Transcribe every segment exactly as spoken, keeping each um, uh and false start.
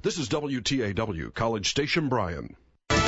This is W T A W, College Station Bryan.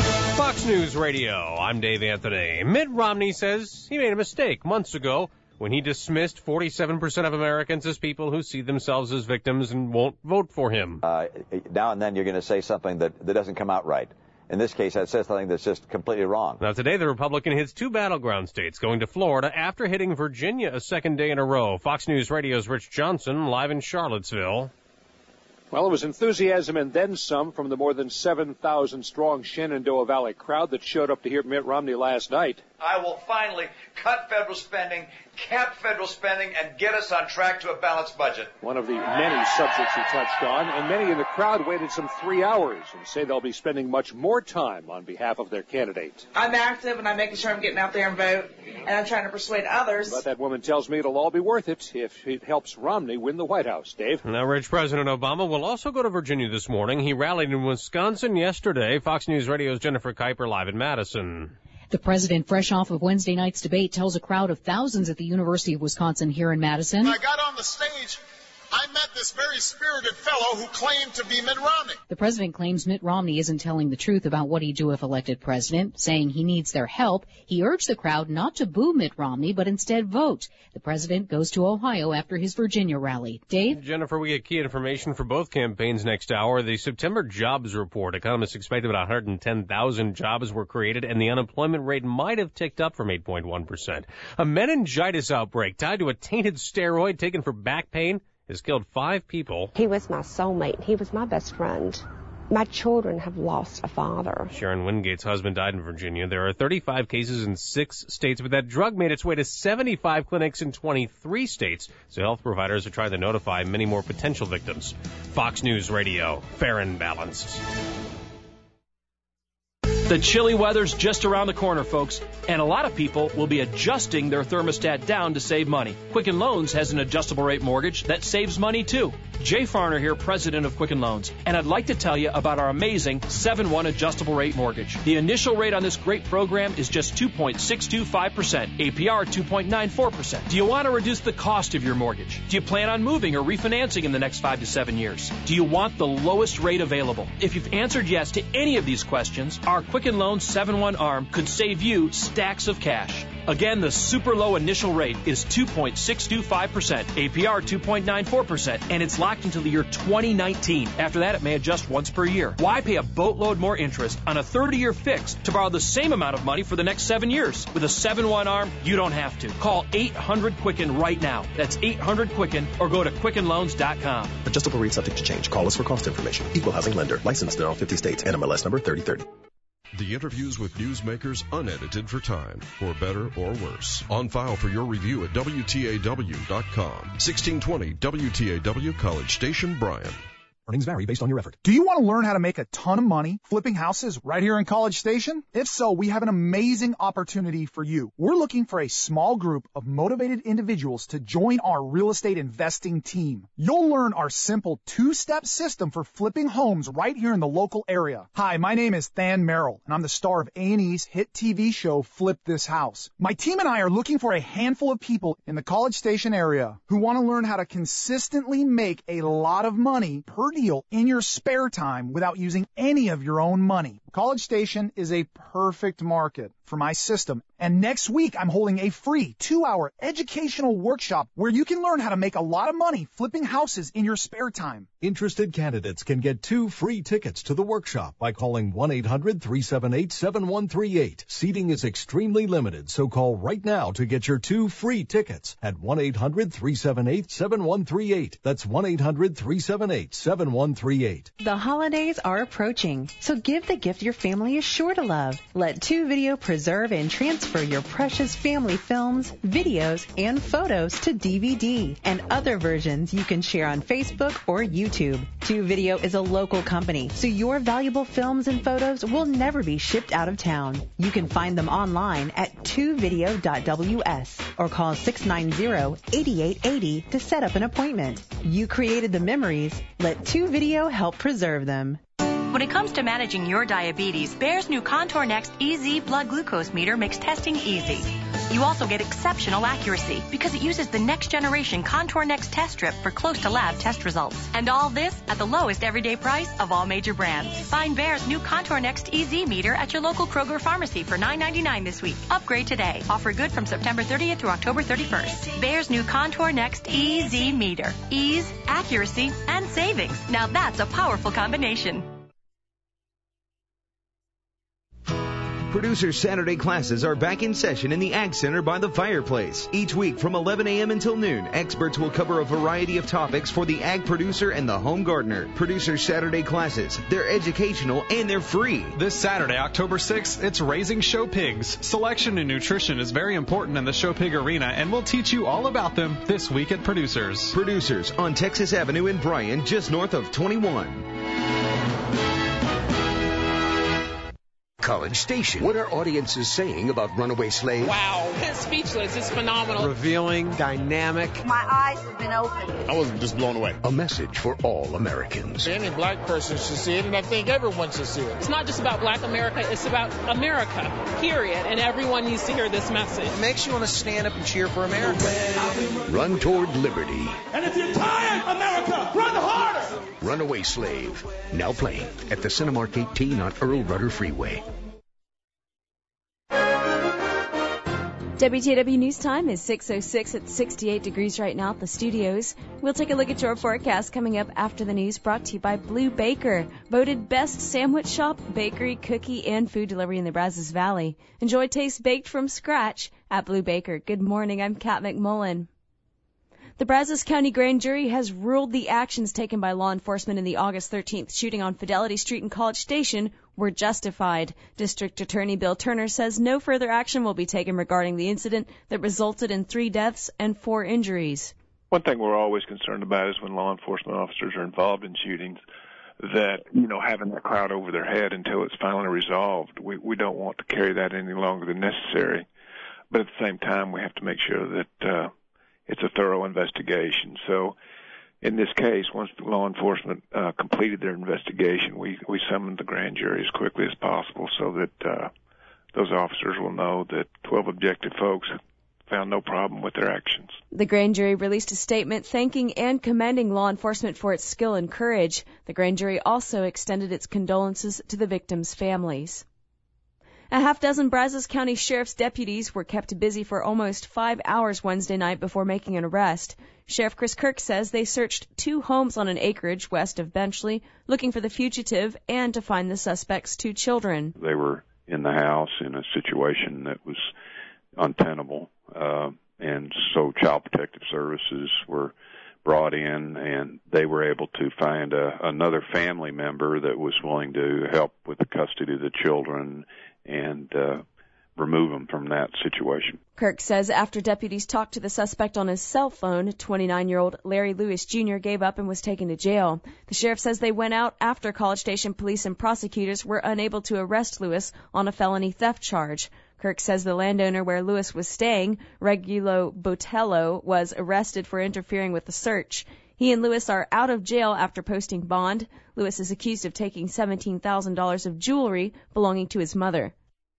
Fox News Radio, I'm Dave Anthony. Mitt Romney says he made a mistake months ago when he dismissed forty-seven percent of Americans as people who see themselves as victims and won't vote for him. Uh, now and then you're going to say something that, that doesn't come out right. In this case, I'd say something that's just completely wrong. Now, today, the Republican hits two battleground states, going to Florida after hitting Virginia a second day in a row. Fox News Radio's Rich Johnson, live in Charlottesville. Well, it was enthusiasm and then some from the more than seven thousand strong Shenandoah Valley crowd that showed up to hear Mitt Romney last night. I will finally cut federal spending, cap federal spending, and get us on track to a balanced budget. One of the many subjects he touched on, and many in the crowd waited some three hours and say they'll be spending much more time on behalf of their candidate. I'm active, and I'm making sure I'm getting out there and vote, and I'm trying to persuade others. But that woman tells me it'll all be worth it if it helps Romney win the White House. Dave? Now, Rich, President Obama will also go to Virginia this morning. He rallied in Wisconsin yesterday. Fox News Radio's Jennifer Kuiper, live in Madison. The president, fresh off of Wednesday night's debate, tells a crowd of thousands at the University of Wisconsin here in Madison. When I got on the stage, I met this very spirited fellow who claimed to be Mitt Romney. The president claims Mitt Romney isn't telling the truth about what he'd do if elected president, saying he needs their help. He urged the crowd not to boo Mitt Romney, but instead vote. The president goes to Ohio after his Virginia rally. Dave? Jennifer, we get key information for both campaigns next hour. The September jobs report. Economists expect about one hundred ten thousand jobs were created, and the unemployment rate might have ticked up from eight point one percent. A meningitis outbreak tied to a tainted steroid taken for back pain has killed five people. He was my soulmate. He was my best friend. My children have lost a father. Sharon Wingate's husband died in Virginia. There are thirty-five cases in six states, but that drug made its way to seventy-five clinics in twenty-three states. So health providers are trying to notify many more potential victims. Fox News Radio, fair and balanced. The chilly weather's just around the corner, folks, and a lot of people will be adjusting their thermostat down to save money. Quicken Loans has an adjustable rate mortgage that saves money, too. Jay Farner here, president of Quicken Loans, and I'd like to tell you about our amazing seven one adjustable rate mortgage. The initial rate on this great program is just two point six two five percent, A P R two point nine four percent. Do you want to reduce the cost of your mortgage? Do you plan on moving or refinancing in the next five to seven years? Do you want the lowest rate available? If you've answered yes to any of these questions, our Quicken Loans seven one ARM could save you stacks of cash. Again, the super low initial rate is two point six two five percent, A P R two point nine four percent, and it's locked until the year twenty nineteen. After that, it may adjust once per year. Why pay a boatload more interest on a thirty-year fix to borrow the same amount of money for the next seven years? With a seven one ARM, you don't have to. Call eight hundred Quicken right now. That's eight hundred Quicken, or go to Quicken Loans dot com. Adjustable rate subject to change. Call us for cost information. Equal housing lender. Licensed in all fifty states. N M L S number thirty thirty. The interviews with newsmakers unedited for time, for better or worse. On file for your review at W T A W dot com. sixteen twenty W T A W, College Station, Bryan. Earnings vary based on your effort. Do you want to learn how to make a ton of money flipping houses right here in College Station? If so, we have an amazing opportunity for you. We're looking for a small group of motivated individuals to join our real estate investing team. You'll learn our simple two-step system for flipping homes right here in the local area. Hi, my name is Than Merrill, and I'm the star of A and E's hit T V show Flip This House. My team and I are looking for a handful of people in the College Station area who want to learn how to consistently make a lot of money per deal in your spare time without using any of your own money. College Station is a perfect market for my system. And next week, I'm holding a free two-hour educational workshop where you can learn how to make a lot of money flipping houses in your spare time. Interested candidates can get two free tickets to the workshop by calling one eight hundred three seven eight seven one three eight. Seating is extremely limited, so call right now to get your two free tickets at one eight hundred three seven eight seven one three eight. That's one eight hundred three seven eight seven one three eight. The holidays are approaching, so give the gift your family is sure to love. Let Two Video preserve and transfer your precious family films, videos, and photos to D V D and other versions you can share on Facebook or YouTube. Two Video is a local company, so your valuable films and photos will never be shipped out of town. You can find them online at two video dot W S or call six nine zero, eight eight eight zero to set up an appointment. You created the memories. Let Two Video help preserve them. When it comes to managing your diabetes, Bayer's new Contour Next E Z blood glucose meter makes testing easy. You also get exceptional accuracy because it uses the next generation Contour Next test strip for close to lab test results. And all this at the lowest everyday price of all major brands. Find Bayer's new Contour Next E Z meter at your local Kroger pharmacy for nine ninety-nine this week. Upgrade today. Offer good from September thirtieth through October thirty-first. Bayer's new Contour Next E Z meter. Ease, accuracy, and savings. Now that's a powerful combination. Producer Saturday classes are back in session in the Ag Center by the fireplace. Each week from eleven a.m. until noon, experts will cover a variety of topics for the ag producer and the home gardener. Producer Saturday classes, they're educational and they're free. This Saturday, October sixth, it's Raising Show Pigs. Selection and nutrition is very important in the show pig arena, and we'll teach you all about them this week at Producers. Producers on Texas Avenue in Bryan, just north of twenty-one. College Station. What are audiences saying about Runaway Slave? Wow. It's speechless. It's phenomenal. Revealing, dynamic. My eyes have been opened. I was just blown away. A message for all Americans. Any black person should see it, and I think everyone should see it. It's not just about black America. It's about America, period. And everyone needs to hear this message. It makes you want to stand up and cheer for America. Run toward liberty. And if you're tired, America, run harder. Runaway Slave. Now playing at the Cinemark eighteen on Earl Rudder Freeway. W T A W News Time is six oh six at sixty-eight degrees right now at the studios. We'll take a look at your forecast coming up after the news, brought to you by Blue Baker, voted best sandwich shop, bakery, cookie, and food delivery in the Brazos Valley. Enjoy taste baked from scratch at Blue Baker. Good morning, I'm Kat McMullen. The Brazos County Grand Jury has ruled the actions taken by law enforcement in the August thirteenth shooting on Fidelity Street and College Station were justified. District Attorney Bill Turner says no further action will be taken regarding the incident that resulted in three deaths and four injuries. One thing we're always concerned about is when law enforcement officers are involved in shootings, that, you know, having that cloud over their head until it's finally resolved. We, we don't want to carry that any longer than necessary. But at the same time, we have to make sure that uh, it's a thorough investigation. So in this case, once the law enforcement uh, completed their investigation, we, we summoned the grand jury as quickly as possible so that uh, those officers will know that twelve objective folks found no problem with their actions. The grand jury released a statement thanking and commending law enforcement for its skill and courage. The grand jury also extended its condolences to the victims' families. A half dozen Brazos County Sheriff's deputies were kept busy for almost five hours Wednesday night before making an arrest. Sheriff Chris Kirk says they searched two homes on an acreage west of Benchley, looking for the fugitive and to find the suspect's two children. They were in the house in a situation that was untenable, uh, and so Child Protective Services were brought in, and they were able to find a, another family member that was willing to help with the custody of the children and uh, remove them from that situation. Kirk says after deputies talked to the suspect on his cell phone, twenty-nine-year-old Larry Lewis Junior gave up and was taken to jail. The sheriff says they went out after College Station police and prosecutors were unable to arrest Lewis on a felony theft charge. Kirk says the landowner where Lewis was staying, Regulo Botello, was arrested for interfering with the search. He and Lewis are out of jail after posting bond. Lewis is accused of taking seventeen thousand dollars of jewelry belonging to his mother.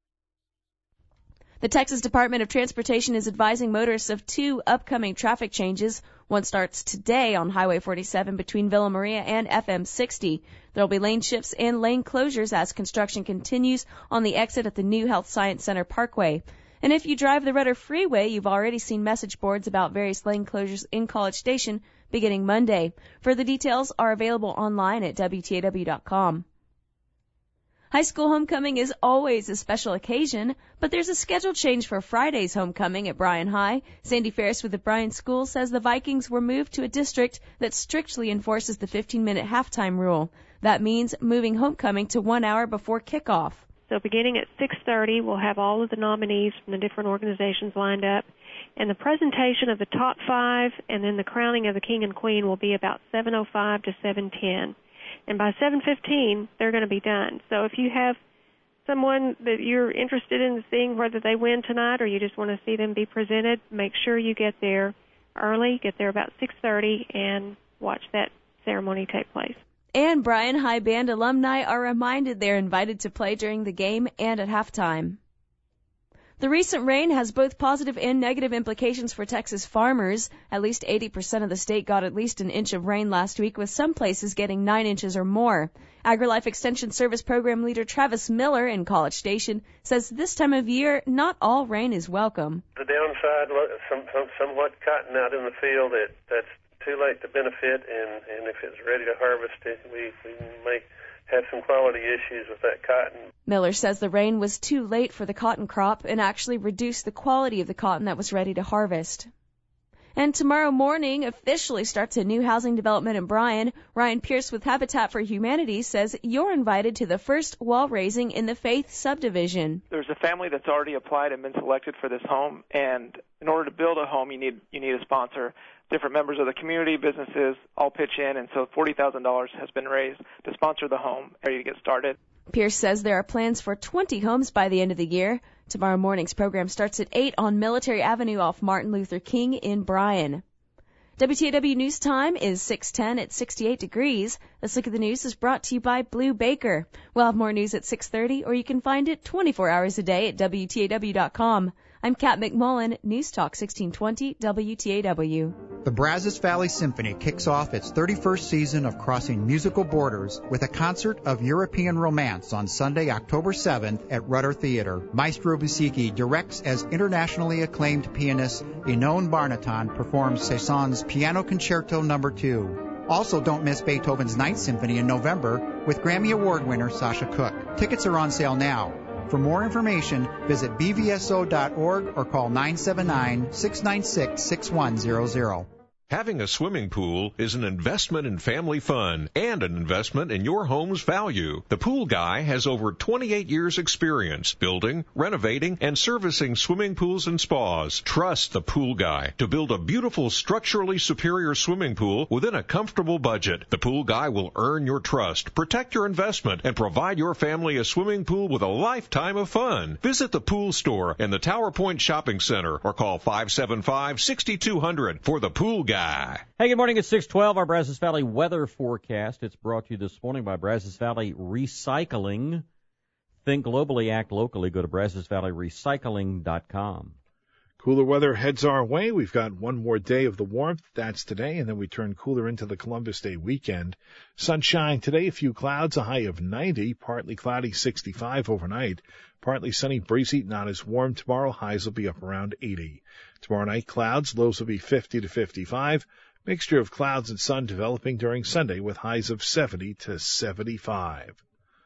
The Texas Department of Transportation is advising motorists of two upcoming traffic changes. One starts today on Highway forty-seven between Villa Maria and F M sixty. There will be lane shifts and lane closures as construction continues on the exit at the new Health Science Center Parkway. And if you drive the Rudder Freeway, you've already seen message boards about various lane closures in College Station beginning Monday. Further details are available online at W T A W dot com. High school homecoming is always a special occasion, but there's a schedule change for Friday's homecoming at Bryan High. Sandy Ferris with the Bryan School says the Vikings were moved to a district that strictly enforces the fifteen-minute halftime rule. That means moving homecoming to one hour before kickoff. So beginning at six thirty, we'll have all of the nominees from the different organizations lined up, and the presentation of the top five and then the crowning of the king and queen will be about seven oh five to seven ten. And by seven fifteen, they're going to be done. So if you have someone that you're interested in seeing whether they win tonight or you just want to see them be presented, make sure you get there early, get there about six thirty, and watch that ceremony take place. And Bryan High Band alumni are reminded they're invited to play during the game and at halftime. The recent rain has both positive and negative implications for Texas farmers. At least eighty percent of the state got at least an inch of rain last week, with some places getting nine inches or more. AgriLife Extension Service Program Leader Travis Miller in College Station says this time of year, not all rain is welcome. The downside, some, some, somewhat cotton out in the field, that, that's too late to benefit, and, and if it's ready to harvest it, we, we may have some quality issues with that cotton. Miller says the rain was too late for the cotton crop and actually reduced the quality of the cotton that was ready to harvest. And tomorrow morning officially starts a new housing development in Bryan. Ryan Pierce with Habitat for Humanity says you're invited to the first wall raising in the Faith subdivision. There's a family that's already applied and been selected for this home, and in order to build a home, you need you need a sponsor. Different members of the community, businesses, all pitch in, and so forty thousand dollars has been raised to sponsor the home, ready to get started. Pierce says there are plans for twenty homes by the end of the year. Tomorrow morning's program starts at eight on Military Avenue off Martin Luther King in Bryan. W T A W News Time is six ten at sixty-eight degrees. This look at the news is brought to you by Blue Baker. We'll have more news at six thirty, or you can find it twenty-four hours a day at W T A W dot com. I'm Kat McMullen, News Talk sixteen twenty W T A W. The Brazos Valley Symphony kicks off its thirty-first season of crossing musical borders with a concert of European romance on Sunday, October seventh at Rudder Theater. Maestro Busicki directs as internationally acclaimed pianist Enon Barnaton performs Cezanne's Piano Concerto Number two. Also, don't miss Beethoven's Ninth Symphony in November with Grammy Award winner Sasha Cook. Tickets are on sale now. For more information, visit b v s o dot org or call nine seven nine, six nine six, six one zero zero. Having a swimming pool is an investment in family fun and an investment in your home's value. The Pool Guy has over twenty-eight years experience building, renovating, and servicing swimming pools and spas. Trust the Pool Guy to build a beautiful, structurally superior swimming pool within a comfortable budget. The Pool Guy will earn your trust, protect your investment, and provide your family a swimming pool with a lifetime of fun. Visit the Pool Store and the Tower Point Shopping Center or call five seven five, six two zero zero for the Pool Guy. Hey, good morning. It's six twelve, our Brazos Valley weather forecast. It's brought to you this morning by Brazos Valley Recycling. Think globally, act locally. Go to brazos valley recycling dot com. Cooler weather heads our way. We've got one more day of the warmth. That's today, and then we turn cooler into the Columbus Day weekend. Sunshine today, a few clouds, a high of ninety, partly cloudy, sixty-five overnight. Partly sunny, breezy, not as warm tomorrow. Highs will be up around eighty. Tomorrow night, clouds, lows will be fifty to fifty-five. Mixture of clouds and sun developing during Sunday with highs of seventy to seventy-five.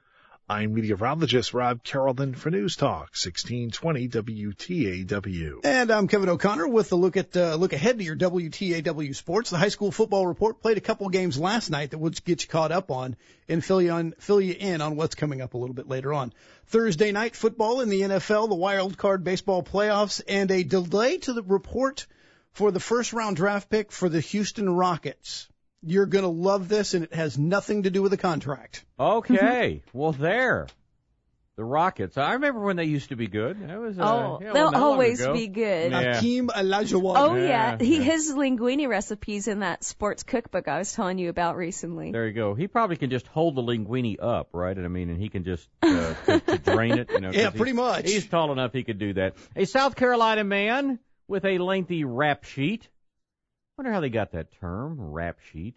I'm meteorologist Rob Carrollton for News Talk sixteen twenty W T A W. And I'm Kevin O'Connor with a look at uh, look ahead to your W T A W sports. The high school football report played a couple of games last night that would get you caught up on and fill you on fill you in on what's coming up a little bit later on. Thursday night football in the N F L, the wild card baseball playoffs, and a delay to the report for the first round draft pick for the Houston Rockets. You're going to love this, and it has nothing to do with the contract. Okay. Well, there. The Rockets. I remember when they used to be good. It was, uh, oh, yeah, they'll well, always be good. Yeah. Hakeem Olajuwon. Oh, yeah. Yeah. He, his linguine recipe's in that sports cookbook I was telling you about recently. There you go. He probably can just hold the linguine up, right? And I mean, and he can just uh, to, to drain it. You know, yeah, pretty much. He's tall enough he could do that. A South Carolina man with a lengthy rap sheet. Wonder how they got that term, rap sheet.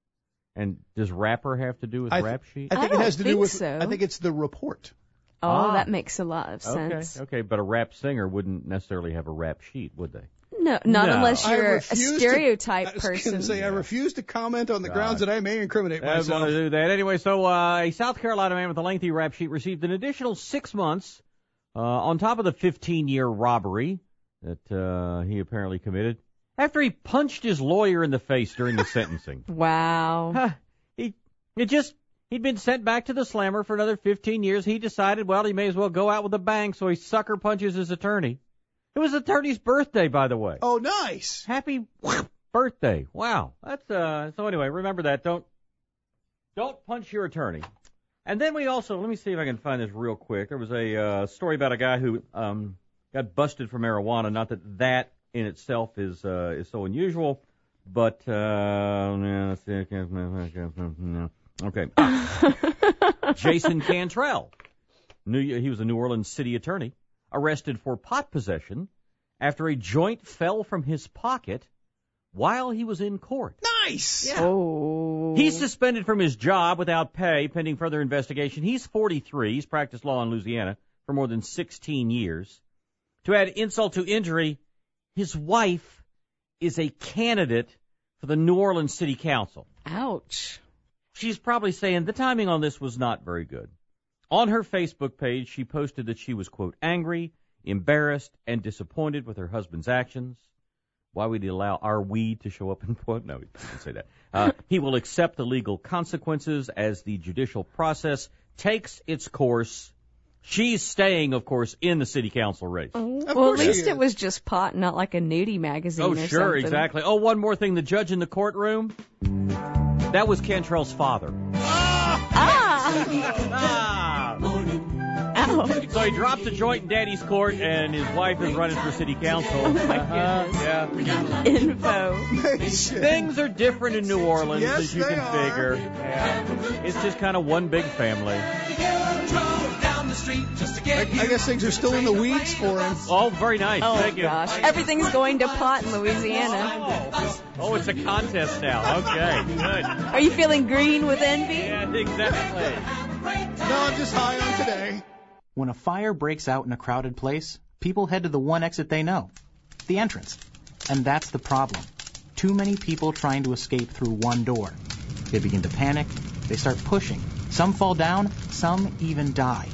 And does rapper have to do with I rap th- sheet? I think I it has to don't do with. so. I think it's the report. Oh, Ah. that makes a lot of sense. Okay, okay, but a rap singer wouldn't necessarily have a rap sheet, would they? No, not No. unless I you're a refuse stereotype to, I was person. going to say I refuse to comment on the God. grounds that I may incriminate I was myself. going to do that. Anyway, so uh, a South Carolina man with a lengthy rap sheet received an additional six months uh, on top of the fifteen-year robbery that uh, he apparently committed after he punched his lawyer in the face during the sentencing. Wow. he it just he'd been sent back to the slammer for another fifteen years. He decided, well, he may as well go out with a bang, so he sucker punches his attorney. It was the attorney's birthday, by the way. Oh, nice. Happy birthday. Wow. That's uh so anyway, remember that. Don't don't punch your attorney. And then we also, let me see if I can find this real quick. There was a uh, story about a guy who um got busted for marijuana. Not that that in itself is uh, is so unusual, but uh okay. Jason Cantrell. New he was a New Orleans city attorney. arrested for pot possession after a joint fell from his pocket while he was in court. Nice! Yeah. Oh. He's suspended from his job without pay pending further investigation. He's forty-three. He's practiced law in Louisiana for more than sixteen years. To add insult to injury, his wife is a candidate for the New Orleans City Council. Ouch. She's probably saying the timing on this was not very good. On her Facebook page, she posted that she was, quote, angry, embarrassed, and disappointed with her husband's actions. Why would he allow our weed to show up in quote? No, he didn't say that. Uh, he will accept the legal consequences as the judicial process takes its course. She's staying, of course, in the city council race. Oh, well, at least it was just pot, not like a nudie magazine Oh, or sure, something. exactly. Oh, one more thing. The judge in the courtroom, that was Cantrell's father. Ah! ah. Ouch. So he dropped a joint in Daddy's court, and his wife is running for city council. Oh, my uh-huh. goodness. Yeah. Info. Things are different in New Orleans, Yes, as you they can are. figure. Yeah. It's just kind of one big family. I, I guess things are still in the weeds for him. Oh, very nice. Oh, Thank you. gosh. Everything's going to pot in Louisiana. Oh. oh, it's a contest now. Okay, good. Are you feeling green with envy? Yeah, exactly. No, I'm just high on today. When a fire breaks out in a crowded place, people head to the one exit they know, the entrance. And that's the problem. Too many people trying to escape through one door. They begin to panic. They start pushing. Some fall down. Some even die.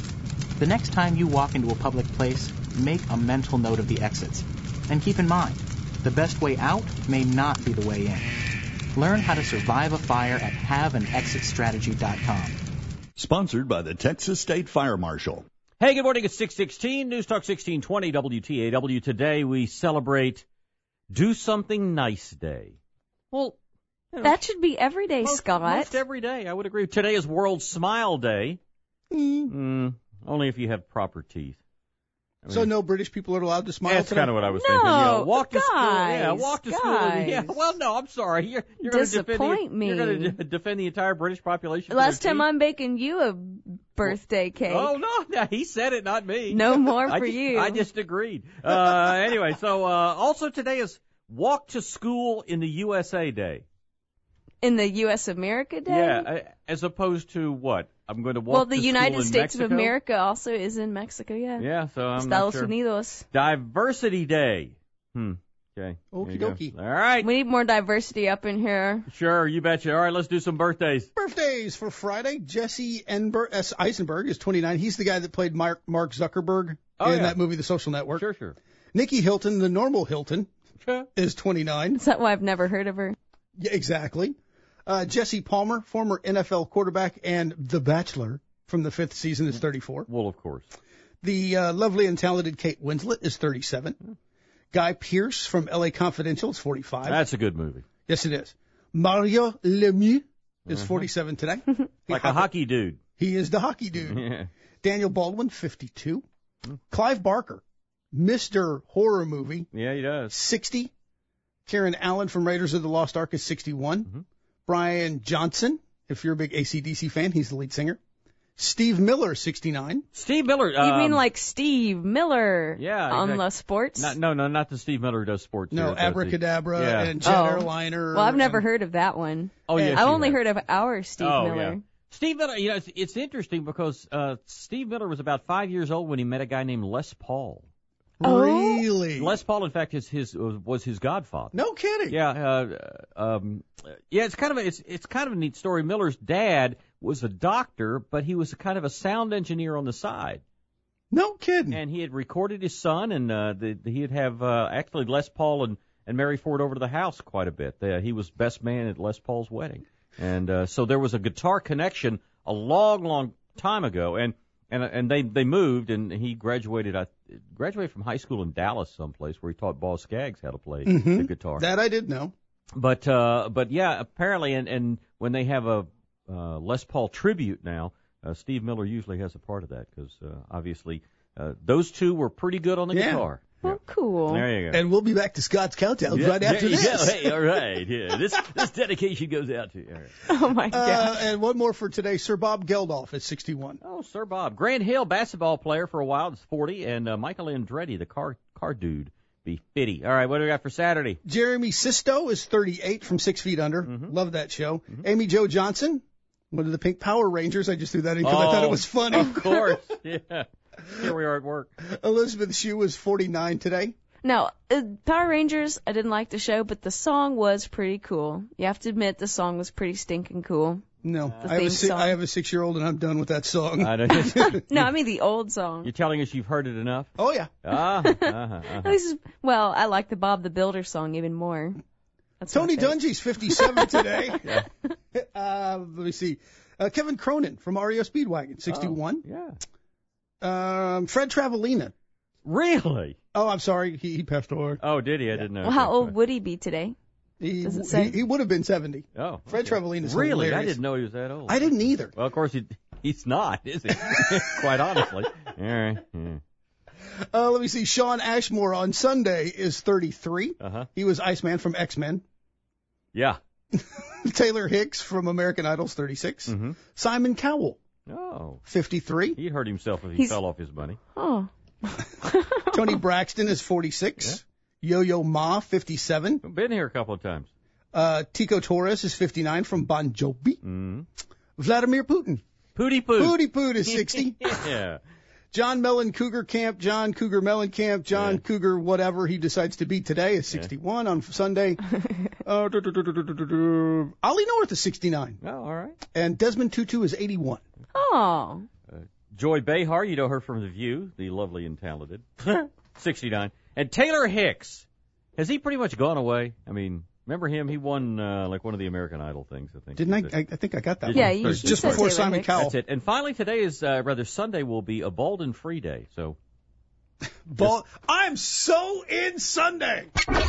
The next time you walk into a public place, make a mental note of the exits. And keep in mind, the best way out may not be the way in. Learn how to survive a fire at have an exit strategy dot com. Sponsored by the Texas State Fire Marshal. Hey, good morning. It's six sixteen, News Talk sixteen twenty W T A W. Today we celebrate Do Something Nice Day. Well, you know, that should be every day, most, Scott. Most every day, I would agree. Today is World Smile Day. Mm. Mm, only if you have proper teeth. I mean, So no British people are allowed to smile That's today? kind of what I was No, thinking. Yeah, walk to guys, school. Yeah, walk to school. guys. Yeah, well, no, I'm sorry. You're, you're going to defend Disappoint the, me. You're going to de- defend the entire British population. for Last their time teeth? I'm baking you a birthday cake. Oh no, no, he said it, not me. No more I for just, you. I just agreed. Uh, anyway, so uh, also today is Walk to School in the U S A Day. In the U S America Day? Yeah, as opposed to what? I'm going to walk Well, the to United school in States Mexico? of America also is in Mexico, yeah. Yeah, so I'm Estados not sure. Unidos. Diversity Day. Hmm. Okay. Okie there you dokie. go. All right. We need more diversity up in here. Sure, you betcha. All right, let's do some birthdays. Birthdays for Friday. Jesse Enber- S. Eisenberg is twenty-nine. He's the guy that played Mark, Mark Zuckerberg Oh, in yeah. that movie, The Social Network. Sure, sure. Nikki Hilton, the normal Hilton, is twenty-nine. Is that why I've never heard of her? Yeah, exactly. Uh, Jesse Palmer, former N F L quarterback and The Bachelor from the fifth season, is thirty-four. Well, of course. The uh, lovely and talented Kate Winslet is thirty-seven. Guy Pearce from L A Confidential is forty-five. That's a good movie. Yes, it is. Mario Lemieux is forty-seven today. Like a hockey dude. He is the hockey dude. Yeah. Daniel Baldwin, fifty-two. Clive Barker, Mister Horror Movie, Yeah, he does. sixty. Karen Allen from Raiders of the Lost Ark is sixty-one. Mm-hmm. Brian Johnson, if you're a big A C D C fan, he's the lead singer. Steve Miller, sixty-nine. Steve Miller. You um, mean like Steve Miller Yeah, on exactly. the sports? Not, no, no, not the Steve Miller who does sports. No, here, does he? Abracadabra Yeah. and Jet Oh. Airliner. Well, I've never and- heard of that one. Oh, yes, I've you only have. heard of our Steve oh, Miller. Yeah. Steve Miller, you know, it's, it's interesting because uh, Steve Miller was about five years old when he met a guy named Les Paul. Really? Les Paul, in fact, is his was his godfather. No kidding. Yeah, uh, um, yeah. It's kind of a, it's it's kind of a neat story. Miller's dad was a doctor, but he was a kind of a sound engineer on the side. No kidding. And he had recorded his son, and uh, the, the, he'd have uh, actually Les Paul and, and Mary Ford over to the house quite a bit. They, uh, he was best man at Les Paul's wedding, and uh, so there was a guitar connection a long, long time ago. And and and they they moved, and he graduated. I graduated from high school in Dallas, someplace where he taught Boz Scaggs how to play Mhm. the guitar. That I did know. But uh, but yeah, apparently, and and when they have a uh, Les Paul tribute now, uh, Steve Miller usually has a part of that because uh, obviously uh, those two were pretty good on the Yeah. guitar. Oh, cool. There you go. And we'll be back to Scott's Countdown Yeah, right after there you this. go. Hey, all right. Yeah, this this dedication goes out to you. All right. Oh, my God. Uh, and one more for today. Sir Bob Geldof is sixty-one. Oh, Sir Bob. Grant Hill, basketball player for a while, is forty. And uh, Michael Andretti, the car car dude, be fifty. All right, what do we got for Saturday? Jeremy Sisto is thirty-eight from Six Feet Under. Mm-hmm. Love that show. Mm-hmm. Amy Jo Johnson, one of the Pink Power Rangers. I just threw that in because oh, I thought it was funny. Of course. Yeah. Here we are at work. Elizabeth Shue was forty-nine today. Now, uh, Power Rangers, I didn't like the show, but the song was pretty cool. You have to admit the song was pretty stinking cool. No, The I have, a theme si- song. I have a six-year-old, and I'm done with that song. I don't, No, I mean the old song. you're telling us you've heard it enough? Oh, yeah. Ah, uh-huh, uh-huh. This is, well, I like the Bob the Builder song even more. That's Tony my favorite. Dungy's fifty-seven today. uh, let me see. Uh, Kevin Cronin from R E O Speedwagon, sixty-one. Oh, yeah. Um, Fred Travellina. Really? Oh, I'm sorry. He, he passed away. Oh, did he? I didn't know. Well, how old would he be today? He, Does it say? he, he would have been seventy. Oh, Fred okay. Travellina's Really? hilarious. I didn't know he was that old. I didn't either. Well, of course, he, he's not, is he? Quite honestly. All right. Yeah. Uh, let me see. Sean Ashmore on Sunday is thirty-three. Uh-huh. He was Iceman from X-Men. Yeah. Taylor Hicks from American Idol's thirty-six. Mm-hmm. Simon Cowell, Oh. fifty-three. He'd hurt himself if he He's- fell off his money. Oh. Tony Braxton is forty-six. Yo-Yo Ma, fifty-seven. I've been here a couple of times. Uh, Tico Torres is fifty-nine from Bon Jovi. Mm-hmm. Vladimir Putin. Pooty Poot. Pooty Poot is sixty. Yeah. John Mellon Cougar Camp, John Cougar Mellencamp, John Yeah. Cougar whatever he decides to be today is sixty-one on Sunday. uh, du- du- du- du- du- du- du- du. Ollie North is sixty-nine. Oh, all right. And Desmond Tutu is eighty-one. Oh. Joy Behar, you know her from The View, the lovely and talented. sixty-nine. And Taylor Hicks, has he pretty much gone away? I mean, remember him? He won uh, like one of the American Idol things, I think. Didn't I? I, I think I got that Did one. Yeah, you- It's you just said before Taylor Simon Hicks. Cowell. That's it. And finally, today is, uh, rather, Sunday will be a bald and free day. So, Ball. I'm so in Sunday.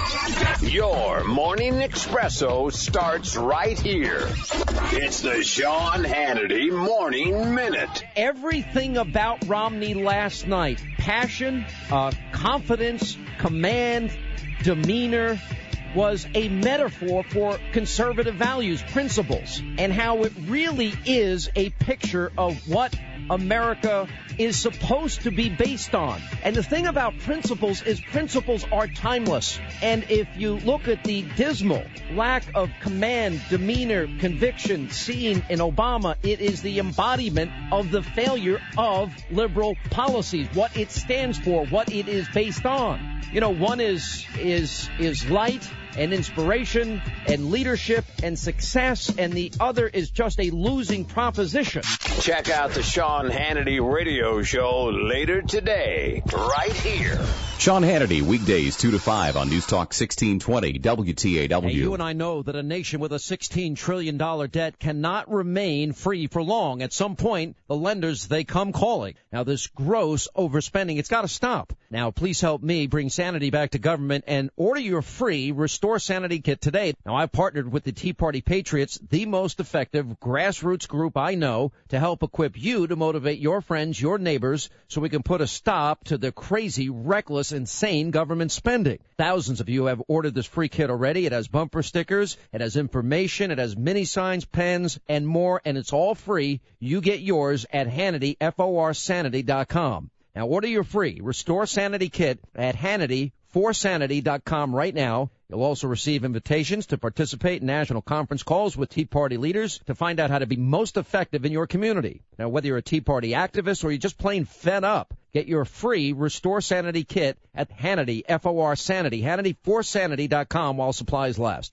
Your morning espresso starts right here. It's the Sean Hannity Morning Minute. Everything about Romney last night, passion, uh, confidence, command, demeanor, was a metaphor for conservative values, principles, and how it really is a picture of what America is supposed to be based on. And the thing about principles is principles are timeless. And if you look at the dismal lack of command, demeanor, conviction seen in Obama, it is the embodiment of the failure of liberal policies, what it stands for, what it is based on. You know, one is is is light and inspiration and leadership and success, and the other is just a losing proposition. Check out the Sean Hannity Radio Show later today, right here. Sean Hannity, weekdays two to five on News Talk sixteen twenty W T A W. Hey, you and I know that a nation with a sixteen trillion dollars debt cannot remain free for long. At some point, the lenders, they come calling. Now, this gross overspending, it's got to stop. Now, please help me bring sanity back to government and order your free Restore Sanity Kit today. Now, I've partnered with the Tea Party Patriots, the most effective grassroots group I know, to help equip you to motivate your friends, your neighbors, so we can put a stop to the crazy, reckless, insane government spending. Thousands of you have ordered this free kit already. It has bumper stickers, it has information, it has mini signs, pens, and more, and it's all free. You get yours at Hannity, F O R Sanity dot com. Now, order your free Restore Sanity Kit at Hannity for sanity dot com right now. You'll also receive invitations to participate in national conference calls with Tea Party leaders to find out how to be most effective in your community. Now, whether you're a Tea Party activist or you're just plain fed up, get your free Restore Sanity Kit at Hannity, F O R Sanity, Hannity for sanity dot com while supplies last.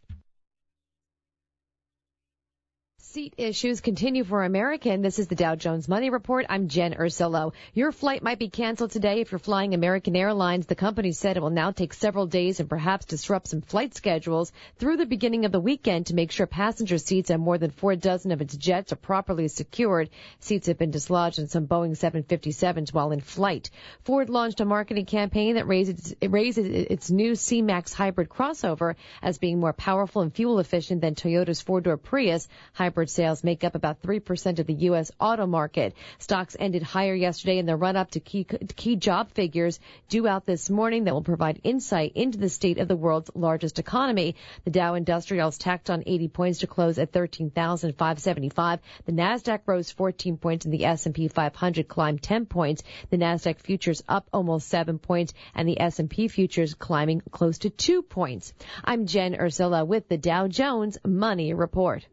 Seat issues continue for American. This is the Dow Jones Money Report. I'm Jen Ursillo. Your flight might be canceled today if you're flying American Airlines. The company said it will now take several days and perhaps disrupt some flight schedules through the beginning of the weekend to make sure passenger seats on more than four dozen of its jets are properly secured. Seats have been dislodged in some Boeing seven fifty-sevens while in flight. Ford launched a marketing campaign that raises, it raises its new C-Max hybrid crossover as being more powerful and fuel efficient than Toyota's four-door Prius. Hybrid Frankfurt sales make up about three percent of the U S auto market. Stocks ended higher yesterday in the run-up to key, key job figures due out this morning that will provide insight into the state of the world's largest economy. The Dow Industrials tacked on eighty points to close at thirteen thousand five hundred seventy-five. The Nasdaq rose fourteen points and the S and P five hundred climbed ten points. The Nasdaq futures up almost seven points and the S and P futures climbing close to two points. I'm Jen Ursula with the Dow Jones Money Report.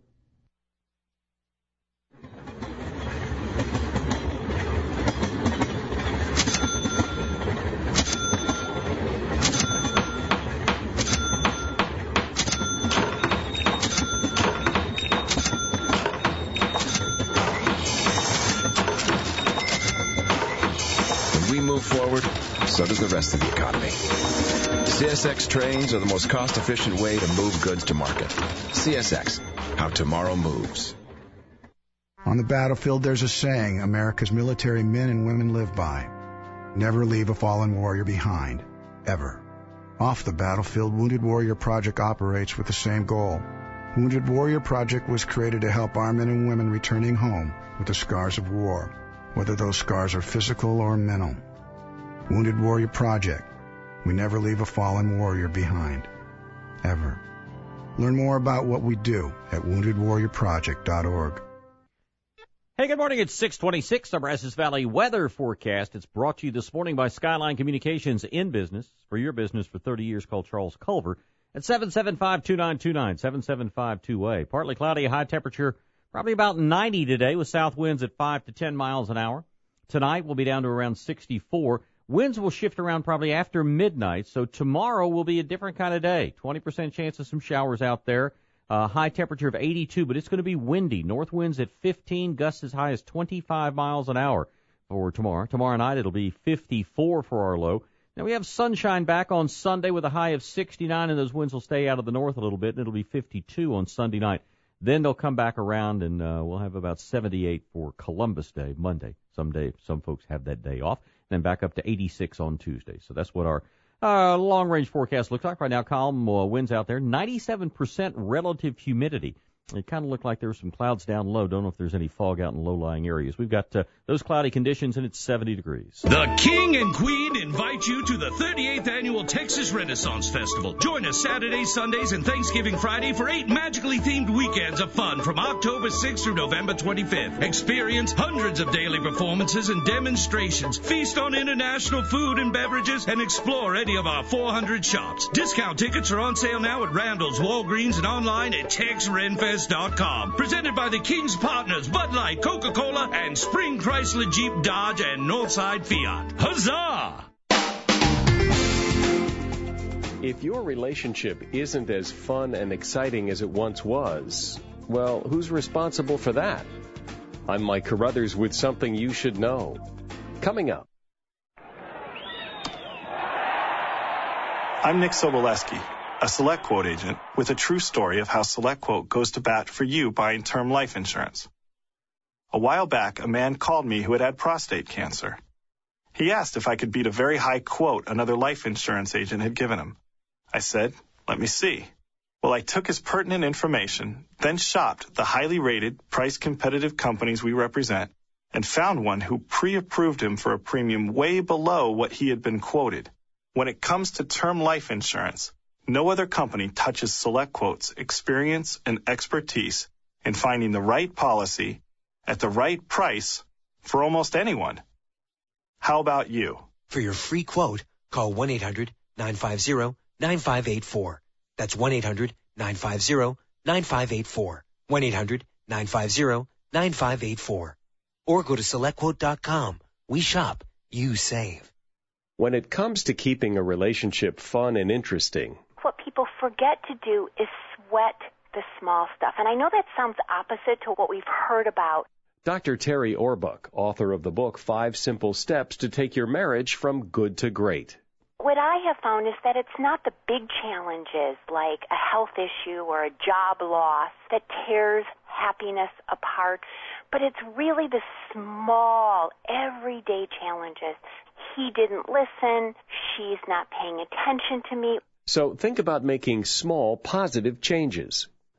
We move forward, so does the rest of the economy. C S X trains are the most cost-efficient way to move goods to market. C S X, how tomorrow moves. On the battlefield, there's a saying America's military men and women live by. Never leave a fallen warrior behind, ever. Off the battlefield, Wounded Warrior Project operates with the same goal. Wounded Warrior Project was created to help our men and women returning home with the scars of war, whether those scars are physical or mental. Wounded Warrior Project. We never leave a fallen warrior behind. Ever. Learn more about what we do at wounded warrior project dot org. Hey, good morning. It's six twenty-six. The Brazos Valley weather forecast. It's brought to you this morning by Skyline Communications in business. For your business for thirty years, call Charles Culver at seven seven five, two nine two nine, seven seven five two A. Partly cloudy, high temperature, probably about ninety today with south winds at five to ten miles an hour. Tonight we'll be down to around sixty-four. Winds will shift around probably after midnight, so tomorrow will be a different kind of day. twenty percent chance of some showers out there. Uh, high temperature of eighty-two, but it's going to be windy. North winds at fifteen, gusts as high as twenty-five miles an hour for tomorrow. Tomorrow night it'll be fifty-four for our low. Now we have sunshine back on Sunday with a high of sixty-nine, and those winds will stay out of the north a little bit, and it'll be fifty-two on Sunday night. Then they'll come back around, and uh, we'll have about seventy-eight for Columbus Day, Monday. Some day, some folks have that day off. Then back up to eighty-six on Tuesday. So that's what our uh, long-range forecast looks like right now. Calm uh, winds out there, ninety-seven percent relative humidity. It kind of looked like there were some clouds down low. Don't know if there's any fog out in low-lying areas. We've got uh, those cloudy conditions, and it's seventy degrees. The King and Queen invite you to the thirty-eighth Annual Texas Renaissance Festival. Join us Saturdays, Sundays, and Thanksgiving Friday for eight magically themed weekends of fun from October sixth through November twenty-fifth. Experience hundreds of daily performances and demonstrations. Feast on international food and beverages, and explore any of our four hundred shops. Discount tickets are on sale now at Randall's, Walgreens, and online at Tex Renfest dot com. Presented by the King's Partners, Bud Light, Coca-Cola, and Spring Chrysler Jeep Dodge and Northside Fiat. Huzzah! If your relationship isn't as fun and exciting as it once was, well, who's responsible for that? I'm Mike Carruthers with something you should know. Coming up. I'm Nick Soboleski, a SelectQuote agent with a true story of how SelectQuote goes to bat for you buying term life insurance. A while back, a man called me who had had prostate cancer. He asked if I could beat a very high quote another life insurance agent had given him. I said, let me see. Well, I took his pertinent information, then shopped the highly rated, price-competitive companies we represent, and found one who pre-approved him for a premium way below what he had been quoted. When it comes to term life insurance, no other company touches SelectQuote's experience and expertise in finding the right policy at the right price for almost anyone. How about you? For your free quote, call one eight hundred nine five zero nine five eight four. That's one eight hundred nine five zero nine five eight four. one eight hundred nine five zero nine five eight four. Or go to select quote dot com. We shop, you save. When it comes to keeping a relationship fun and interesting, what people forget to do is sweat the small stuff. And I know that sounds opposite to what we've heard about. Doctor Terry Orbuck, author of the book Five Simple Steps to Take Your Marriage from Good to Great. What I have found is that it's not the big challenges like a health issue or a job loss that tears happiness apart, but it's really the small, everyday challenges. He didn't listen. She's not paying attention to me. So think about making small, positive changes.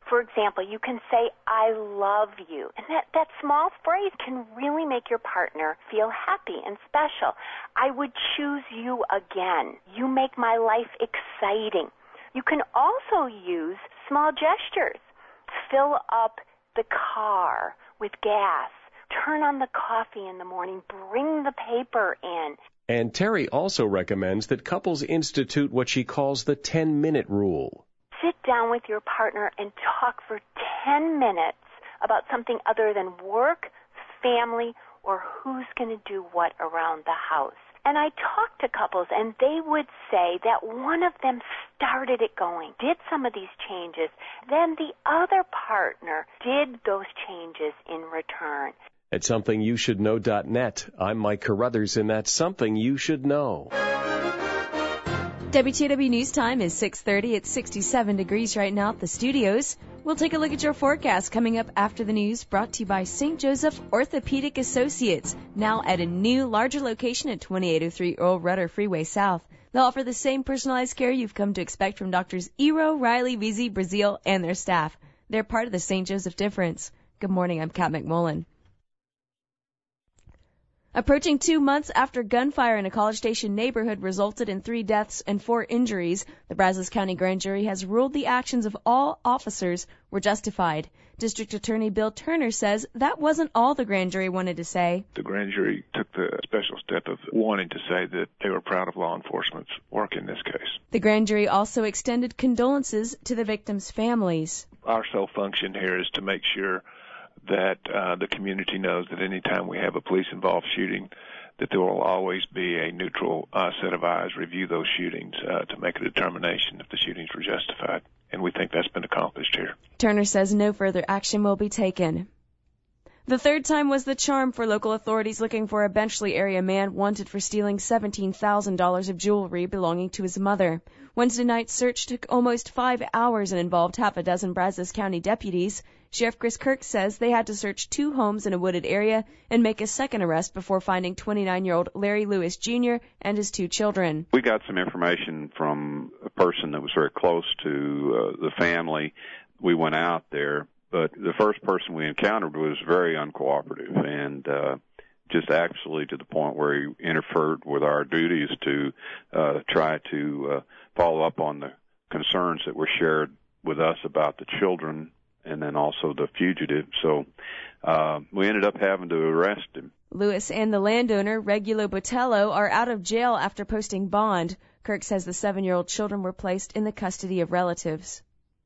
For example, you can say, I love you. And that, that small phrase can really make your partner feel happy and special. I would choose you again. You make my life exciting. You can also use small gestures. Fill up the car with gas. Turn on the coffee in the morning. Bring the paper in. And Terry also recommends that couples institute what she calls the ten-minute rule. Sit down with your partner and talk for ten minutes about something other than work, family, or who's going to do what around the house. And I talked to couples, and they would say that one of them started it going, did some of these changes, then the other partner did those changes in return. At something you should know dot net, I'm Mike Carruthers, and that's Something You Should Know. W T W News Time is six thirty. It's sixty-seven degrees right now at the studios. We'll take a look at your forecast coming up after the news, brought to you by Saint Joseph Orthopedic Associates, now at a new, larger location at twenty-eight oh three Earl Rudder Freeway South. They'll offer the same personalized care you've come to expect from Doctors Ero, Riley, Veazey, Brazil, and their staff. They're part of the Saint Joseph difference. Good morning, I'm Kat McMullen. Approaching two months after gunfire in a College Station neighborhood resulted in three deaths and four injuries, the Brazos County Grand Jury has ruled the actions of all officers were justified. District Attorney Bill Turner says that wasn't all the grand jury wanted to say. The grand jury took the special step of wanting to say that they were proud of law enforcement's work in this case. The grand jury also extended condolences to the victims' families. Our sole function here is to make sure that uh, the community knows that any time we have a police-involved shooting, that there will always be a neutral uh, set of eyes review those shootings uh, to make a determination if the shootings were justified. And we think that's been accomplished here. Turner says no further action will be taken. The third time was the charm for local authorities looking for a Benchley area man wanted for stealing seventeen thousand dollars of jewelry belonging to his mother. Wednesday night's search took almost five hours and involved half a dozen Brazos County deputies. Sheriff Chris Kirk says they had to search two homes in a wooded area and make a second arrest before finding twenty-nine-year-old Larry Lewis Junior and his two children. We got some information from a person that was very close to uh, the family. We went out there, but the first person we encountered was very uncooperative and uh, just actually to the point where he interfered with our duties to uh, try to uh, follow up on the concerns that were shared with us about the children and then also the fugitive. So uh, we ended up having to arrest him. Lewis and the landowner, Regulo Botello, are out of jail after posting bond. Kirk says the seven-year-old children were placed in the custody of relatives.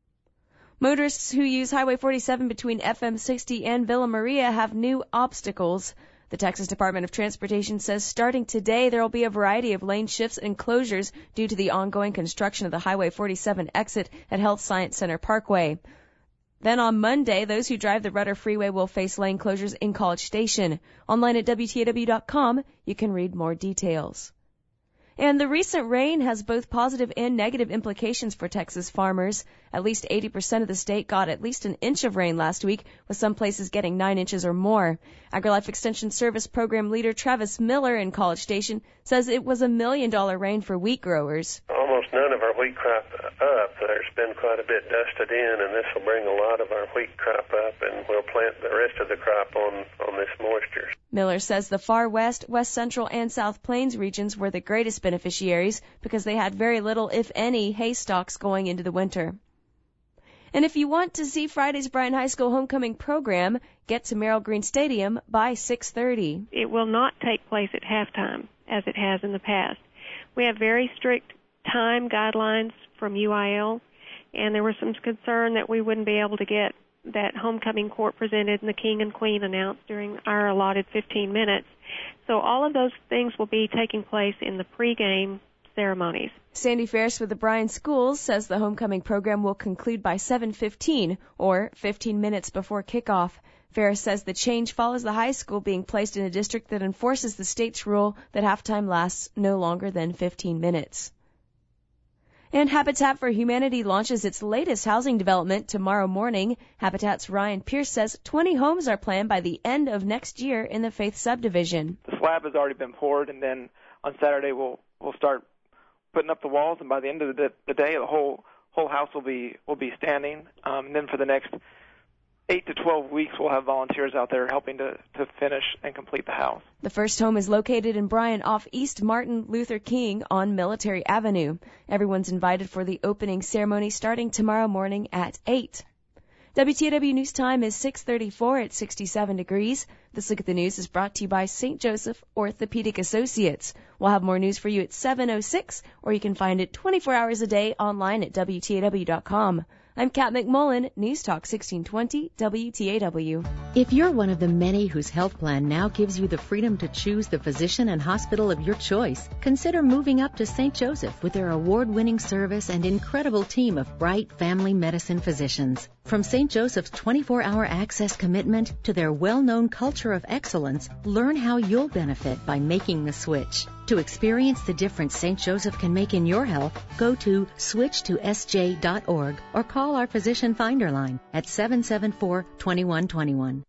Motorists who use Highway forty-seven between F M sixty and Villa Maria have new obstacles. The Texas Department of Transportation says starting today there will be a variety of lane shifts and closures due to the ongoing construction of the Highway forty-seven exit at Health Science Center Parkway. Then on Monday, those who drive the Rudder Freeway will face lane closures in College Station. Online at W T A W dot com, you can read more details. And the recent rain has both positive and negative implications for Texas farmers. At least eighty percent of the state got at least an inch of rain last week, with some places getting nine inches or more. AgriLife Extension Service Program Leader Travis Miller in College Station says it was a million-dollar rain for wheat growers. Almost none of our wheat crop up. There's been quite a bit dusted in, and this will bring a lot of our wheat crop up, and we'll plant the rest of the crop on, on this moisture. Miller says the far west, west central, and south plains regions were the greatest beneficiaries because they had very little, if any, hay stocks going into the winter. And if you want to see Friday's Bryan High School homecoming program, get to Merrill Green Stadium by six thirty. It will not take place at halftime, as it has in the past. We have very strict time guidelines from U I L, and there was some concern that we wouldn't be able to get that homecoming court presented and the king and queen announced during our allotted fifteen minutes. So all of those things will be taking place in the pregame ceremonies. Sandy Ferris with the Bryan Schools says the homecoming program will conclude by seven fifteen, or fifteen minutes before kickoff. Ferris says the change follows the high school being placed in a district that enforces the state's rule that halftime lasts no longer than fifteen minutes. And Habitat for Humanity launches its latest housing development tomorrow morning. Habitat's Ryan Pierce says twenty homes are planned by the end of next year in the Faith subdivision. The slab has already been poured, and then on Saturday we'll we'll start putting up the walls, and by the end of the, the day, the whole whole house will be will be standing. Um, and then for the next eight to twelve weeks, we'll have volunteers out there helping to, to finish and complete the house. The first home is located in Bryan off East Martin Luther King on Military Avenue. Everyone's invited for the opening ceremony starting tomorrow morning at eight. W T A W News Time is six thirty-four at sixty-seven degrees. This Look at the News is brought to you by Saint Joseph Orthopedic Associates. We'll have more news for you at seven oh six, or you can find it twenty-four hours a day online at W T A W dot com. I'm Kat McMullen, News Talk sixteen twenty W T A W. If you're one of the many whose health plan now gives you the freedom to choose the physician and hospital of your choice, consider moving up to Saint Joseph with their award-winning service and incredible team of bright family medicine physicians. From Saint Joseph's twenty-four hour access commitment to their well-known culture of excellence, learn how you'll benefit by making the switch. To experience the difference Saint Joseph can make in your health, go to switch to S J dot org or call our physician finder line at seven seven four, two one two one.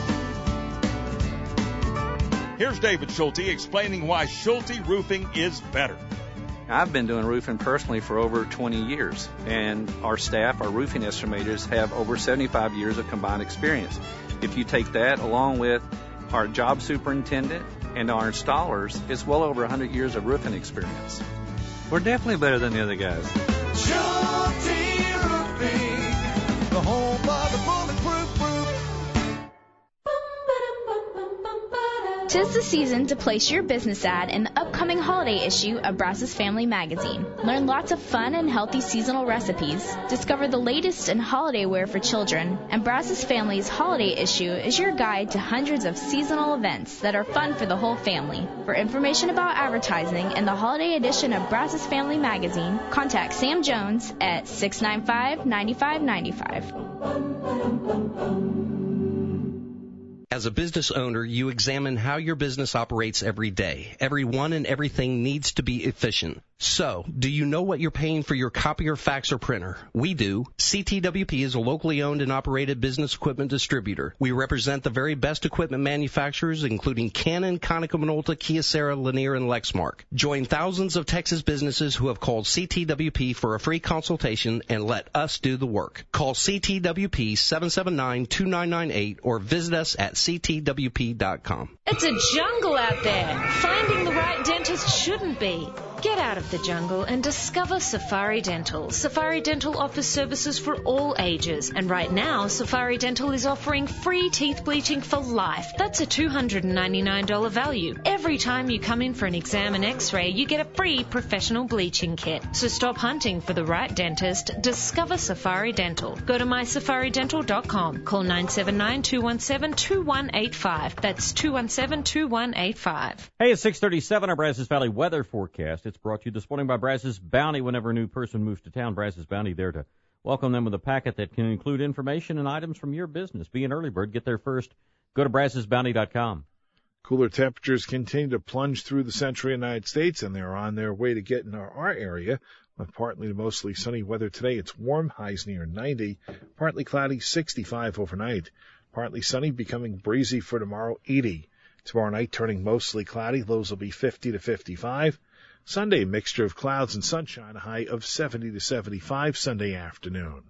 Here's David Schulte explaining why Schulte Roofing is better. I've been doing roofing personally for over twenty years, and our staff, our roofing estimators, have over seventy-five years of combined experience. If you take that along with our job superintendent and our installers, it's well over one hundred years of roofing experience. We're definitely better than the other guys. Schulte Roofing, the home of the bulletproof roof. 'Tis the season to place your business ad in the upcoming holiday issue of Brazos Family Magazine. Learn lots of fun and healthy seasonal recipes. Discover the latest in holiday wear for children. And Brazos Family's holiday issue is your guide to hundreds of seasonal events that are fun for the whole family. For information about advertising in the holiday edition of Brazos Family Magazine, contact Sam Jones at six nine five, nine five nine five. As a business owner, you examine how your business operates every day. Everyone and everything needs to be efficient. So, do you know what you're paying for your copier, fax, or printer? We do. C T W P is a locally owned and operated business equipment distributor. We represent the very best equipment manufacturers, including Canon, Konica Minolta, Kyocera, Lanier, and Lexmark. Join thousands of Texas businesses who have called C T W P for a free consultation and let us do the work. Call C T W P seven seven nine, two nine nine eight or visit us at C T W P dot com. It's a jungle out there. Finding the right dentist shouldn't be. Get out of the jungle and discover Safari Dental. Safari Dental offers services for all ages. And right now, Safari Dental is offering free teeth bleaching for life. That's a two hundred ninety-nine dollars value. Every time you come in for an exam and x-ray, you get a free professional bleaching kit. So stop hunting for the right dentist. Discover Safari Dental. Go to my safari dental dot com. Call nine seven nine, two one seven, two one eight five. That's two one seven, two one eight five. Hey, it's six thirty-seven, our Brazos Valley weather forecast. It's brought to you this morning by Brazos Bounty. Whenever a new person moves to town, Brazos Bounty there to welcome them with a packet that can include information and items from your business. Be an early bird. Get there first. Go to brazos bounty dot com. Cooler temperatures continue to plunge through the central United States, and they're on their way to get in our, our area. With partly to mostly sunny weather today, it's warm, highs near ninety. Partly cloudy, sixty-five overnight. Partly sunny, becoming breezy for tomorrow, eighty. Tomorrow night, turning mostly cloudy, lows will be fifty to fifty-five. Sunday, mixture of clouds and sunshine, a high of seventy to seventy-five Sunday afternoon.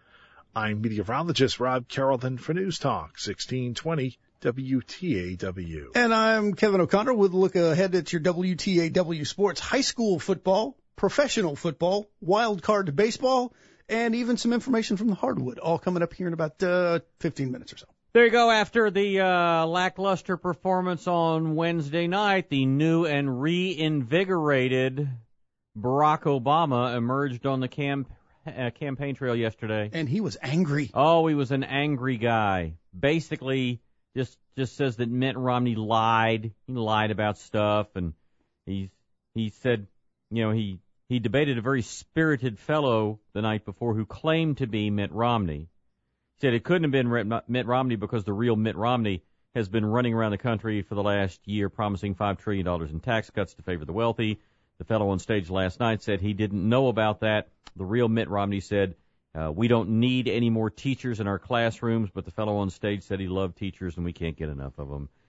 I'm meteorologist Rob Carrollton for News Talk sixteen twenty W T A W. And I'm Kevin O'Connor with a look ahead at your W T A W sports, high school football, professional football, wild card baseball, and even some information from the hardwood, all coming up here in about uh, fifteen minutes or so. There you go. After the uh, lackluster performance on Wednesday night, the new and reinvigorated Barack Obama emerged on the camp, uh, campaign trail yesterday. And he was angry. Oh, he was an angry guy. Basically, just just says that Mitt Romney lied. He lied about stuff, and he he said, you know, he he debated a very spirited fellow the night before who claimed to be Mitt Romney. Said it couldn't have been Mitt Romney because the real Mitt Romney has been running around the country for the last year promising five trillion dollars in tax cuts to favor the wealthy. The fellow on stage last night said he didn't know about that. The real Mitt Romney said, uh, we don't need any more teachers in our classrooms, but the fellow on stage said he loved teachers and we can't get enough of them.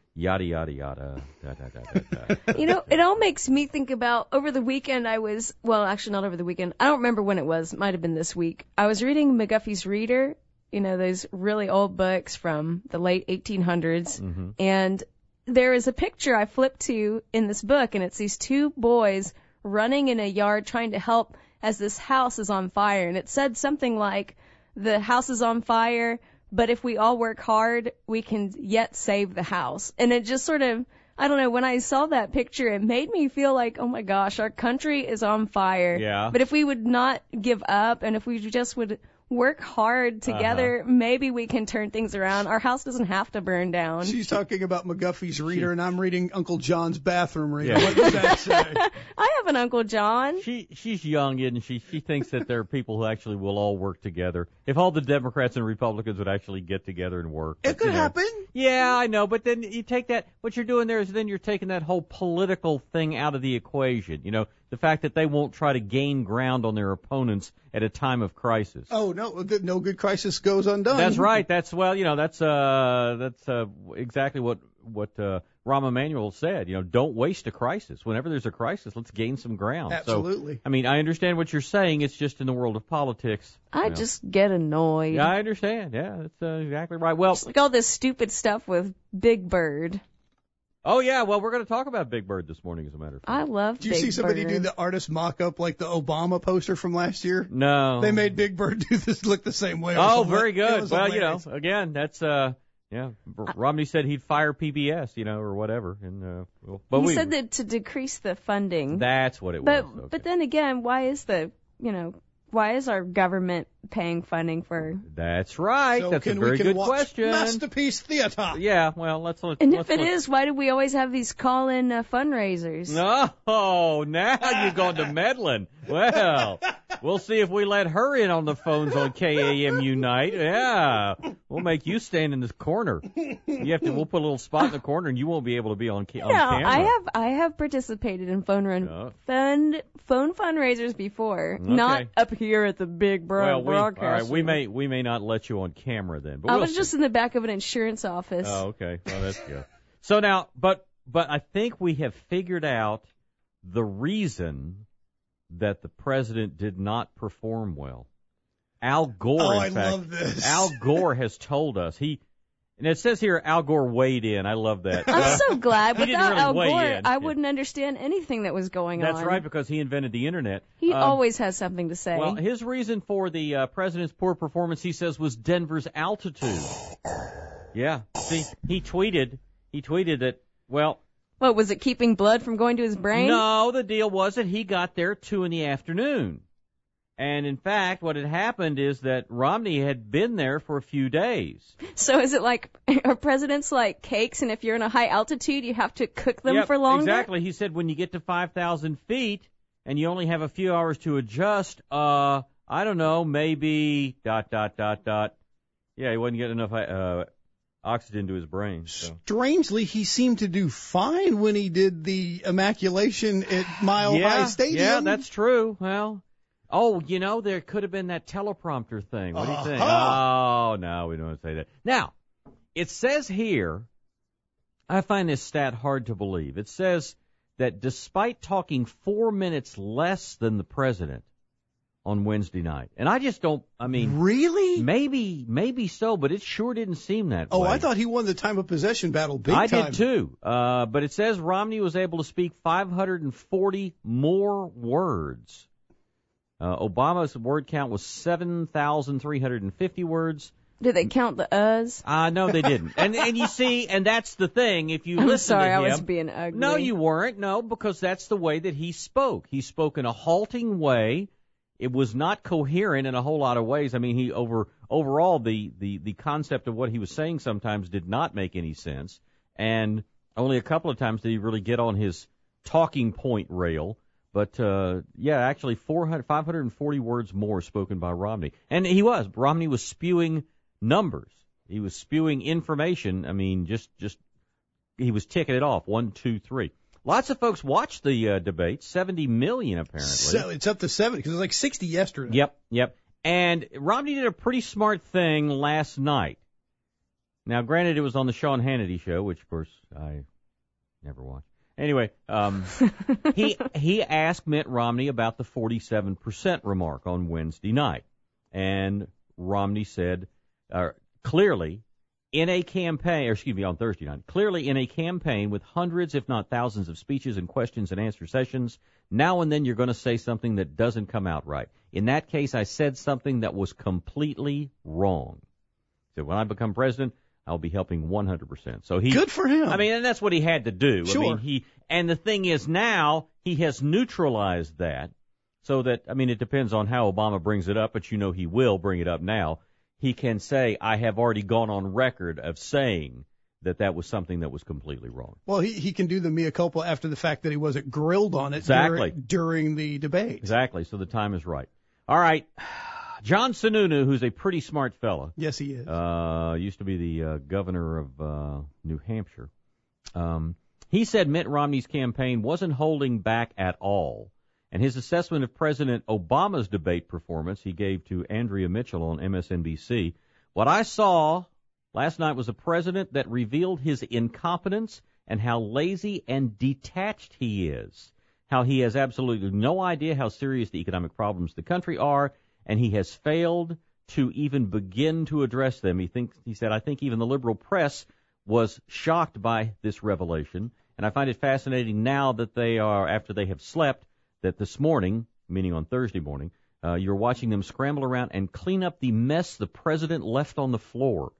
yada, yada, yada, da, da, da, da, da. You know, it all makes me think about, over the weekend I was, well, actually not over the weekend. I don't remember when it was. It might have been this week. I was reading McGuffey's Reader, you know, those really old books from the late eighteen hundreds. Mm-hmm. And there is a picture I flipped to in this book, and it's these two boys running in a yard trying to help as this house is on fire. And it said something like, the house is on fire, but if we all work hard, we can yet save the house. And it just sort of, I don't know, when I saw that picture, it made me feel like, oh my gosh, our country is on fire. Yeah. But if we would not give up, and if we just would work hard together, uh-huh. maybe we can turn things around. Our house doesn't have to burn down. She's talking about McGuffey's Reader, and I'm reading Uncle John's Bathroom Reader. Yeah. What does that say? I have an Uncle John. She She's young, isn't she? She thinks that there are people who actually will all work together. If all the Democrats and Republicans would actually get together and work. It but, could you know, happen. Yeah, I know, but then you take that, what you're doing there is then you're taking that whole political thing out of the equation. You know, the fact that they won't try to gain ground on their opponents at a time of crisis. Oh, no, no good crisis goes undone. That's right. That's, well, you know, that's uh, that's uh, exactly what, what uh, Rahm Emanuel said. You know, don't waste a crisis. Whenever there's a crisis, let's gain some ground. Absolutely. So, I mean, I understand what you're saying. It's just in the world of politics. I you know. just get annoyed. Yeah, I understand. Yeah, that's uh, exactly right. Well, just like all this stupid stuff with Big Bird. Oh, yeah, well, we're going to talk about Big Bird this morning, as a matter of fact. I love Did you Big see somebody Bird. do the artist mock-up like the Obama poster from last year? No. They made Big Bird do this, look the same way. Oh, very good. Well, hilarious. you know, again, that's, uh, yeah, I, Romney said he'd fire P B S, you know, or whatever. And uh, well, but he we, said that to decrease the funding. That's what it but, was. Okay. But then again, why is the, you know, why is our government paying funding for? That's right. So That's can a very we can good watch question. Masterpiece Theater. Yeah, well, let's look. And let's if it look. is, why do we always have these call-in uh, fundraisers? No, now you're going to meddling. Well, we'll see if we let her in on the phones on K A M U night. Yeah, we'll make you stand in this corner. You have to. We'll put a little spot in the corner, and you won't be able to be on, ca- on no, camera. I have I have participated in phone run No. fund phone fundraisers before, Okay. not up here at the big bro- well, we, all broadcast. right, we may we may not let you on camera then. But I we'll was see. just in the back of an insurance office. Oh, okay. Well, that's good. So now, but but I think we have figured out the reason that the president did not perform well. Al Gore, Oh, in I fact, love this. Al Gore has told us he, and it says here Al Gore weighed in. I love that. I'm so glad. He didn't Without really Al weigh Gore, in. I Yeah. wouldn't understand anything that was going That's on. right, because he invented the internet. He Um, always has something to say. Well, his reason for the uh, president's poor performance, he says, was Denver's altitude. Yeah. See, he tweeted, he tweeted that, well, what, was it keeping blood from going to his brain? no, the deal was that he got there at two in the afternoon. And in fact, what had happened is that Romney had been there for a few days. So is it like, are presidents like cakes, and if you're in a high altitude, you have to cook them Yep, for longer? Exactly. He said when you get to five thousand feet and you only have a few hours to adjust, uh, I don't know, maybe dot, dot, dot, dot. Yeah, he wasn't getting enough uh, oxygen to his brain. So. Strangely, he seemed to do fine when he did the immaculation at Mile yeah, High Stadium. Yeah, that's true. Well, oh, you know, there could have been that teleprompter thing. What do you think? Uh-huh. Oh, no, we don't want to say that. Now, it says here, I find this stat hard to believe. It says that despite talking four minutes less than the president on Wednesday night, and I just don't, I mean. Really? Maybe, maybe so, but it sure didn't seem that Oh, way. I thought he won the time of possession battle big I time. did too. Uh, but it says Romney was able to speak five hundred forty more words. Uh, Obama's word count was seven thousand three hundred fifty words. Did they count the uhs? Uh, no, they didn't. and and you see, and that's the thing. If you I'm listen sorry, to him, I was being ugly. no, you weren't. No, because that's the way that he spoke. He spoke in a halting way. It was not coherent in a whole lot of ways. I mean, he over overall the the the concept of what he was saying sometimes did not make any sense, and only a couple of times did he really get on his talking point rail. But, uh, yeah, actually four hundred, five hundred forty words more spoken by Romney. And he was. Romney was spewing numbers. He was spewing information. I mean, just, just, he was ticking it off. One, two, three. Lots of folks watched the uh, debate. seventy million, apparently. So it's up to seventy, because it was like sixty yesterday. Yep, yep. And Romney did a pretty smart thing last night. Now, granted, it was on the Sean Hannity show, which, of course, I never watched. Anyway, um, he he asked Mitt Romney about the forty-seven percent remark on Wednesday night. And Romney said, uh, clearly, in a campaign, or excuse me, on Thursday night, clearly in a campaign with hundreds, if not thousands, of speeches and questions and answer sessions, now and then you're going to say something that doesn't come out right. In that case, I said something that was completely wrong. He said, when I become president, I'll be helping one hundred percent. So he, good for him. I mean, and that's what he had to do. Sure. I mean, he, and the thing is now he has neutralized that so that, I mean, it depends on how Obama brings it up, but you know he will bring it up now. He can say, I have already gone on record of saying that that was something that was completely wrong. Well, he, he can do the mea culpa after the fact that he wasn't grilled on it exactly. during, during the debate. Exactly. So the time is right. All right. John Sununu, who's a pretty smart fella. Yes, he is. Uh, used to be the uh, governor of uh, New Hampshire. Um, he said Mitt Romney's campaign wasn't holding back at all. And his assessment of President Obama's debate performance he gave to Andrea Mitchell on M S N B C. What I saw last night was a president that revealed his incompetence and how lazy and detached he is. How he has absolutely no idea how serious the economic problems of the country are, and he has failed to even begin to address them. He thinks, he said, I think even the liberal press was shocked by this revelation, and I find it fascinating now that they are, after they have slept, that this morning, meaning on Thursday morning, uh, you're watching them scramble around and clean up the mess the president left on the floor.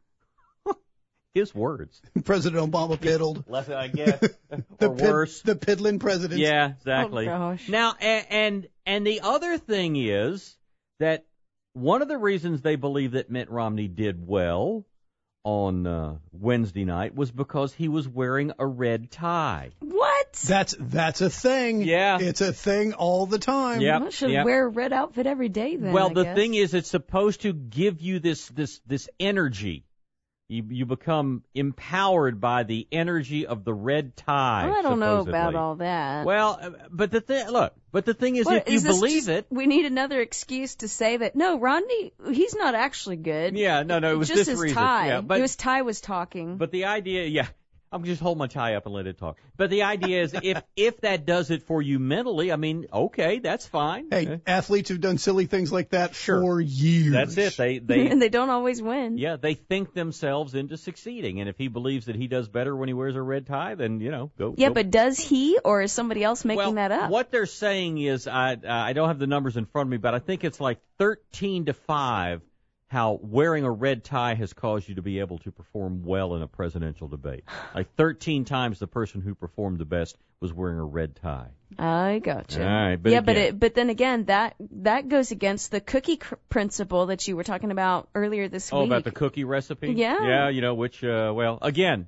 His words. President Obama piddled. Left, I guess, the or pid, worse. The piddling president. Yeah, exactly. Oh, gosh. Now, and, and and the other thing is that one of the reasons they believe that Mitt Romney did well on uh, Wednesday night was because he was wearing a red tie. What? That's that's a thing. Yeah. It's a thing all the time. Yep. I should yep. wear a red outfit every day then. Well, I the guess. thing is, it's supposed to give you this this this energy. You you become empowered by the energy of the red tie. I don't know supposedly. about all that. Well, uh, but the thing, look, but the thing is, What, if you is this believe just- it, we need another excuse to say that no, Rodney, he's not actually good. yeah, no, no, it was just this his reason. tie. Yeah, but his tie was talking. but the idea, yeah, I'm just hold my tie up and let it talk. But the idea is, if if that does it for you mentally, I mean, okay, that's fine. Hey, Uh, athletes have done silly things like that Sure. for years. That's it. They they and they don't always win. yeah, they think themselves into succeeding, and if he believes that he does better when he wears a red tie, then you know, go. Yeah, go. but does he or is somebody else making well, that up? What they're saying is, I I don't have the numbers in front of me, but I think it's like thirteen to five. How wearing a red tie has caused you to be able to perform well in a presidential debate. Like thirteen times the person who performed the best was wearing a red tie. I gotcha. All right, but yeah, again, but it, but then again, that that goes against the cookie cr- principle that you were talking about earlier this oh, week. about the cookie recipe? Yeah. Yeah, you know, which, uh, well, again,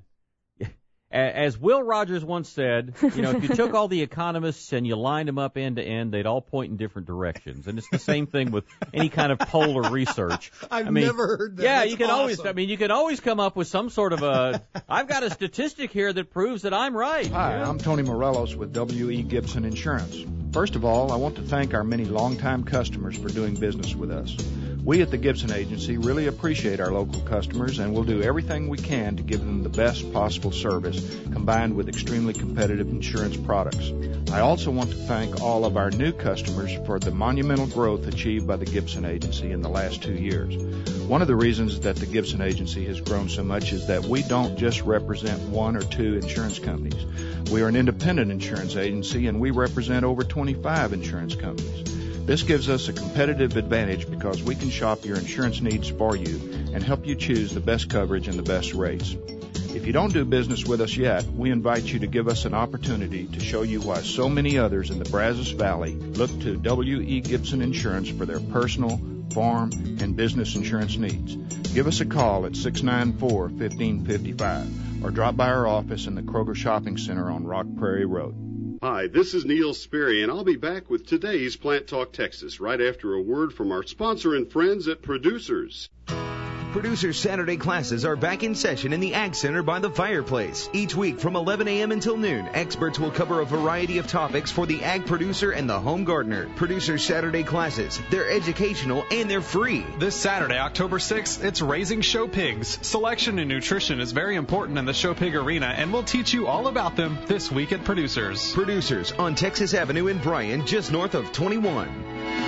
as Will Rogers once said, you know, if you took all the economists and you lined them up end to end, they'd all point in different directions. And it's the same thing with any kind of poll or research. I've I mean, never heard that. Yeah, That's you can always, awesome. I mean, you can always come up with some sort of a, I've got a statistic here that proves that I'm right. Hi, Yeah. I'm Tony Morelos with W E. Gibson Insurance. First of all, I want to thank our many longtime customers for doing business with us. We at the Gibson Agency really appreciate our local customers and will do everything we can to give them the best possible service combined with extremely competitive insurance products. I also want to thank all of our new customers for the monumental growth achieved by the Gibson Agency in the last two years. One of the reasons that the Gibson Agency has grown so much is that we don't just represent one or two insurance companies. We are an independent insurance agency and we represent over twenty-five insurance companies. This gives us a competitive advantage because we can shop your insurance needs for you and help you choose the best coverage and the best rates. If you don't do business with us yet, we invite you to give us an opportunity to show you why so many others in the Brazos Valley look to W E. Gibson Insurance for their personal, farm, and business insurance needs. Give us a call at six nine four, one five five five or drop by our office in the Kroger Shopping Center on Rock Prairie Road. Hi, this is Neil Sperry, and I'll be back with today's Plant Talk Texas right after a word from our sponsor and friends at Producers. Producer's Saturday classes are back in session in the Ag Center by the fireplace. Each week from eleven a.m. until noon, experts will cover a variety of topics for the ag producer and the home gardener. Producer's Saturday classes, they're educational and they're free. This Saturday, October sixth, it's Raising Show Pigs. Selection and nutrition is very important in the show pig arena, and we'll teach you all about them this week at Producers. Producers on Texas Avenue in Bryan, just north of twenty-one.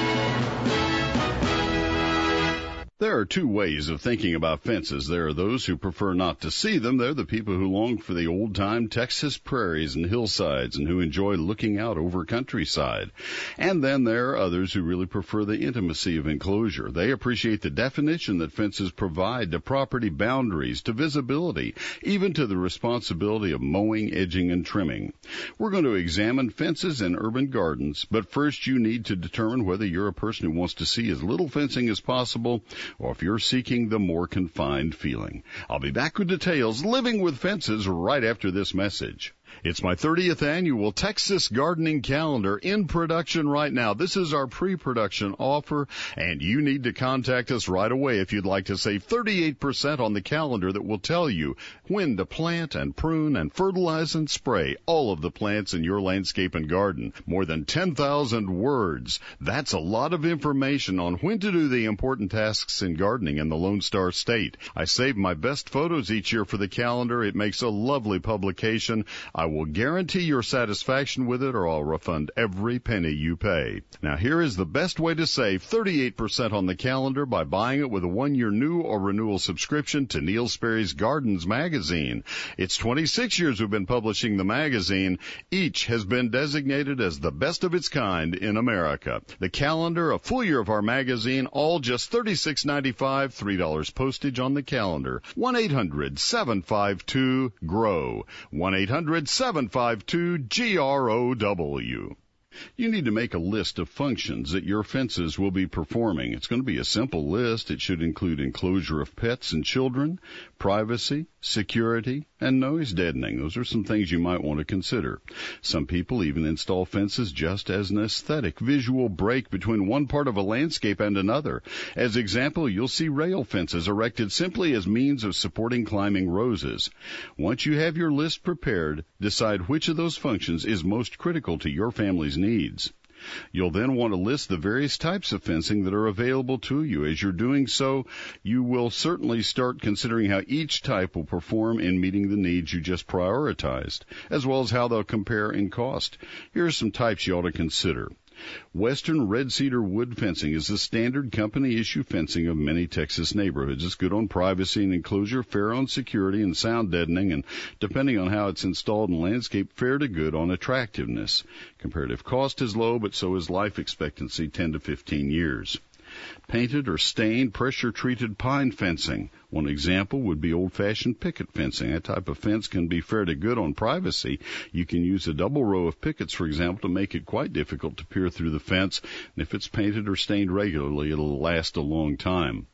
There are two ways of thinking about fences. There are those who prefer not to see them. They're the people who long for the old-time Texas prairies and hillsides and who enjoy looking out over countryside. And then there are others who really prefer the intimacy of enclosure. They appreciate the definition that fences provide to property boundaries, to visibility, even to the responsibility of mowing, edging, and trimming. We're going to examine fences in urban gardens, but first you need to determine whether you're a person who wants to see as little fencing as possible, or if you're seeking the more confined feeling. I'll be back with details living with fences right after this message. It's my thirtieth annual Texas Gardening Calendar in production right now. This is our pre-production offer, and you need to contact us right away if you'd like to save thirty-eight percent on the calendar that will tell you when to plant and prune and fertilize and spray all of the plants in your landscape and garden. More than ten thousand words. That's a lot of information on when to do the important tasks in gardening in the Lone Star State. I save my best photos each year for the calendar. It makes a lovely publication. I will guarantee your satisfaction with it, or I'll refund every penny you pay. Now, here is the best way to save thirty-eight percent on the calendar by buying it with a one-year new or renewal subscription to Neil Sperry's Gardens magazine. It's twenty-six years we've been publishing the magazine. Each has been designated as the best of its kind in America. The calendar, a full year of our magazine, all just thirty-six ninety-five, three dollars postage on the calendar. one eight hundred seven five two G R O W. one eight hundred seven five two G R O W. You need to make a list of functions that your fences will be performing. It's going to be a simple list. It should include enclosure of pets and children, privacy, security, and noise deadening. Those are some things you might want to consider. Some people even install fences just as an aesthetic visual break between one part of a landscape and another. As example, you'll see rail fences erected simply as means of supporting climbing roses. Once you have your list prepared, decide which of those functions is most critical to your family's needs. You'll then want to list the various types of fencing that are available to you. As you're doing so, you will certainly start considering how each type will perform in meeting the needs you just prioritized, as well as how they'll compare in cost. Here are some types you ought to consider. Western red cedar wood fencing is the standard company-issue fencing of many Texas neighborhoods. It's good on privacy and enclosure, fair on security and sound deadening, and depending on how it's installed in landscape, fair to good on attractiveness. Comparative cost is low, but so is life expectancy, ten to fifteen years. Painted or stained pressure-treated pine fencing. One example would be old-fashioned picket fencing. That type of fence can be fair to good on privacy. You can use a double row of pickets, for example, to make it quite difficult to peer through the fence. And if it's painted or stained regularly, it'll last a long time.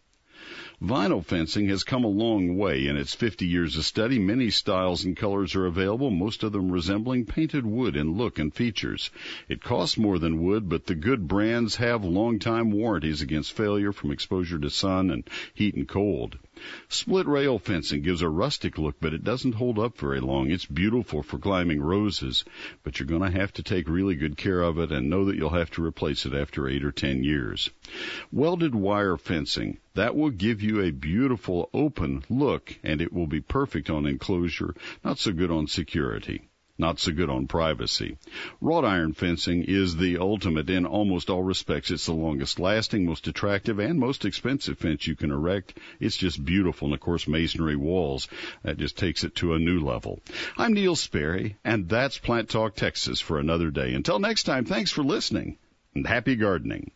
Vinyl fencing has come a long way. In its fifty years of study, many styles and colors are available, most of them resembling painted wood in look and features. It costs more than wood, but the good brands have long-time warranties against failure from exposure to sun and heat and cold. Split rail fencing gives a rustic look, but it doesn't hold up very long. It's beautiful for climbing roses, but you're going to have to take really good care of it and know that you'll have to replace it after eight or ten years. Welded wire fencing. That will give you a beautiful open look, and it will be perfect on enclosure, not so good on security. Not so good on privacy. Wrought iron fencing is the ultimate in almost all respects. It's the longest lasting, most attractive, and most expensive fence you can erect. It's just beautiful. And, of course, masonry walls. That just takes it to a new level. I'm Neil Sperry, and that's Plant Talk Texas for another day. Until next time, thanks for listening, and happy gardening.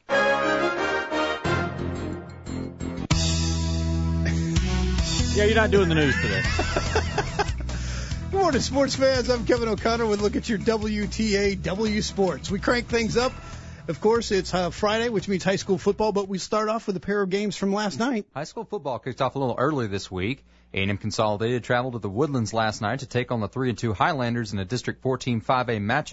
Yeah, you're not doing the news today. Good morning, sports fans. I'm Kevin O'Connor with a look at your W T A W Sports. We crank things up. Of course, it's uh, Friday, which means high school football, but we start off with a pair of games from last night. High school football kicked off a little early this week. A and M Consolidated traveled to the Woodlands last night to take on the three and two Highlanders in a District fourteen five A matchup.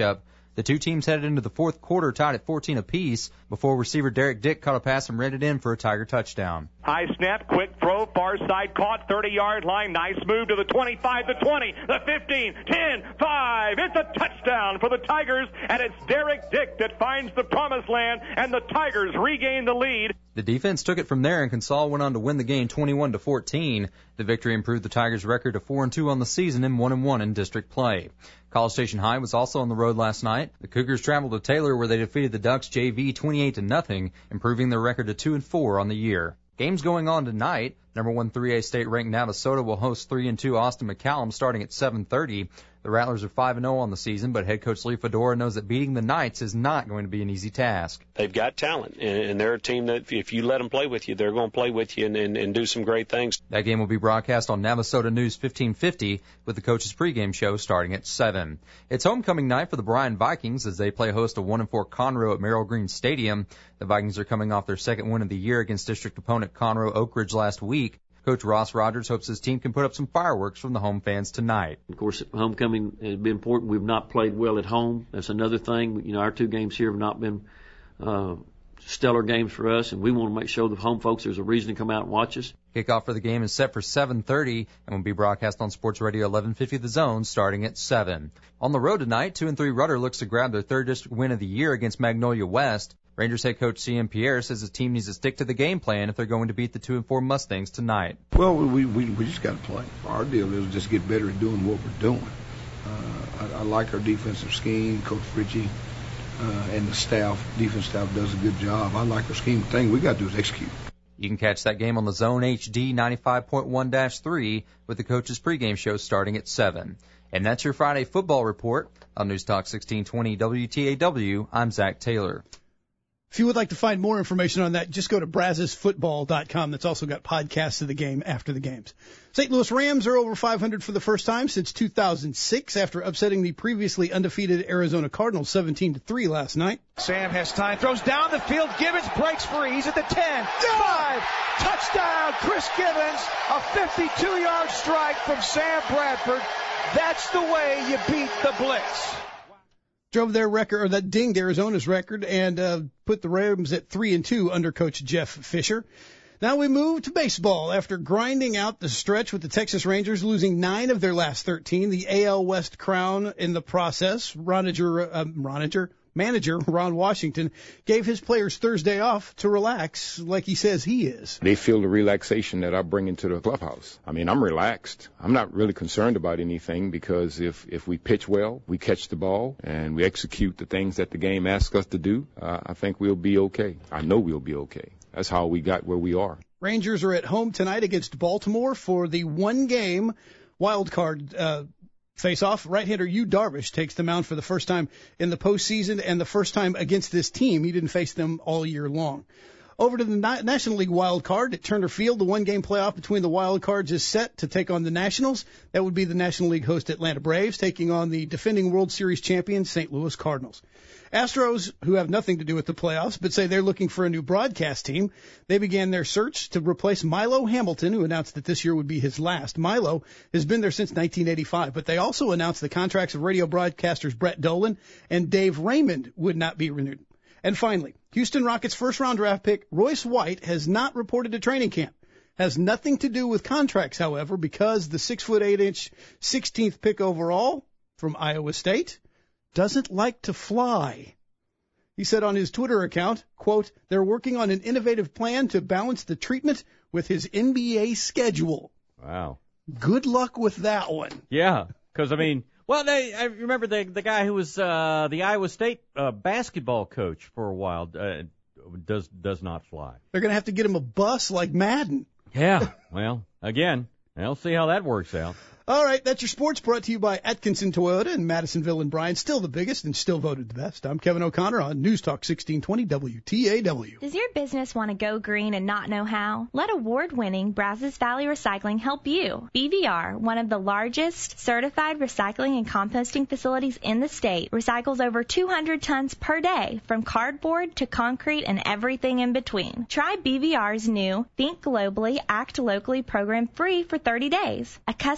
The two teams headed into the fourth quarter tied at fourteen apiece before receiver Derek Dick caught a pass and read it in for a Tiger touchdown. High snap, quick throw, far side caught, thirty-yard line. Nice move to the twenty-five, the twenty, the fifteen, ten, five. It's a touchdown for the Tigers, and it's Derek Dick that finds the promised land, and the Tigers regain the lead. The defense took it from there, and Consol went on to win the game twenty-one to fourteen. The victory improved the Tigers' record to four and two on the season and one and one in district play. College Station High was also on the road last night. The Cougars traveled to Taylor, where they defeated the Ducks J V twenty-eight to nothing, improving their record to two and four on the year. Games going on tonight. Number one three A state ranked Navasota will host three and two Austin McCallum starting at seven thirty. The Rattlers are five and oh on the season, but head coach Lee Fedora knows that beating the Knights is not going to be an easy task. They've got talent, and they're a team that if you let them play with you, they're going to play with you and, and, and do some great things. That game will be broadcast on Navasota News fifteen fifty with the coach's pregame show starting at seven. It's homecoming night for the Bryan Vikings as they play host to one and four Conroe at Merrill Green Stadium. The Vikings are coming off their second win of the year against district opponent Conroe Oak Ridge last week. Coach Ross Rogers hopes his team can put up some fireworks from the home fans tonight. Of course, homecoming has been important. We've not played well at home. That's another thing. You know, our two games here have not been uh, stellar games for us, and we want to make sure the home folks there's a reason to come out and watch us. Kickoff for the game is set for seven thirty and will be broadcast on Sports Radio eleven fifty The Zone starting at seven. On the road tonight, two and three Rudder looks to grab their third district win of the year against Magnolia West. Rangers head coach C M Pierre says his team needs to stick to the game plan if they're going to beat the two and four Mustangs tonight. Well, we we, we just got to play. Our deal is just get better at doing what we're doing. Uh, I, I like our defensive scheme. Coach Ritchie uh, and the staff, defense staff, does a good job. I like our scheme. The thing we got to do is execute. You can catch that game on the Zone H D ninety-five point one dash three with the coach's pregame show starting at seven. And that's your Friday football report. On News Talk sixteen twenty W T A W, I'm Zach Taylor. If you would like to find more information on that, just go to brazos football dot com. That's also got podcasts of the game after the games. Saint Louis Rams are over five hundred for the first time since two thousand six after upsetting the previously undefeated Arizona Cardinals seventeen to three last night. Sam has time, throws down the field. Gibbons breaks free. He's at the ten, five, touchdown, Chris Gibbons. A fifty-two-yard strike from Sam Bradford. That's the way you beat the blitz. Drove their record, or that dinged Arizona's record, and uh, put the Rams at three and two under Coach Jeff Fisher. Now we move to baseball. After grinding out the stretch with the Texas Rangers, losing nine of their last thirteen, the A L West crown in the process, Ronager, uh, Ronager, manager Ron Washington gave his players Thursday off to relax, like he says he is. They feel the relaxation that I bring into the clubhouse. I mean, I'm relaxed. I'm not really concerned about anything because if, if we pitch well, we catch the ball, and we execute the things that the game asks us to do, uh, I think we'll be okay. I know we'll be okay. That's how we got where we are. Rangers are at home tonight against Baltimore for the one-game wild card uh face-off. Right-hander Yu Darvish takes the mound for the first time in the postseason and the first time against this team. He didn't face them all year long. Over to the National League wild card at Turner Field, the one-game playoff between the wild cards is set to take on the Nationals. That would be the National League host Atlanta Braves taking on the defending World Series champion Saint Louis Cardinals. Astros, who have nothing to do with the playoffs, but say they're looking for a new broadcast team, they began their search to replace Milo Hamilton, who announced that this year would be his last. Milo has been there since nineteen eighty-five, but they also announced the contracts of radio broadcasters Brett Dolan and Dave Raymond would not be renewed. And finally, Houston Rockets first-round draft pick Royce White has not reported to training camp. Has nothing to do with contracts, however, because the six foot eight inch sixteenth pick overall from Iowa State doesn't like to fly. He said on his Twitter account, quote, they're working on an innovative plan to balance the treatment with his N B A schedule. Wow. Good luck with that one. Yeah, because, I mean, well, they, I remember the the guy who was uh, the Iowa State uh, basketball coach for a while uh, does does not fly. They're going to have to get him a bus like Madden. Yeah, well, again, I'll see how that works out. All right, that's your sports brought to you by Atkinson Toyota in Madisonville and Bryan. Still the biggest and still voted the best. I'm Kevin O'Connor on News Talk sixteen twenty W T A W. Does your business want to go green and not know how? Let award-winning Brazos Valley Recycling help you. B V R, one of the largest certified recycling and composting facilities in the state, recycles over two hundred tons per day from cardboard to concrete and everything in between. Try B V R's new Think Globally, Act Locally program free for thirty days. A customized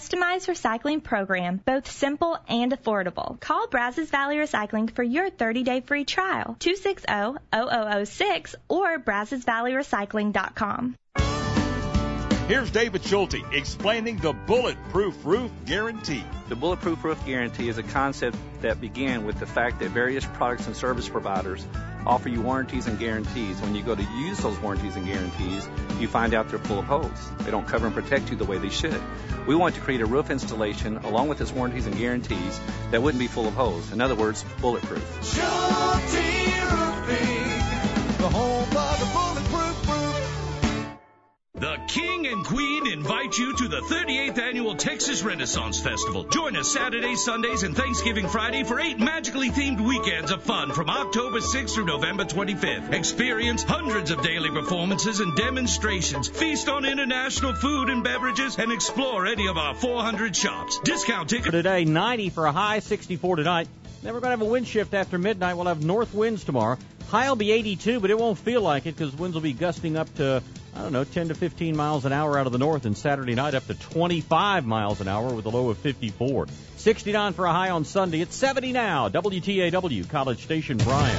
continuous recycling program, both simple and affordable. Call Brazos Valley Recycling for your thirty-day free trial, two six zero, zero zero zero six or brazos valley recycling dot com. Here's David Schulte explaining the Bulletproof Roof Guarantee. The Bulletproof Roof Guarantee is a concept that began with the fact that various products and service providers offer you warranties and guarantees. When you go to use those warranties and guarantees, you find out they're full of holes. They don't cover and protect you the way they should. We want to create a roof installation along with its warranties and guarantees that wouldn't be full of holes. In other words, bulletproof. Schulte Roofing, the home of the bulletproof roof. The King and Queen invite you to the thirty-eighth Annual Texas Renaissance Festival. Join us Saturdays, Sundays, and Thanksgiving Friday for eight magically themed weekends of fun from October sixth through November twenty-fifth. Experience hundreds of daily performances and demonstrations. Feast on international food and beverages and explore any of our four hundred shops. Discount ticket. For today, ninety for a high, sixty-four tonight. Then we're going to have a wind shift after midnight. We'll have north winds tomorrow. High will be eighty-two, but it won't feel like it because winds will be gusting up to, I don't know, ten to fifteen miles an hour out of the north, and Saturday night up to twenty-five miles an hour with a low of fifty-four. sixty-nine for a high on Sunday. It's seventy now. W T A W, College Station, Bryan.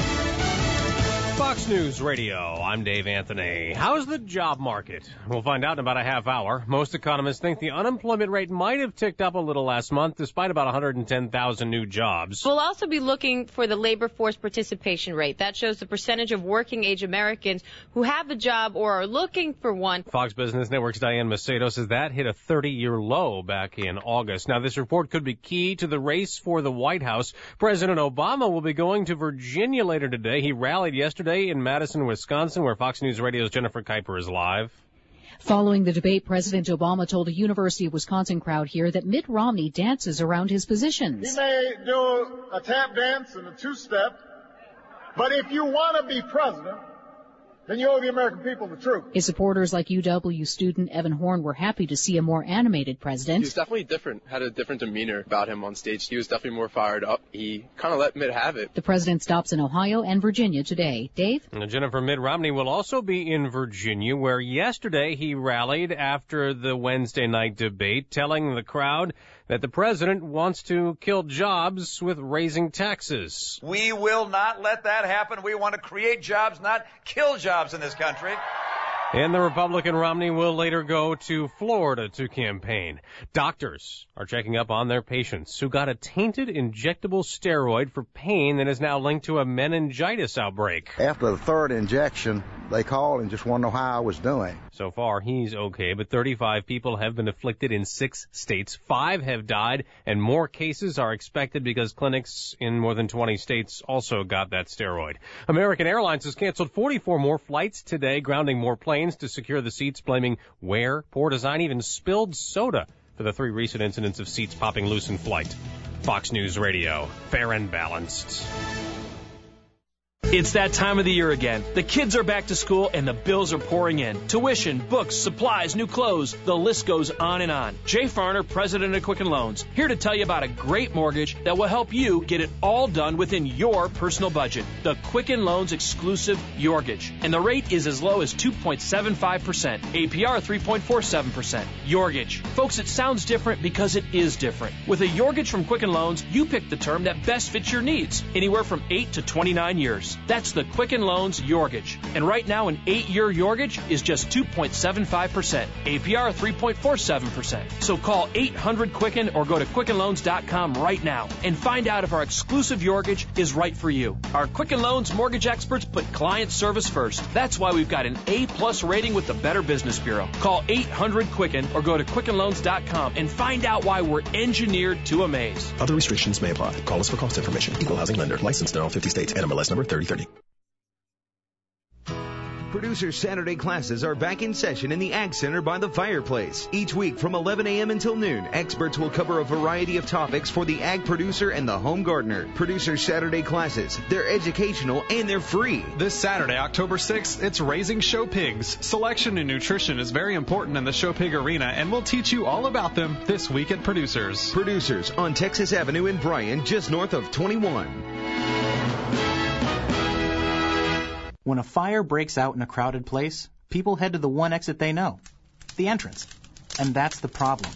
Fox News Radio, I'm Dave Anthony. How's the job market? We'll find out in about a half hour. Most economists think the unemployment rate might have ticked up a little last month, despite about one hundred ten thousand new jobs. We'll also be looking for the labor force participation rate. That shows the percentage of working-age Americans who have a job or are looking for one. Fox Business Network's Diane Macedo says that hit a thirty-year low back in August. Now, this report could be key to the race for the White House. President Obama will be going to Virginia later today. He rallied yesterday in Madison, Wisconsin, where Fox News Radio's Jennifer Kuiper is live. Following the debate, President Obama told a University of Wisconsin crowd here that Mitt Romney dances around his positions. He may do a tap dance and a two-step, but if you want to be president, then you owe the American people the truth. His supporters, like U W student Evan Horn, were happy to see a more animated president. He was definitely different, had a different demeanor about him on stage. He was definitely more fired up. He kind of let Mitt have it. The president stops in Ohio and Virginia today. Dave? And Jennifer, Mitt Romney will also be in Virginia, where yesterday he rallied after the Wednesday night debate, telling the crowd that the president wants to kill jobs with raising taxes. We will not let that happen. We want to create jobs, not kill jobs in this country. And the Republican Romney will later go to Florida to campaign. Doctors are checking up on their patients who got a tainted injectable steroid for pain that is now linked to a meningitis outbreak. After the third injection, they called and just want to know how I was doing. So far, he's okay, but thirty-five people have been afflicted in six states. Five have died, and more cases are expected because clinics in more than twenty states also got that steroid. American Airlines has canceled forty-four more flights today, grounding more planes to secure the seats, blaming wear, poor design, even spilled soda for the three recent incidents of seats popping loose in flight. Fox News Radio, fair and balanced. It's that time of the year again. The kids are back to school and the bills are pouring in. Tuition, books, supplies, new clothes, the list goes on and on. Jay Farner, president of Quicken Loans, here to tell you about a great mortgage that will help you get it all done within your personal budget. The Quicken Loans exclusive Yorgage. And the rate is as low as two point seven five percent. A P R three point four seven percent. Yorgage. Folks, it sounds different because it is different. With a Yorgage from Quicken Loans, you pick the term that best fits your needs. Anywhere from eight to twenty-nine years. That's the Quicken Loans Yorgage. And right now, an eight-year Yorgage is just two point seven five percent. A P R three point four seven percent. So call eight hundred Quicken or go to quicken loans dot com right now and find out if our exclusive Yorgage is right for you. Our Quicken Loans mortgage experts put client service first. That's why we've got an A-plus rating with the Better Business Bureau. Call eight hundred Quicken or go to quicken loans dot com and find out why we're engineered to amaze. Other restrictions may apply. Call us for cost information. Equal Housing Lender. Licensed in all fifty states. N M L S number thirty thirty. Producer's Saturday classes are back in session in the Ag Center by the fireplace. Each week from eleven a.m. until noon, experts will cover a variety of topics for the ag producer and the home gardener. Producer's Saturday classes, they're educational and they're free. This Saturday, October sixth, it's Raising Show Pigs. Selection and nutrition is very important in the show pig arena, and we'll teach you all about them this week at Producers. Producers on Texas Avenue in Bryan, just north of twenty-one. When a fire breaks out in a crowded place, people head to the one exit they know, the entrance. And that's the problem.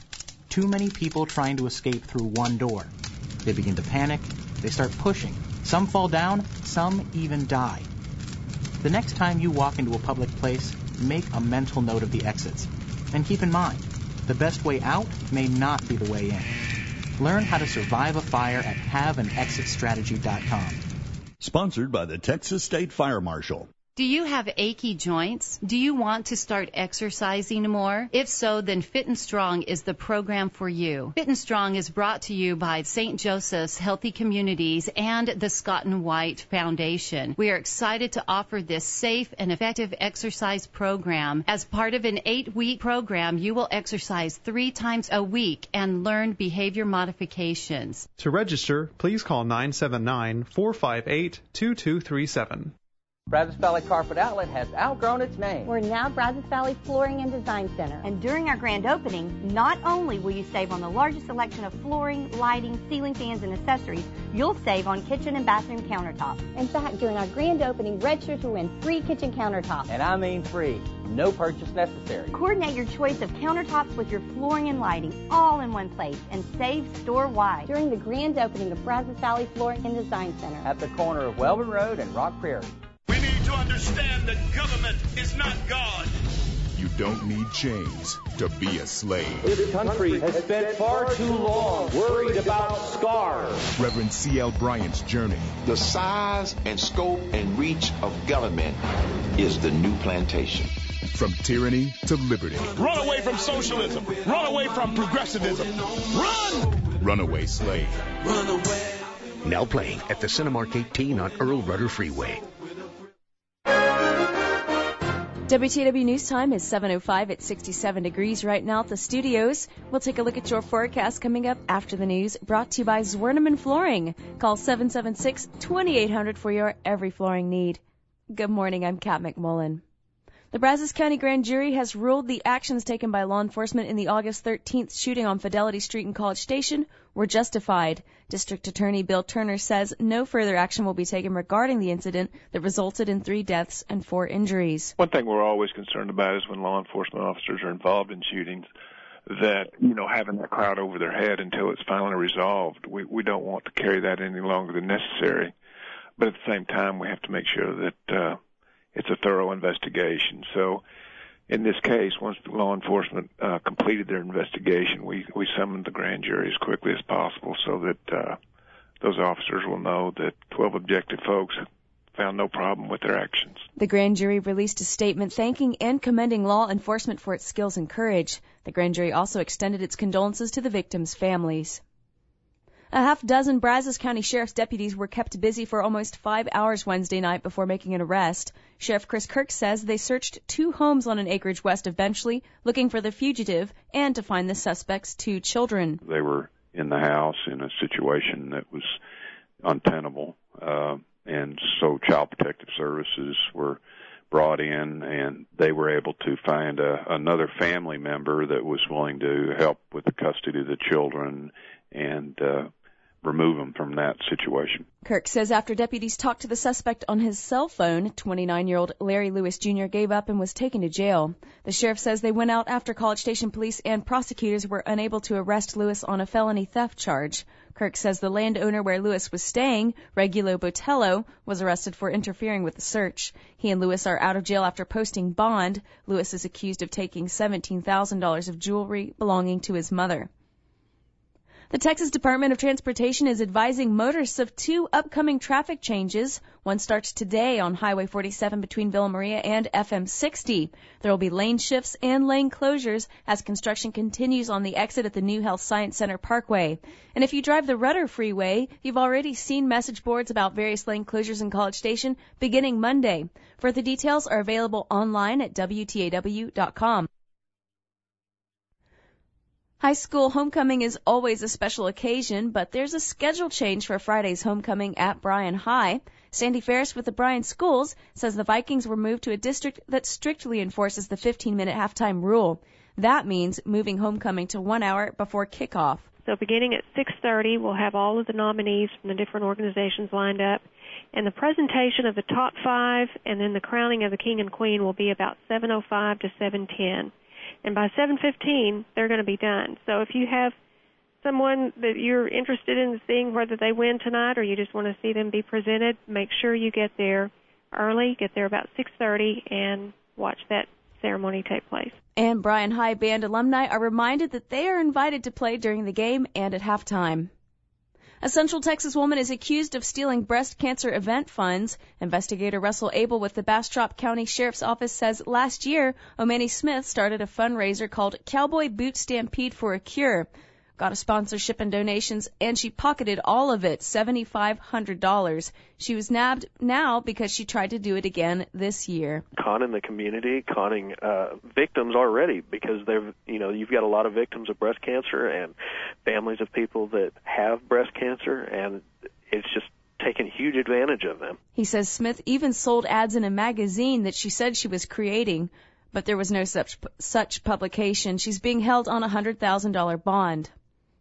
Too many people trying to escape through one door. They begin to panic. They start pushing. Some fall down. Some even die. The next time you walk into a public place, make a mental note of the exits. And keep in mind, the best way out may not be the way in. Learn how to survive a fire at have an exit strategy dot com. Sponsored by the Texas State Fire Marshal. Do you have achy joints? Do you want to start exercising more? If so, then Fit and Strong is the program for you. Fit and Strong is brought to you by Saint Joseph's Healthy Communities and the Scott and White Foundation. We are excited to offer this safe and effective exercise program. As part of an eight-week program, you will exercise three times a week and learn behavior modifications. To register, please call nine seven nine, four five eight, two two three seven. Brazos Valley Carpet Outlet has outgrown its name. We're now Brazos Valley Flooring and Design Center. And during our grand opening, not only will you save on the largest selection of flooring, lighting, ceiling fans, and accessories, you'll save on kitchen and bathroom countertops. In fact, during our grand opening, registers will win free kitchen countertops. And I mean free. No purchase necessary. Coordinate your choice of countertops with your flooring and lighting all in one place and save store-wide during the grand opening of Brazos Valley Flooring and Design Center. At the corner of Welborn Road and Rock Prairie. We need to understand that government is not God. You don't need chains to be a slave. This country has spent far too long worried about scars. Reverend C L Bryant's journey. The size and scope and reach of government is the new plantation. From tyranny to liberty. Run away from socialism. Run away from progressivism. Run! Runaway slave. Run away. Now playing at the Cinemark eighteen on Earl Rudder Freeway. W T W News Time is seven oh five at sixty-seven degrees right now at the studios. We'll take a look at your forecast coming up after the news, brought to you by Zwerneman Flooring. Call seven seven six, two eight hundred for your every flooring need. Good morning, I'm Kat McMullen. The Brazos County Grand Jury has ruled the actions taken by law enforcement in the August thirteenth shooting on Fidelity Street in College Station were justified. District Attorney Bill Turner says no further action will be taken regarding the incident that resulted in three deaths and four injuries. One thing we're always concerned about is when law enforcement officers are involved in shootings, that, you know, having that cloud over their head until it's finally resolved. We, we don't want to carry that any longer than necessary. But at the same time, we have to make sure that uh, it's a thorough investigation. So in this case, once the law enforcement uh, completed their investigation, we, we summoned the grand jury as quickly as possible so that uh, those officers will know that twelve objective folks found no problem with their actions. The grand jury released a statement thanking and commending law enforcement for its skills and courage. The grand jury also extended its condolences to the victims' families. A half dozen Brazos County Sheriff's deputies were kept busy for almost five hours Wednesday night before making an arrest. Sheriff Chris Kirk says they searched two homes on an acreage west of Benchley, looking for the fugitive and to find the suspect's two children. They were in the house in a situation that was untenable, uh, and so Child Protective Services were brought in, and they were able to find a, another family member that was willing to help with the custody of the children and uh, remove them from that situation. Kirk says after deputies talked to the suspect on his cell phone, twenty-nine-year-old Larry Lewis Junior gave up and was taken to jail. The sheriff says they went out after College Station police and prosecutors were unable to arrest Lewis on a felony theft charge. Kirk says the landowner where Lewis was staying, Regulo Botello, was arrested for interfering with the search. He and Lewis are out of jail after posting bond. Lewis is accused of taking seventeen thousand dollars of jewelry belonging to his mother. The Texas Department of Transportation is advising motorists of two upcoming traffic changes. One starts today on Highway forty-seven between Villa Maria and F M sixty. There will be lane shifts and lane closures as construction continues on the exit at the New Health Science Center Parkway. And if you drive the Rudder Freeway, you've already seen message boards about various lane closures in College Station beginning Monday. Further details are available online at W T A W dot com. High school homecoming is always a special occasion, but there's a schedule change for Friday's homecoming at Bryan High. Sandy Ferris with the Bryan Schools says the Vikings were moved to a district that strictly enforces the fifteen-minute halftime rule. That means moving homecoming to one hour before kickoff. So beginning at six thirty, we'll have all of the nominees from the different organizations lined up, and the presentation of the top five and then the crowning of the king and queen will be about seven oh five to seven ten. and by seven fifteen, they're going to be done. So if you have someone that you're interested in seeing whether they win tonight or you just want to see them be presented, make sure you get there early, get there about six thirty, and watch that ceremony take place. And Bryan High Band alumni are reminded that they are invited to play during the game and at halftime. A Central Texas woman is accused of stealing breast cancer event funds. Investigator Russell Abel with the Bastrop County Sheriff's Office says last year, Omani Smith started a fundraiser called Cowboy Boot Stampede for a Cure. Got a sponsorship and donations, and she pocketed all of it, seven thousand five hundred dollars. She was nabbed now because she tried to do it again this year. Conning the community, conning uh, victims already, because they've, you know, you've got a lot of victims of breast cancer and families of people that have breast cancer, and it's just taken huge advantage of them. He says Smith even sold ads in a magazine that she said she was creating, but there was no such such publication. She's being held on a one hundred thousand dollars bond.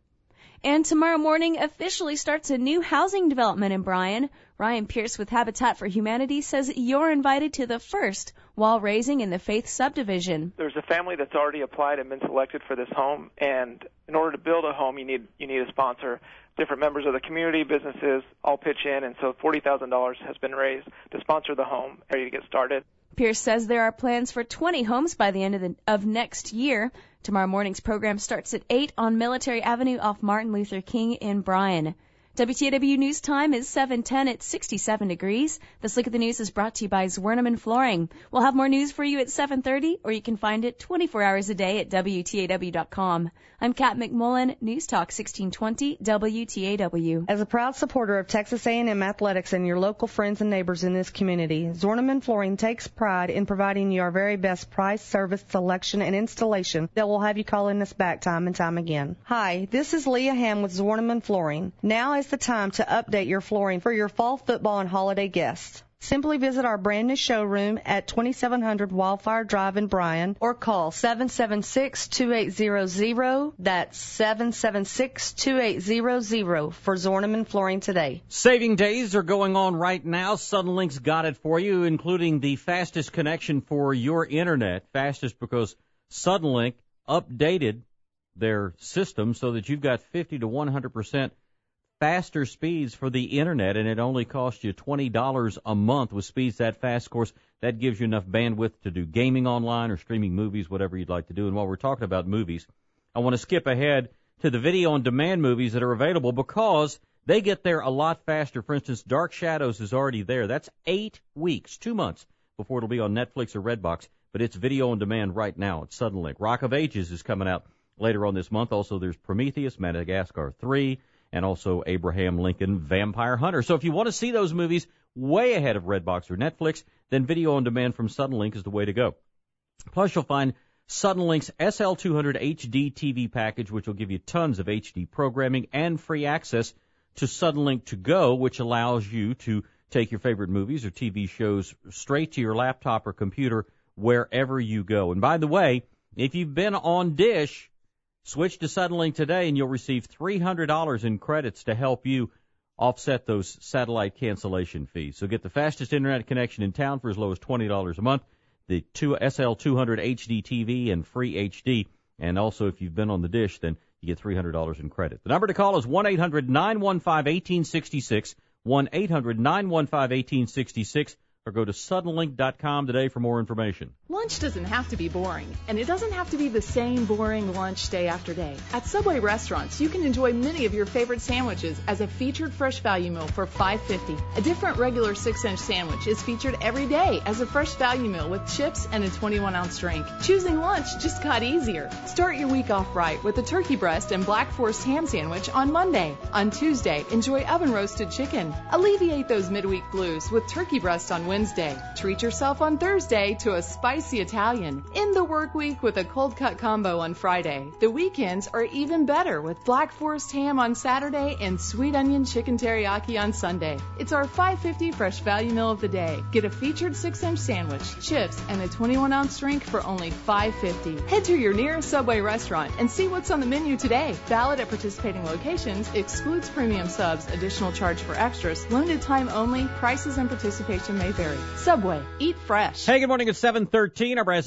And tomorrow morning officially starts a new housing development in Bryan. Ryan Pierce with Habitat for Humanity says you're invited to the first While Raising in the Faith subdivision. There's a family that's already applied and been selected for this home, and in order to build a home, you need you need a sponsor. Different members of the community, businesses all pitch in, and so forty thousand dollars has been raised to sponsor the home, ready to get started. Pierce says there are plans for twenty homes by the end of, the, of next year. Tomorrow morning's program starts at eight on Military Avenue off Martin Luther King in Bryan. W T A W News Time is seven ten at sixty-seven degrees. This look at the news is brought to you by Zwerneman Flooring. We'll have more news for you at seven thirty, or you can find it twenty-four hours a day at W T A W dot com. I'm Kat McMullen, News Talk sixteen twenty W T A W. As a proud supporter of Texas A and M athletics and your local friends and neighbors in this community, Zwerneman Flooring takes pride in providing you our very best price, service, selection, and installation that will have you calling us back time and time again. Hi, this is Leah Ham with Zwerneman Flooring. Now is the time to update your flooring for your fall football and holiday guests. Simply visit our brand new showroom at twenty-seven hundred Wildfire Drive in Bryan or call seven seven six, two eight zero zero. That's seven seven six, two eight zero zero for Zwerneman Flooring today. Saving days are going on right now. Suddenlink's got it for you, including the fastest connection for your internet. Fastest because Suddenlink updated their system so that you've got fifty to one hundred percent faster speeds for the internet, and it only costs you twenty dollars a month with speeds that fast. Of course, that gives you enough bandwidth to do gaming online or streaming movies, whatever you'd like to do. And while we're talking about movies, I want to skip ahead to the video-on-demand movies that are available because they get there a lot faster. For instance, Dark Shadows is already there. That's eight weeks, two months before it'll be on Netflix or Redbox, but it's video-on-demand right now. It's Suddenlink. Rock of Ages is coming out later on this month. Also, there's Prometheus, Madagascar three, and also Abraham Lincoln Vampire Hunter. So if you want to see those movies way ahead of Redbox or Netflix, then video on demand from Suddenlink is the way to go. Plus, you'll find Suddenlink's S L two hundred H D T V package, which will give you tons of H D programming and free access to Suddenlink to Go, which allows you to take your favorite movies or T V shows straight to your laptop or computer wherever you go. And by the way, if you've been on Dish, switch to Suddenlink today, and you'll receive three hundred dollars in credits to help you offset those satellite cancellation fees. So get the fastest internet connection in town for as low as twenty dollars a month, the two S L two hundred H D T V and free H D. And also, if you've been on the Dish, then you get three hundred dollars in credit. The number to call is one eight hundred nine one five one eight six six, one eight hundred nine one five one eight six six, or go to suddenlink dot com today for more information. Lunch doesn't have to be boring, and it doesn't have to be the same boring lunch day after day. At Subway restaurants, you can enjoy many of your favorite sandwiches as a featured fresh value meal for five fifty. A different regular six-inch sandwich is featured every day as a fresh value meal with chips and a twenty-one ounce drink. Choosing lunch just got easier. Start your week off right with a turkey breast and Black Forest ham sandwich on Monday. On Tuesday, enjoy oven-roasted chicken. Alleviate those midweek blues with turkey breast on Wednesday. Treat yourself on Thursday to a spicy Italian. End the work week with a cold cut combo on Friday. The weekends are even better with Black Forest ham on Saturday and sweet onion chicken teriyaki on Sunday. It's our five fifty fresh value meal of the day. Get a featured six-inch sandwich, chips, and a twenty-one ounce drink for only five fifty. Head to your nearest Subway restaurant and see what's on the menu today. Valid at participating locations. Excludes premium subs. Additional charge for extras. Limited time only. Prices and participation may vary. Subway. Eat fresh. Hey, good morning. It's seven thirteen. Our Brazos Valley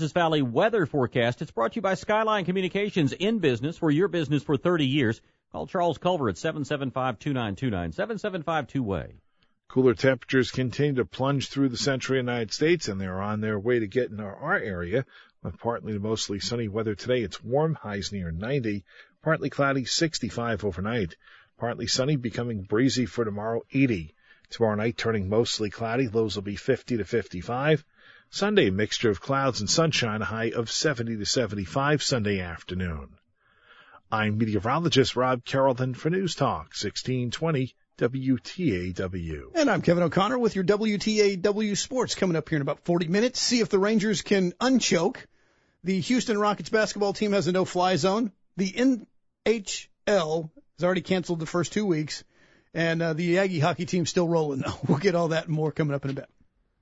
weather forecast. It's brought to you by Skyline Communications, in business for your business for thirty years. Call Charles Culver at seven seven five, two nine two nine, seven seven five two-way. Cooler temperatures continue to plunge through the central United States, and they're on their way to get into our area. With partly to mostly sunny weather today, it's warm, highs near ninety. Partly cloudy, sixty-five overnight. Partly sunny, becoming breezy for tomorrow, eighty. Tomorrow night, turning mostly cloudy, lows will be fifty to fifty-five. Sunday, mixture of clouds and sunshine, a high of seventy to seventy-five Sunday afternoon. I'm meteorologist Rob Carrollton for News Talk, sixteen twenty W T A W. And I'm Kevin O'Connor with your W T A W Sports coming up here in about forty minutes. See if the Rangers can unchoke. The Houston Rockets basketball team has a no-fly zone. The N H L has already canceled the first two weeks. And uh, the Aggie hockey team's still rolling, though. We'll get all that and more coming up in a bit.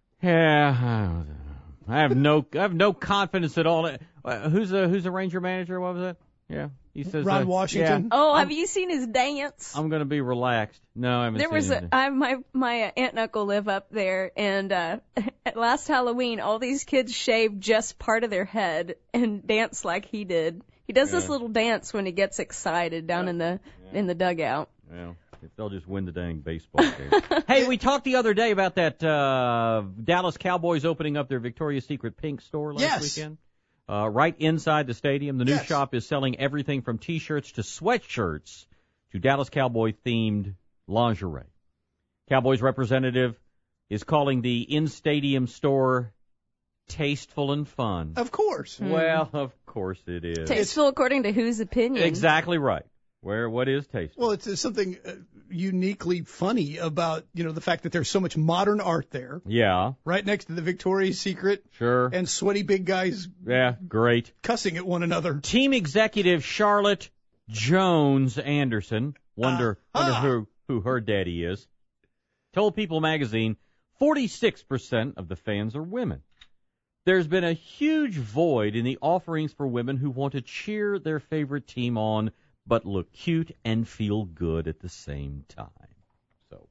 Yeah, I have no, I have no confidence at all. Uh, who's a who's a Ranger manager? What was that? Yeah, he says Ron uh, Washington. Yeah, Oh, I'm, have you seen his dance? I'm going to be relaxed. No, I haven't. There seen was it. a I, my my aunt and uncle live up there, and uh at last Halloween, all these kids shaved just part of their head and danced like he did. He does Yeah. this little dance when he gets excited down Yeah. in the Yeah. in the dugout. Well, if they'll just win the dang baseball game. Hey, we talked the other day about that uh Dallas Cowboys opening up their Victoria's Secret pink store last Yes. weekend. Uh, right inside the stadium. The new Yes. shop is selling everything from T-shirts to sweatshirts to Dallas Cowboy-themed lingerie. Cowboys representative is calling the in-stadium store tasteful and fun. Of course. Well, of course it is. Tasteful according to whose opinion? Exactly right. Where what is tasteful? Well, it's, it's something uh, uniquely funny about, you know, the fact that there's so much modern art there. Yeah. Right next to the Victoria's Secret. Sure. And sweaty big guys. Yeah, great. Cussing at one another. Team executive Charlotte Jones Anderson, wonder uh, wonder uh. who who her daddy is, told People magazine forty-six percent of the fans are women. There's been a huge void in the offerings for women who want to cheer their favorite team on but look cute and feel good at the same time. So,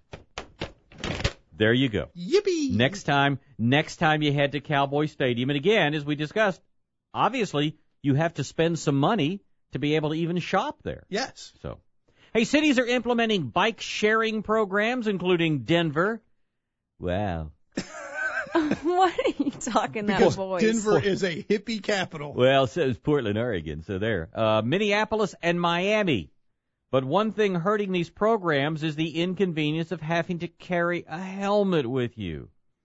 there you go. Yippee! Next time, next time you head to Cowboy Stadium, and again, as we discussed, obviously you have to spend some money to be able to even shop there. Yes. So, hey, cities are implementing bike sharing programs, including Denver. Wow. What are you talking that because voice? Denver is a hippie capital. Well, so is Portland, Oregon, so there. Uh, Minneapolis and Miami. But one thing hurting these programs is the inconvenience of having to carry a helmet with you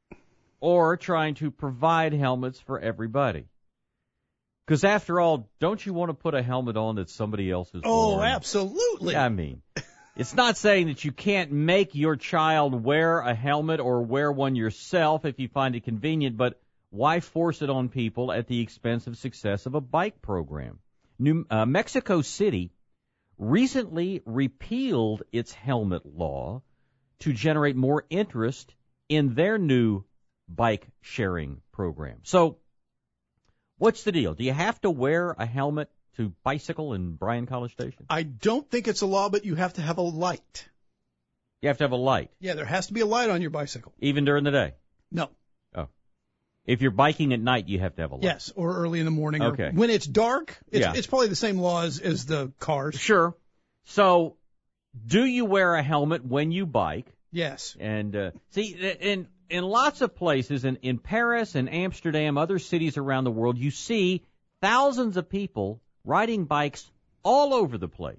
or trying to provide helmets for everybody. Because after all, don't you want to put a helmet on that somebody else has Oh, worn? absolutely. I mean, it's not saying that you can't make your child wear a helmet or wear one yourself if you find it convenient, but why force it on people at the expense of success of a bike program? New, uh, Mexico City recently repealed its helmet law to generate more interest in their new bike sharing program. So, what's the deal? Do you have to wear a helmet to bicycle in Bryan College Station? I don't think it's a law, but you have to have a light. You have to have a light. Yeah, there has to be a light on your bicycle. Even during the day? No. Oh. If you're biking at night, you have to have a light. Yes, or early in the morning. Okay. Or when it's dark, it's, Yeah. it's probably the same law as, as the cars. Sure. So, do you wear a helmet when you bike? Yes. And, uh, see, in, in lots of places, in, in Paris and Amsterdam, other cities around the world, you see thousands of people riding bikes all over the place.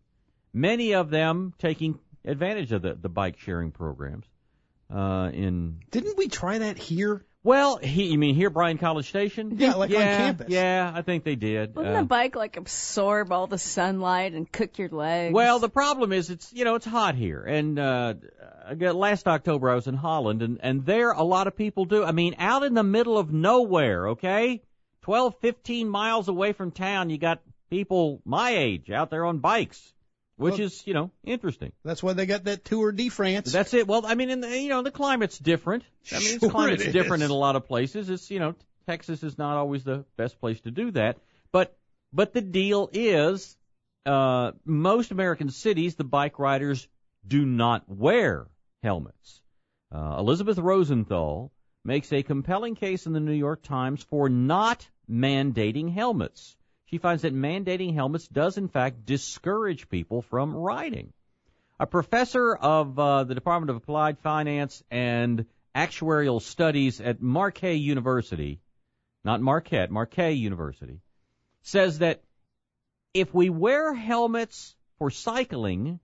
Many of them taking advantage of the, the bike sharing programs. Uh, in Didn't we try that here? Well, he, you mean here, Bryan College Station? Yeah, like yeah, on campus. Yeah, I think they did. Wouldn't Uh, the bike like absorb all the sunlight and cook your legs? Well, the problem is it's, you know, it's hot here. And, uh, again, last October I was in Holland and, and there a lot of people do. I mean, out in the middle of nowhere, okay? twelve, fifteen miles away from town, you got people my age out there on bikes, which well, is, you know, interesting. That's why they got that Tour de France. That's it. Well, I mean, in the, you know, the climate's different. I mean, Sure the climate's it different is. in a lot of places. It's, you know, Texas is not always the best place to do that. But, but the deal is, uh, most American cities, the bike riders do not wear helmets. Uh, Elizabeth Rosenthal makes a compelling case in the New York Times for not mandating helmets. She finds that mandating helmets does, in fact, discourage people from riding. A professor of uh, the Department of Applied Finance and Actuarial Studies at Marquette University, not Marquette, Marquette University, says that if we wear helmets for cycling,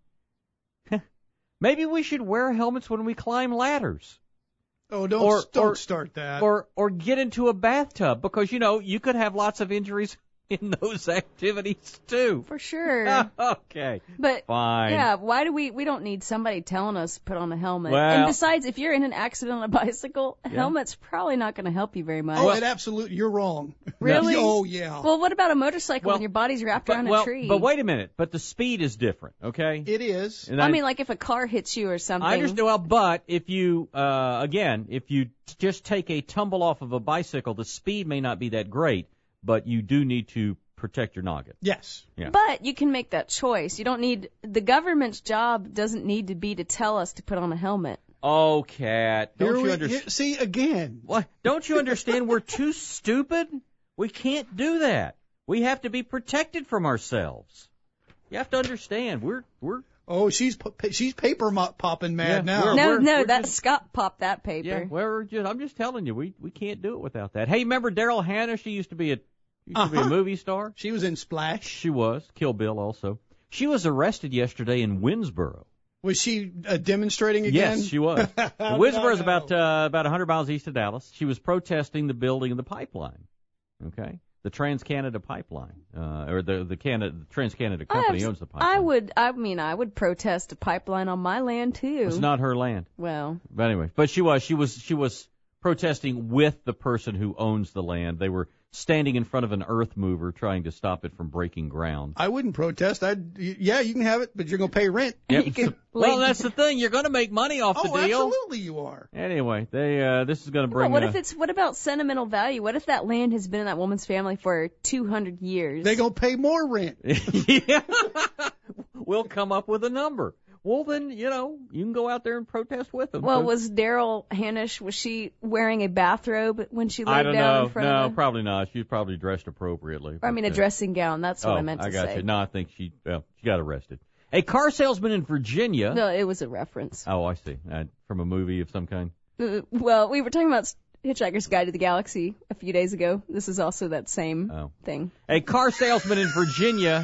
maybe we should wear helmets when we climb ladders. Oh, don't, or, don't or, start that. Or or get into a bathtub, because, you know, you could have lots of injuries in those activities too. For sure. Okay. But fine. Yeah, why do we we don't need somebody telling us to put on the helmet. Well, and besides, if you're in an accident on a bicycle, a yeah. helmet's probably not going to help you very much. Oh, and absolutely, you're wrong. Really? Oh, yeah. Well, what about a motorcycle well, when your body's wrapped but, around well, a tree? But wait a minute. But the speed is different, okay? It is. And I, I mean, like if a car hits you or something. I understand. Well, but if you, uh, again, if you t- just take a tumble off of a bicycle, the speed may not be that great, but you do need to protect your noggin. Yes. Yeah. But you can make that choice. You don't need, the government's job doesn't need to be to tell us to put on a helmet. Oh, Cat, don't Here you we, understand? See, again. What? Don't you understand we're too stupid? We can't do that. We have to be protected from ourselves. You have to understand. We're, we're, Oh, she's she's paper mop popping mad Yeah, now. we're- No, we're- no, we're that just- Scott popped that paper. yeah, we're just, I'm just telling you, we, we can't do it without that. Hey, remember Daryl Hannah? She used to be a, used to be a Uh-huh. movie star. She was in Splash. She was. Kill Bill also. She was arrested yesterday in Winsboro. Was she uh, demonstrating again? Yes, she was. Winsboro is about uh, about one hundred miles east of Dallas. She was protesting the building of the pipeline. Okay, the Trans Canada Pipeline, uh, or the the Canada the Trans Canada company I, owns the pipeline. I would, I mean, I would protest a pipeline on my land too. It's not her land. Well, But anyway, but she was she was she was protesting with the person who owns the land. They were standing in front of an earth mover trying to stop it from breaking ground. I wouldn't protest. I'd yeah, you can have it, but you're gonna pay rent. Yep. you can Well, leave- that's the thing. You're going to make money off the Oh, deal. absolutely, you are. Anyway, they uh, this is going to But bring. what uh, if it's, what about sentimental value? What if that land has been in that woman's family for two hundred years? They gonna pay more rent. yeah. We'll come up with a number. Well, then, you know, you can go out there and protest with them. Well, So- was Daryl Hanish, was she wearing a bathrobe when she laid I don't down know. in front No, of the... probably not. She was probably dressed appropriately. I mean, but, a uh, dressing gown. That's what oh, I meant to I got say. you. No, I think she well, she got arrested. A car salesman in Virginia. No, it was a reference. Oh, I see. Uh, from a movie of some kind. Uh, Well, we were talking about Hitchhiker's Guide to the Galaxy a few days ago. This is also that same Oh. thing. A car salesman in Virginia.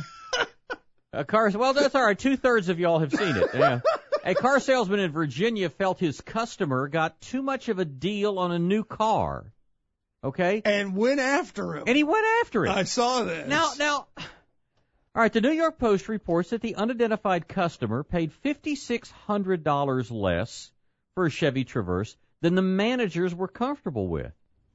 A car. Well, that's all right. Two thirds of y'all have seen it. Yeah. A car salesman in Virginia felt his customer got too much of a deal on a new car. Okay. And went after him. And he went after it. I saw this. Now, now. All right. The New York Post reports that the unidentified customer paid five thousand six hundred dollars less for a Chevy Traverse than the managers were comfortable with.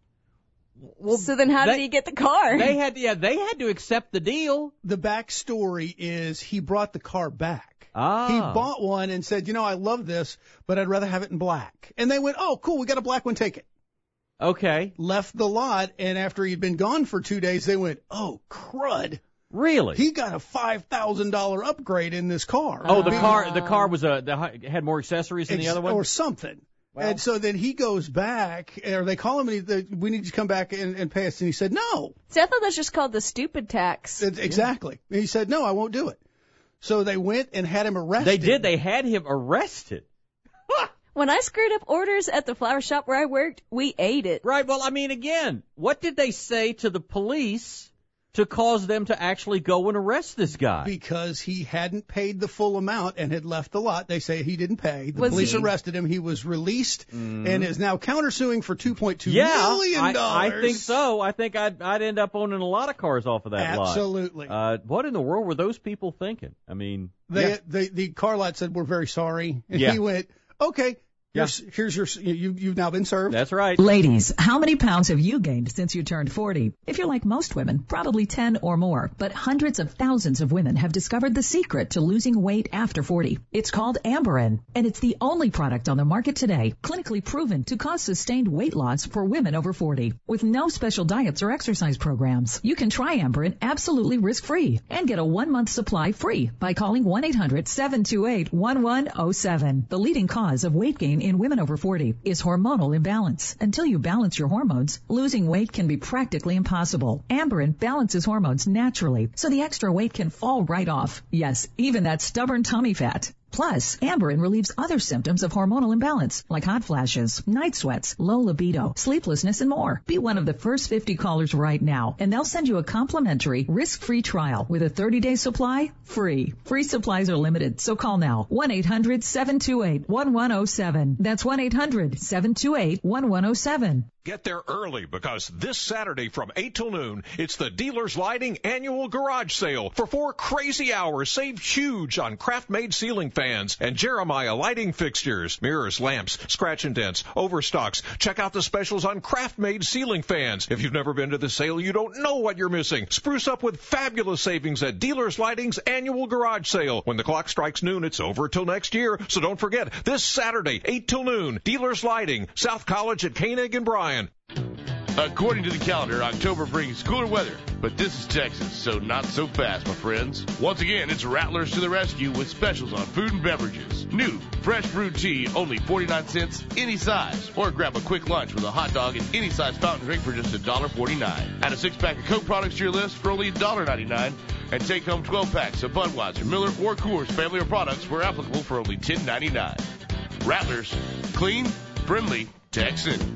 Well, so then how they, did he get the car? They had, yeah, they had to accept the deal. The backstory is he brought the car back. Ah. He bought one and said, you know, I love this, but I'd rather have it in black. And they went, oh, cool, we got a black one, take it. Okay. Left the lot, and after he'd been gone for two days, they went, oh, crud. Really? He got a five thousand dollars upgrade in this car. Oh, the car, the car was a, the, had more accessories than Ex- the other one? Or something. Wow. And so then he goes back, or they call him and he, they, we need you to come back and, and pay us. And he said, no. See, I thought that's just called the stupid tax. It's, exactly. And he said, no, I won't do it. So they went and had him arrested. They did. They had him arrested. When I screwed up orders at the flower shop where I worked, we ate it. Right. Well, I mean, again, what did they say to the police to cause them to actually go and arrest this guy? Because he hadn't paid the full amount and had left the lot. They say he didn't pay. The Was police he? arrested him. He was released Mm. and is now countersuing for two point two yeah, million dollars. I, I think so. I think I'd, I'd end up owning a lot of cars off of that lot. Absolutely. Uh, what in the world were those people thinking? I mean, They, yeah. the, the car lot said, we're very sorry. And Yeah. he went, okay, Yeah. here's, here's your, you, you've now been served. That's right. Ladies, how many pounds have you gained since you turned forty? If you're like most women, probably ten or more. But hundreds of thousands of women have discovered the secret to losing weight after forty. It's called Amberin, and it's the only product on the market today clinically proven to cause sustained weight loss for women over forty. With no special diets or exercise programs, you can try Amberin absolutely risk-free and get a one-month supply free by calling one eight hundred seven two eight one one zero seven. The leading cause of weight gain concern in women over forty is hormonal imbalance. Until you balance your hormones, losing weight can be practically impossible. Amberin balances hormones naturally, so the extra weight can fall right off. Yes, even that stubborn tummy fat. Plus, Amberin relieves other symptoms of hormonal imbalance, like hot flashes, night sweats, low libido, sleeplessness, and more. Be one of the first fifty callers right now, and they'll send you a complimentary, risk-free trial with a thirty-day supply free. Free supplies are limited, so call now. one eight hundred seven two eight one one zero seven. That's one eight hundred seven two eight one one zero seven. Get there early because this Saturday from eight till noon, it's the Dealers Lighting Annual Garage Sale. For four crazy hours, save huge on Craft-made ceiling fans and Jeremiah lighting fixtures, mirrors, lamps, scratch and dents, overstocks. Check out the specials on Craft-made ceiling fans. If you've never been to the sale, you don't know what you're missing. Spruce up with fabulous savings at Dealers Lighting's Annual Garage Sale. When the clock strikes noon, it's over till next year. So don't forget, this Saturday, eight till noon, Dealers Lighting, South College at Koenig and Bryan. According to the calendar, October brings cooler weather, but this is Texas, so not so fast, my friends. Once again, it's Rattlers to the rescue with specials on food and beverages. New, fresh brewed tea, only forty-nine cents, any size. Or grab a quick lunch with a hot dog and any size fountain drink for just one dollar forty-nine. Add a six-pack of Coke products to your list for only one dollar ninety-nine. And take home twelve packs of Budweiser, Miller, or Coors family of products where applicable for only ten ninety-nine. Rattlers, clean, friendly, Texan.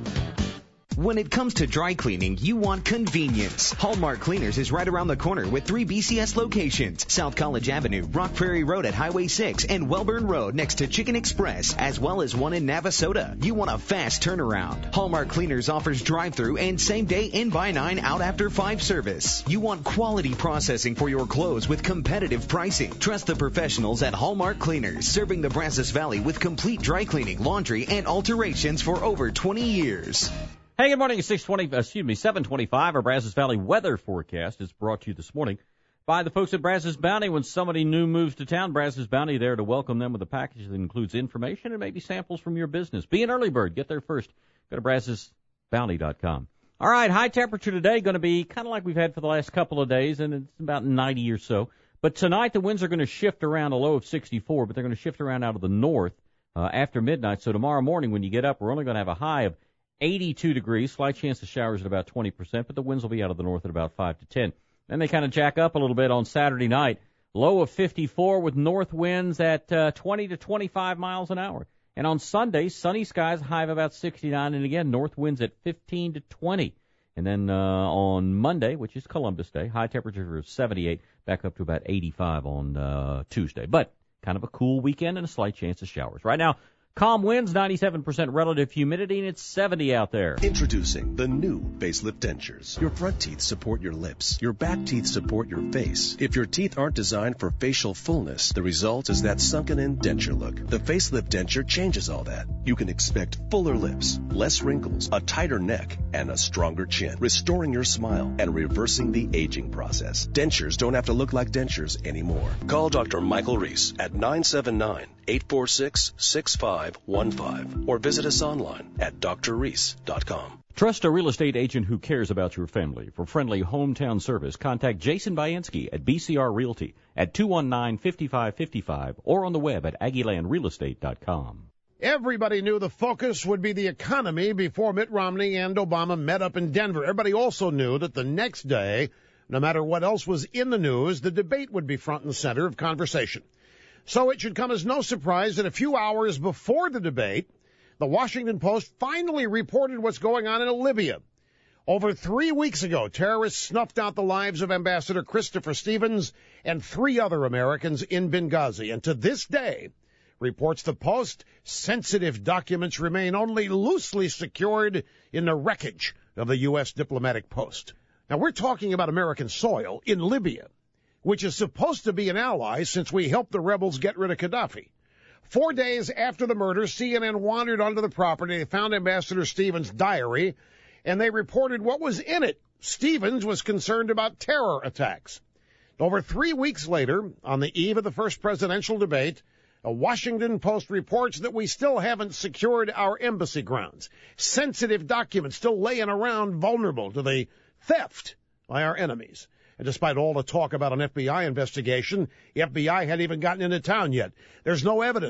When it comes to dry cleaning, you want convenience. Hallmark Cleaners is right around the corner with three B C S locations. South College Avenue, Rock Prairie Road at Highway six, and Welburn Road next to Chicken Express, as well as one in Navasota. You want a fast turnaround. Hallmark Cleaners offers drive-through and same-day in-by nine, out after five service. You want quality processing for your clothes with competitive pricing. Trust the professionals at Hallmark Cleaners, serving the Brazos Valley with complete dry cleaning, laundry, and alterations for over twenty years. Hey, good morning. It's six twenty, excuse me, seven twenty-five. Our Brazos Valley weather forecast is brought to you this morning by the folks at Brazos Bounty. When somebody new moves to town, Brazos Bounty there to welcome them with a package that includes information and maybe samples from your business. Be an early bird. Get there first. Go to brazos bounty dot com. All right, high temperature today going to be kind of like we've had for the last couple of days, and it's about ninety or so. But tonight the winds are going to shift around a low of sixty-four, but they're going to shift around out of the north uh, after midnight. So tomorrow morning when you get up, we're only going to have a high of eighty-two degrees, slight chance of showers at about twenty percent, but the winds will be out of the north at about five to ten. Then they kind of jack up a little bit on Saturday night. Low of fifty-four with north winds at uh, twenty to twenty-five miles an hour. And on Sunday, sunny skies, high of about sixty-nine, and again, north winds at fifteen to twenty. And then uh, on Monday, which is Columbus Day, high temperature of seventy-eight, back up to about eighty-five on uh, Tuesday. But kind of a cool weekend and a slight chance of showers. Right now, calm winds, ninety-seven percent relative humidity, and it's seventy out there. Introducing the new facelift dentures. Your front teeth support your lips. Your back teeth support your face. If your teeth aren't designed for facial fullness, the result is that sunken-in denture look. The facelift denture changes all that. You can expect fuller lips, less wrinkles, a tighter neck, and a stronger chin, restoring your smile and reversing the aging process. Dentures don't have to look like dentures anymore. Call Doctor Michael Reese at nine seven nine, eight four six, six five one five or visit us online at d r reese dot com. Trust a real estate agent who cares about your family. For friendly hometown service, contact Jason Bayansky at B C R Realty at two one nine, five five five five or on the web at aggieland real estate dot com. Everybody knew the focus would be the economy before Mitt Romney and Obama met up in Denver. Everybody also knew that the next day, no matter what else was in the news, the debate would be front and center of conversation. So it should come as no surprise that a few hours before the debate, the Washington Post finally reported what's going on in Libya. Over three weeks ago, terrorists snuffed out the lives of Ambassador Christopher Stevens and three other Americans in Benghazi. And to this day, reports the Post, sensitive documents remain only loosely secured in the wreckage of the U S diplomatic post. Now, we're talking about American soil in Libya, which is supposed to be an ally since we helped the rebels get rid of Gaddafi. Four days after the murder, C N N wandered onto the property. They found Ambassador Stevens' diary, and they reported what was in it. Stevens was concerned about terror attacks. Over three weeks later, on the eve of the first presidential debate, a Washington Post reports that we still haven't secured our embassy grounds. Sensitive documents still laying around vulnerable to the theft by our enemies. And despite all the talk about an F B I investigation, the F B I hadn't even gotten into town yet. There's no evidence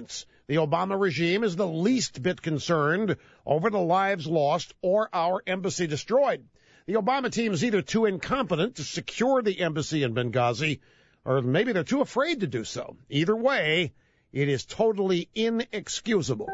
The Obama regime is the least bit concerned over the lives lost or our embassy destroyed. The Obama team is either too incompetent to secure the embassy in Benghazi, or maybe they're too afraid to do so. Either way, it is totally inexcusable.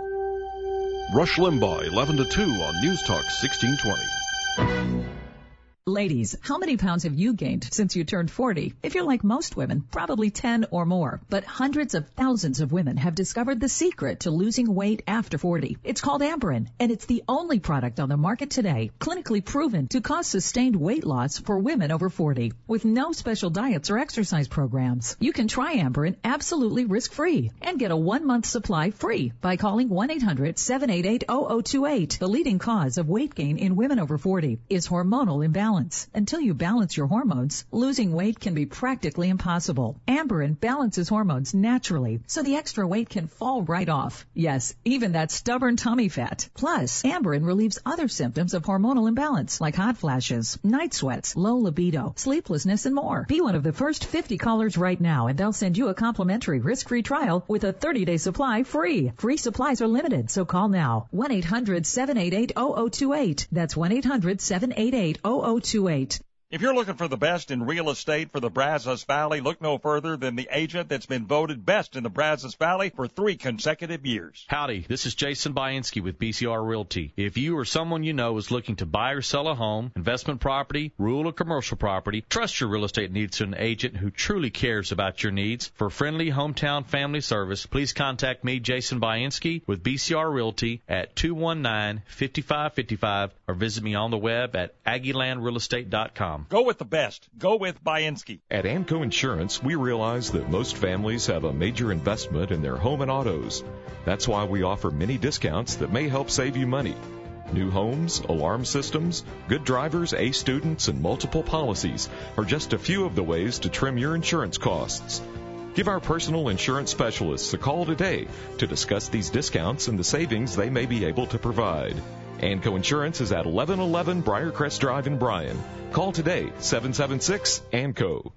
Rush Limbaugh, eleven to two on News Talk sixteen twenty. Ladies, how many pounds have you gained since you turned forty? If you're like most women, probably ten or more. But hundreds of thousands of women have discovered the secret to losing weight after forty. It's called Amberin, and it's the only product on the market today clinically proven to cause sustained weight loss for women over forty. With no special diets or exercise programs, you can try Amberin absolutely risk-free and get a one-month supply free by calling one eight hundred seven eight eight zero zero two eight. The leading cause of weight gain in women over forty is hormonal imbalance. Until you balance your hormones, losing weight can be practically impossible. Amberin balances hormones naturally, so the extra weight can fall right off. Yes, even that stubborn tummy fat. Plus, Amberin relieves other symptoms of hormonal imbalance, like hot flashes, night sweats, low libido, sleeplessness, and more. Be one of the first fifty callers right now, and they'll send you a complimentary risk-free trial with a thirty-day supply free. Free supplies are limited, so call now. one eight hundred seven eight eight zero zero two eight. That's one eight hundred seven eight eight zero zero two eight. If you're looking for the best in real estate for the Brazos Valley, look no further than the agent that's been voted best in the Brazos Valley for three consecutive years. Howdy, this is Jason Bainski with B C R Realty. If you or someone you know is looking to buy or sell a home, investment property, rural or commercial property, trust your real estate needs to an agent who truly cares about your needs. For friendly hometown family service, please contact me, Jason Bainski, with B C R Realty at two one nine, five five five five or visit me on the web at Aggie Land Real Estate dot com. Go with the best. Go with Bainski. At Amco Insurance, we realize that most families have a major investment in their home and autos. That's why we offer many discounts that may help save you money. New homes, alarm systems, good drivers, A students, and multiple policies are just a few of the ways to trim your insurance costs. Give our personal insurance specialists a call today to discuss these discounts and the savings they may be able to provide. Amco Insurance is at eleven eleven Briarcrest Drive in Bryan. Call today, seven seven six A M C O.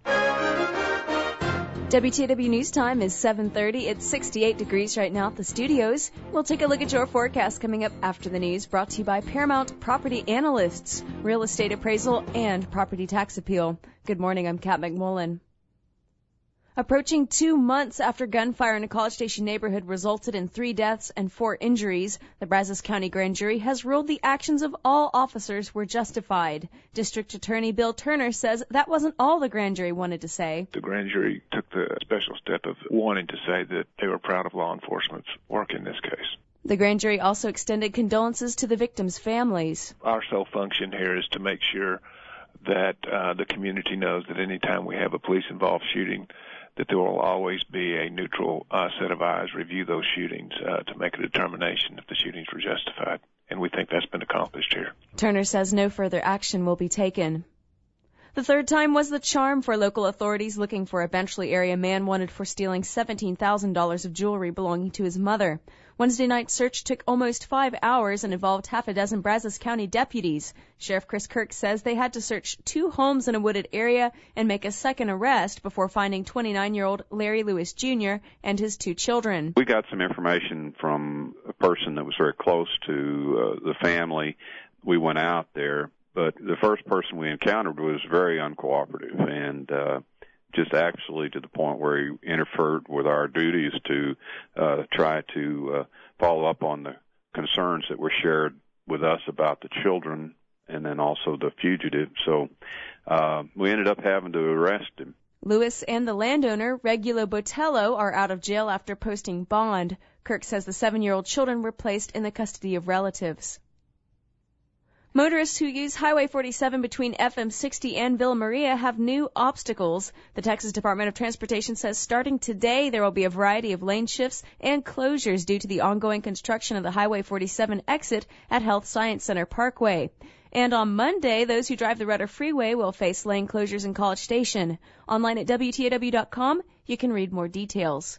W T W News Time is seven thirty. It's sixty-eight degrees right now at the studios. We'll take a look at your forecast coming up after the news, brought to you by Paramount Property Analysts, Real Estate Appraisal, and Property Tax Appeal. Good morning, I'm Kat McMullen. Approaching two months after gunfire in a College Station neighborhood resulted in three deaths and four injuries, the Brazos County Grand Jury has ruled the actions of all officers were justified. District Attorney Bill Turner says that wasn't all the grand jury wanted to say. The grand jury took the special step of wanting to say that they were proud of law enforcement's work in this case. The grand jury also extended condolences to the victims' families. Our sole function here is to make sure that uh, the community knows that any time we have a police-involved shooting, that there will always be a neutral uh, set of eyes review those shootings uh, to make a determination if the shootings were justified. And we think that's been accomplished here. Turner says no further action will be taken. The third time was the charm for local authorities looking for a Benchley area man wanted for stealing seventeen thousand dollars of jewelry belonging to his mother. Wednesday night's search took almost five hours and involved half a dozen Brazos County deputies. Sheriff Chris Kirk says they had to search two homes in a wooded area and make a second arrest before finding twenty-nine-year-old Larry Lewis Junior and his two children. We got some information from a person that was very close to uh, the family. We went out there, but the first person we encountered was very uncooperative and uh just actually to the point where he interfered with our duties to uh, try to uh, follow up on the concerns that were shared with us about the children and then also the fugitive. So uh, we ended up having to arrest him. Lewis and the landowner, Regulo Botello, are out of jail after posting bond. Kirk says the seven-year-old children were placed in the custody of relatives. Motorists who use Highway forty-seven between F M sixty and Villa Maria have new obstacles. The Texas Department of Transportation says starting today there will be a variety of lane shifts and closures due to the ongoing construction of the Highway forty-seven exit at Health Science Center Parkway. And on Monday, those who drive the Rudder Freeway will face lane closures in College Station. Online at W T A W dot com, you can read more details.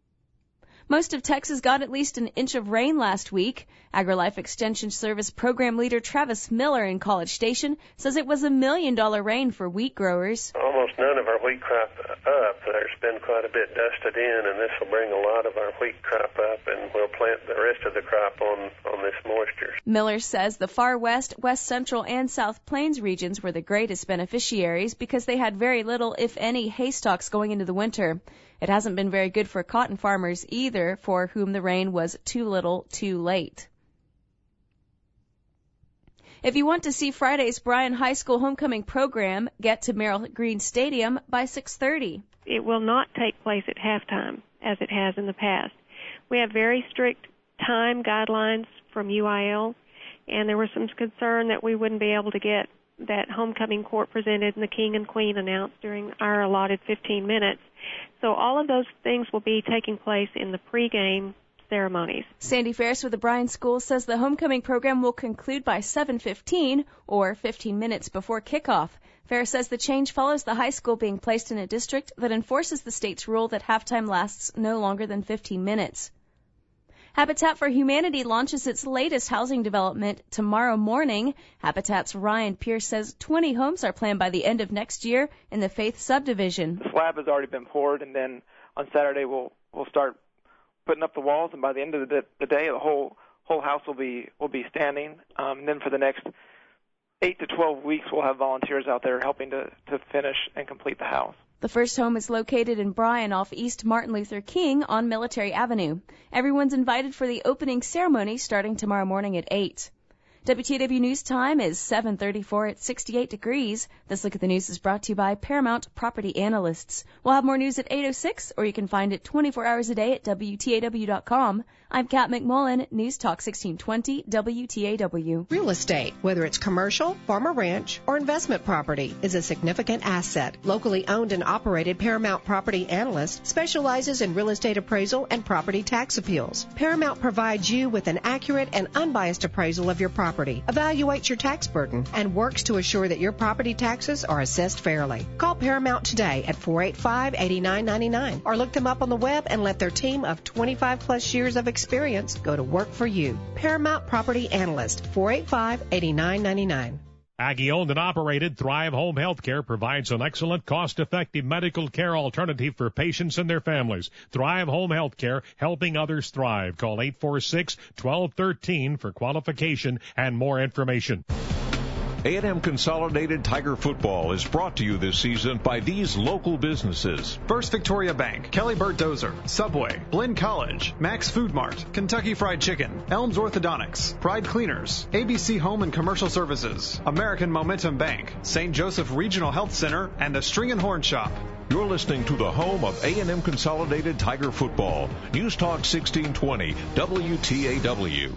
Most of Texas got at least an inch of rain last week. AgriLife Extension Service Program Leader Travis Miller in College Station says it was a million dollar rain for wheat growers. Almost none of our wheat wheat crop up. There's been quite a bit dusted in, and this will bring a lot of our wheat crop up, and we'll plant the rest of the crop on, on this moisture. Miller says the far west, west central, and south plains regions were the greatest beneficiaries because they had very little, if any, hay stocks going into the winter. It hasn't been very good for cotton farmers either, for whom the rain was too little, too late. If you want to see Friday's Bryan High School homecoming program, get to Merrill Green Stadium by six thirty. It will not take place at halftime, as it has in the past. We have very strict time guidelines from U I L, and there was some concern that we wouldn't be able to get that homecoming court presented and the king and queen announced during our allotted fifteen minutes. So all of those things will be taking place in the pregame ceremonies. Sandy Ferris with the Bryan School says the homecoming program will conclude by seven fifteen, or fifteen minutes before kickoff. Ferris says the change follows the high school being placed in a district that enforces the state's rule that halftime lasts no longer than fifteen minutes. Habitat for Humanity launches its latest housing development tomorrow morning. Habitat's Ryan Pierce says twenty homes are planned by the end of next year in the Faith subdivision. The slab has already been poured, and then on Saturday we'll we'll start putting up the walls, and by the end of the, the day, the whole whole house will be will be standing. Um, and then for the next eight to twelve weeks, we'll have volunteers out there helping to, to finish and complete the house. The first home is located in Bryan off East Martin Luther King on Military Avenue. Everyone's invited for the opening ceremony starting tomorrow morning at eight. W T A W News time is seven thirty-four at sixty-eight degrees. This look at the news is brought to you by Paramount Property Analysts. We'll have more news at eight oh six, or you can find it twenty-four hours a day at W T A W dot com. I'm Kat McMullen, News Talk sixteen twenty W T A W. Real estate, whether it's commercial, farm or ranch, or investment property, is a significant asset. Locally owned and operated Paramount Property Analyst specializes in real estate appraisal and property tax appeals. Paramount provides you with an accurate and unbiased appraisal of your property, evaluates your tax burden, and works to assure that your property taxes are assessed fairly. Call Paramount today at four eight five, eight nine nine nine or look them up on the web and let their team of twenty-five plus years of experience go to work for you. Paramount Property Analyst, four eight five, eight nine nine nine. Aggie-owned and operated Thrive Home Healthcare provides an excellent, cost-effective medical care alternative for patients and their families. Thrive Home Healthcare, helping others thrive. Call eight four six, one two one three for qualification and more information. A and M Consolidated Tiger Football is brought to you this season by these local businesses. First Victoria Bank, Kelly Burt Dozer, Subway, Blinn College, Max Food Mart, Kentucky Fried Chicken, Elms Orthodontics, Pride Cleaners, A B C Home and Commercial Services, American Momentum Bank, Saint Joseph Regional Health Center, and the String and Horn Shop. You're listening to the home of A and M Consolidated Tiger Football. News Talk sixteen twenty W T A W.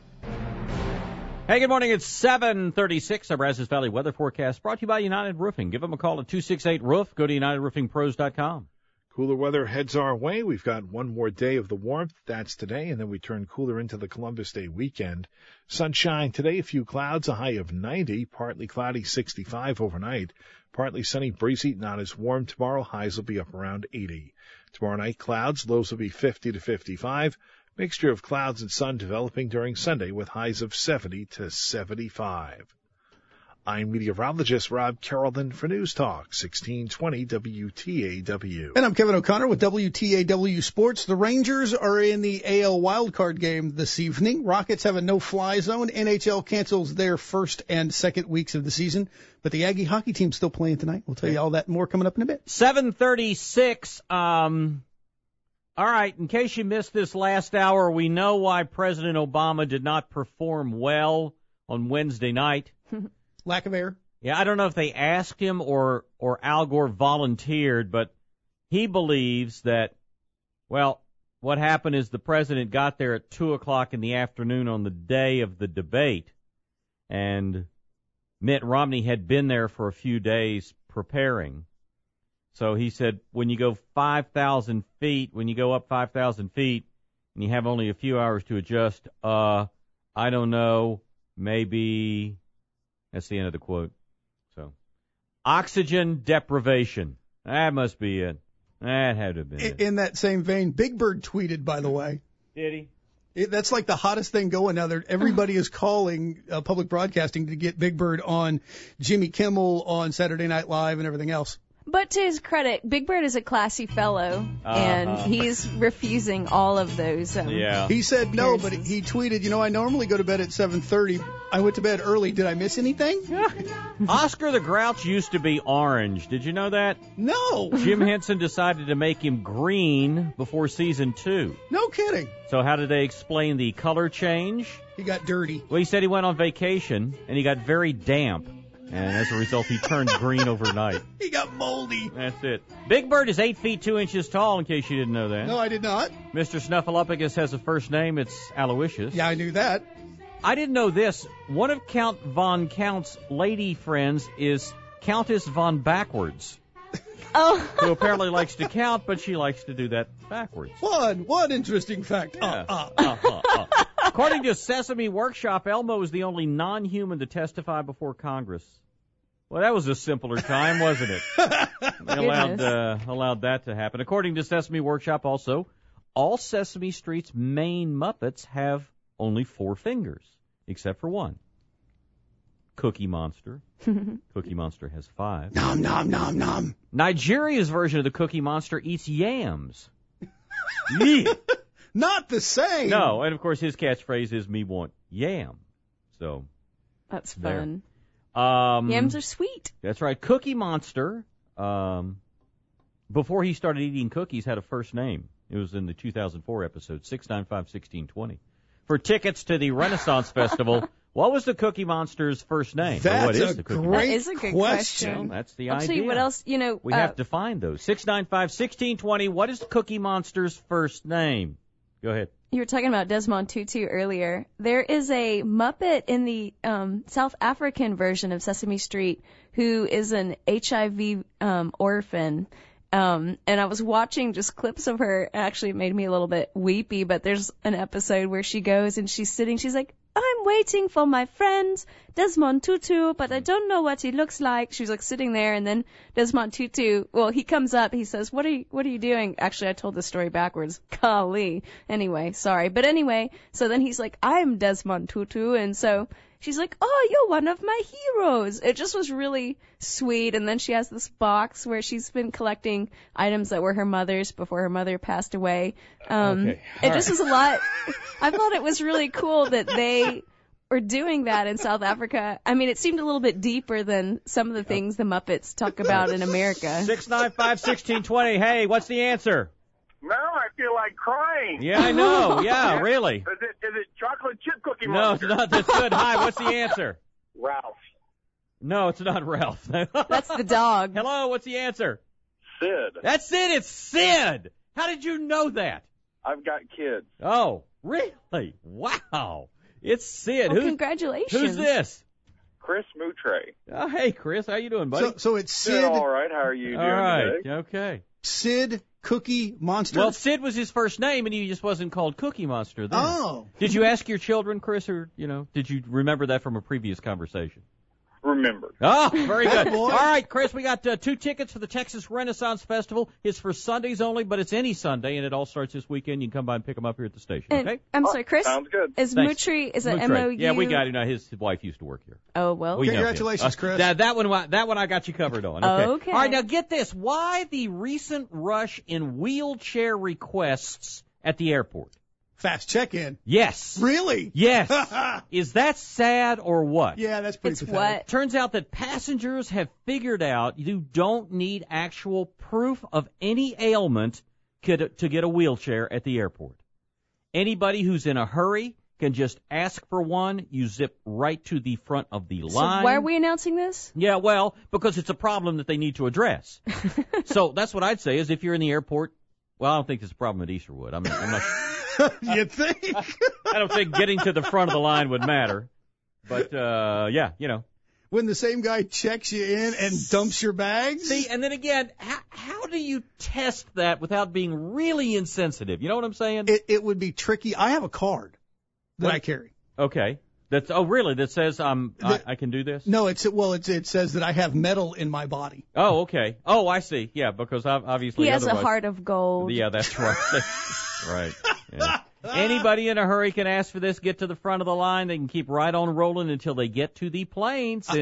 Hey, good morning. It's seven thirty-six. Our Brazos Valley weather forecast brought to you by United Roofing. Give them a call at two six eight roof. Go to united roofing pros dot com. Cooler weather heads our way. We've got one more day of the warmth. That's today, and then we turn cooler into the Columbus Day weekend. Sunshine today, a few clouds, a high of ninety, partly cloudy, sixty-five overnight. Partly sunny, breezy, not as warm tomorrow. Highs will be up around eighty. Tomorrow night, clouds, lows will be fifty to fifty-five. Mixture of clouds and sun developing during Sunday with highs of seventy to seventy-five. I'm meteorologist Rob Carrollton for News Talk sixteen twenty W T A W. And I'm Kevin O'Connor with W T A W Sports. The Rangers are in the A L wildcard game this evening. Rockets have a no-fly zone. N H L cancels their first and second weeks of the season. But the Aggie hockey team's still playing tonight. We'll tell you all that and more coming up in a bit. seven thirty-six. Um... All right, in case you missed this last hour, we know why President Obama did not perform well on Wednesday night. Lack of air. Yeah, I don't know if they asked him or, or Al Gore volunteered, but he believes that, well, what happened is the president got there at two o'clock in the afternoon on the day of the debate, and Mitt Romney had been there for a few days preparing. So he said, when you go five thousand feet, when you go up five thousand feet, and you have only a few hours to adjust, uh, I don't know, maybe, that's the end of the quote. So, oxygen deprivation. That must be it. That had to have been in, it. In that same vein, Big Bird tweeted, by the way. Did he? It, that's like the hottest thing going now. There, everybody is calling uh, public broadcasting to get Big Bird on Jimmy Kimmel, on Saturday Night Live, and everything else. But to his credit, Big Bird is a classy fellow, Uh-huh. and he's refusing all of those. Um, Yeah. He said no, but he tweeted, you know, I normally go to bed at seven thirty. I went to bed early. Did I miss anything? Oscar the Grouch used to be orange. Did you know that? No. Jim Henson decided to make him green before season two. No kidding. So how did they explain the color change? He got dirty. Well, he said he went on vacation, and he got very damp. And as a result, he turned green overnight. He got moldy. That's it. Big Bird is eight feet two inches tall, in case you didn't know that. No, I did not. Mister Snuffleupagus has a first name. It's Aloysius. Yeah, I knew that. I didn't know this. One of Count Von Count's lady friends is Countess Von Backwards. Oh. Who apparently likes to count, but she likes to do that backwards. One, one interesting fact. Yeah. Uh, uh. Uh, uh, uh. According to Sesame Workshop, Elmo is the only non-human to testify before Congress. Well, that was a simpler time, wasn't it? They allowed, uh, allowed that to happen. According to Sesame Workshop also, all Sesame Street's main Muppets have only four fingers, except for one. Cookie Monster. Cookie Monster has five. Nom, nom, nom, nom. Nigeria's version of the Cookie Monster eats yams. Yeah. Not the same. No, and of course his catchphrase is "Me want yam." So That's there. fun. Um, Yams are sweet. That's right. Cookie Monster, um, before he started eating cookies, had a first name. It was in the two thousand four episode, six nine five, one six two zero. For tickets to the Renaissance Festival, what was the Cookie Monster's first name? That's or what is a the Cookie great That is a good question. question. Well, that's the I'll idea. tell you what else, you know. We uh, have to find those. six nine five, one six two zero. What is the Cookie Monster's first name? Go ahead. You were talking about Desmond Tutu earlier. There is a Muppet in the um, South African version of Sesame Street who is an H I V um, orphan. Um, and I was watching just clips of her. Actually, it made me a little bit weepy, but there's an episode where she goes and she's sitting. She's like, I'm waiting for my friend Desmond Tutu, but I don't know what he looks like. She's like sitting there, and then Desmond Tutu, well, he comes up. He says, what are you, what are you doing? Actually, I told the story backwards. Golly. Anyway, sorry. But anyway, so then he's like, I'm Desmond Tutu. And so she's like, oh, you're one of my heroes. It just was really sweet. And then she has this box where she's been collecting items that were her mother's before her mother passed away. Um, Okay. it All just right. was a lot. I thought it was really cool that they were doing that in South Africa. I mean, it seemed a little bit deeper than some of the things the Muppets talk about in America. six nine five, one six two zero. Hey, what's the answer? Now I feel like crying. Yeah, I know. Yeah, really. Is it, is it chocolate chip cookie No, it's monster? not. That's good. Hi, what's the answer? Ralph. No, it's not Ralph. That's the dog. Hello, what's the answer? Sid. That's it. It's Sid. How did you know that? I've got kids. Oh, really? Wow. It's Sid. Well, Who's- congratulations. Who's this? Chris Moutre. Oh, hey, Chris. How you doing, buddy? So, so it's Doing Sid, all right. How are you All doing right. today? Okay. Sid Cookie Monster. Well, Sid was his first name, and he just wasn't called Cookie Monster then. Oh. Did you ask your children, Chris, or, you know, did you remember that from a previous conversation? Remember. Oh, very good. Boy. All right, Chris, we got uh, two tickets for the Texas Renaissance Festival. It's for Sundays only, but it's any Sunday, and it all starts this weekend. You can come by and pick them up here at the station, And, okay? I'm sorry, Chris. Sounds good. Is Thanks. Mutri, is it Moutre. M O U? Yeah, we got it. Now, his wife used to work here. Oh, well. We know him. Congratulations, Uh, Chris. That, that, one, that one I got you covered on. Okay. Okay. All right, now get this. Why the recent rush in wheelchair requests at the airport? Fast check-in. Yes. Really? Yes. Is that sad or what? Yeah, that's pretty It's pathetic. what? Turns out that passengers have figured out you don't need actual proof of any ailment could, to get a wheelchair at the airport. Anybody who's in a hurry can just ask for one. You zip right to the front of the So line. why are we announcing this? Yeah, well, because it's a problem that they need to address. So that's what I'd say is if you're in the airport, well, I don't think it's a problem at Easterwood. I mean, I'm not. You think? I don't think getting to the front of the line would matter. But, uh, yeah, you know. When the same guy checks you in and dumps your bags? See, and then again, how, how do you test that without being really insensitive? You know what I'm saying? It, it would be tricky. I have a card that What? I carry. Okay. That's, oh, really? That says um, I, I can do this? No, it's well, it's, it says that I have metal in my body. Oh, okay. Oh, I see. Yeah, because ob- obviously He has a otherwise- heart of gold. Yeah, that's right. Right. Yeah. Anybody in a hurry can ask for this, get to the front of the line. They can keep right on rolling until they get to the plane, since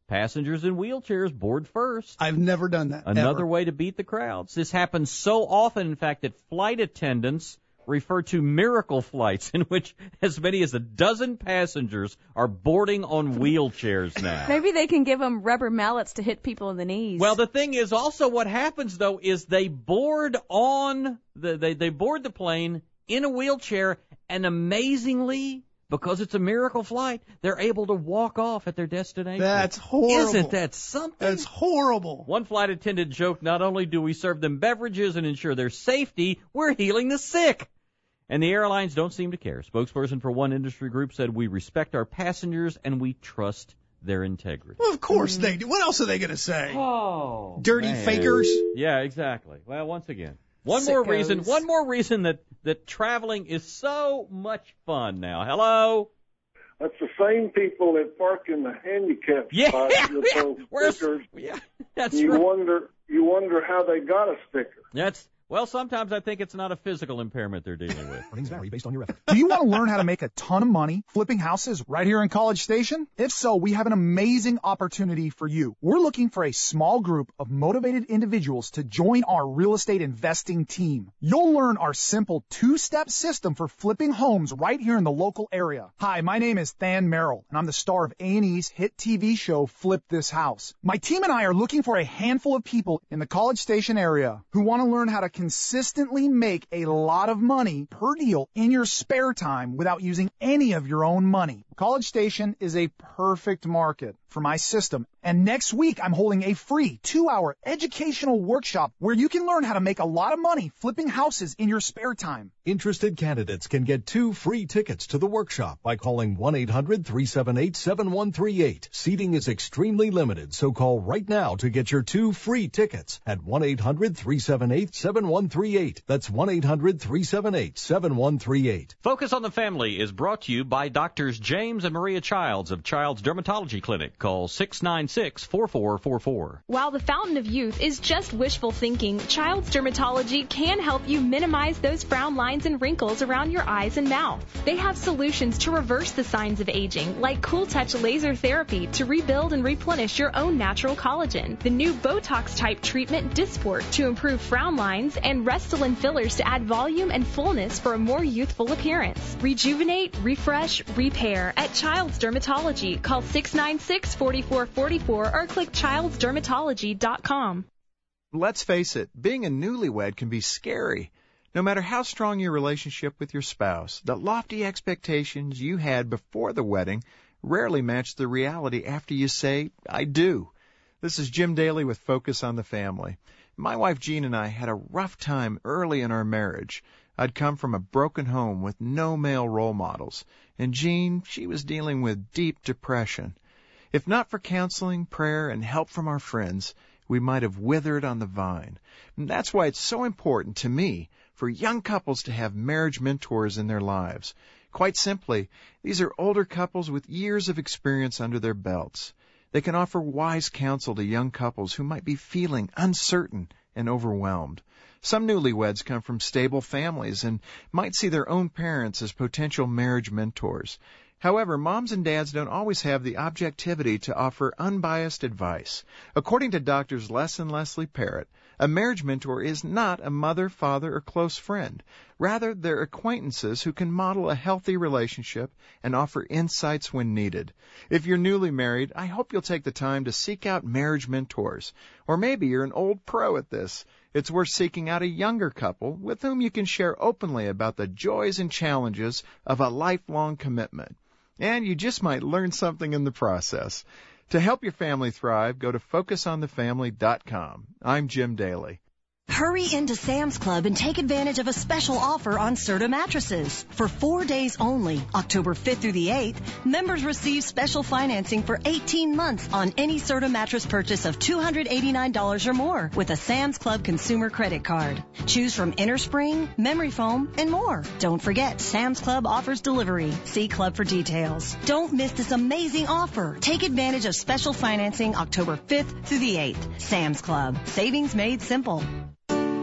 Passengers in wheelchairs board first. I've never done that. Another ever. way to beat the crowds. This happens so often, in fact, that flight attendants refer to miracle flights in which as many as a dozen passengers are boarding on wheelchairs now. Maybe they can give them rubber mallets to hit people in the knees. Well, the thing is also what happens, though, is they board on, the, they, they board the plane in a wheelchair, and amazingly, because it's a miracle flight, they're able to walk off at their destination. That's horrible. Isn't that something? That's horrible. One flight attendant joked, not only do we serve them beverages and ensure their safety, we're healing the sick. And the airlines don't seem to care. Spokesperson for one industry group said, we respect our passengers and we trust their integrity. Well, of course they do. What else are they going to say? Oh, dirty man. fakers. Yeah, exactly. Well, once again, one Sickos. more reason, one more reason that, that traveling is so much fun now. Hello? That's the same people that park in the handicap Yeah, spots with yeah. those Where's, stickers. yeah, that's you right. wonder, you wonder how they got a sticker. That's, well, sometimes I think it's not a physical impairment they're dealing with. Earnings vary based on your effort. Do you want to learn how to make a ton of money flipping houses right here in College Station? If so, we have an amazing opportunity for you. We're looking for a small group of motivated individuals to join our real estate investing team. You'll learn our simple two-step system for flipping homes right here in the local area. Hi, my name is Than Merrill, and I'm the star of A and E's hit T V show Flip This House. My team and I are looking for a handful of people in the College Station area who want to learn how to consistently make a lot of money per deal in your spare time without using any of your own money. College Station is a perfect market for my system. And next week, I'm holding a free two-hour educational workshop where you can learn how to make a lot of money flipping houses in your spare time. Interested candidates can get two free tickets to the workshop by calling one eight hundred three seven eight seven one three eight. Seating is extremely limited, so call right now to get your two free tickets at one eight hundred three seven eight seven one three eight. That's one eight hundred three seven eight seven one three eight. Focus on the Family is brought to you by Doctors James and Maria Childs of Child's Dermatology Clinic. Call six nine six, four four four four. While the fountain of youth is just wishful thinking, Child's Dermatology can help you minimize those frown lines and wrinkles around your eyes and mouth. They have solutions to reverse the signs of aging, like Cool Touch laser therapy to rebuild and replenish your own natural collagen, the new Botox-type treatment Dysport to improve frown lines, and Restylane fillers to add volume and fullness for a more youthful appearance. Rejuvenate, refresh, repair at Child's Dermatology. Call six nine six, four four four four or click childs dermatology dot com. Let's face it, being a newlywed can be scary. No matter how strong your relationship with your spouse, the lofty expectations you had before the wedding rarely match the reality after you say, I do. This is Jim Daly with Focus on the Family. My wife Jean and I had a rough time early in our marriage. I'd come from a broken home with no male role models, and Jean, she was dealing with deep depression. If not for counseling, prayer, and help from our friends, we might have withered on the vine. And that's why it's so important to me for young couples to have marriage mentors in their lives. Quite simply, these are older couples with years of experience under their belts. They can offer wise counsel to young couples who might be feeling uncertain and overwhelmed. Some newlyweds come from stable families and might see their own parents as potential marriage mentors. However, moms and dads don't always have the objectivity to offer unbiased advice. According to doctors Les and Leslie Parrott, a marriage mentor is not a mother, father, or close friend. Rather, they're acquaintances who can model a healthy relationship and offer insights when needed. If you're newly married, I hope you'll take the time to seek out marriage mentors. Or maybe you're an old pro at this. It's worth seeking out a younger couple with whom you can share openly about the joys and challenges of a lifelong commitment. And you just might learn something in the process. To help your family thrive, go to focus on the family dot com. I'm Jim Daly. Hurry into Sam's Club and take advantage of a special offer on Serta mattresses. For four days only, October fifth through the eighth, members receive special financing for eighteen months on any Serta mattress purchase of two hundred eighty-nine dollars or more with a Sam's Club consumer credit card. Choose from innerspring, memory foam, and more. Don't forget, Sam's Club offers delivery. See Club for details. Don't miss this amazing offer. Take advantage of special financing October fifth through the eighth. Sam's Club. Savings made simple.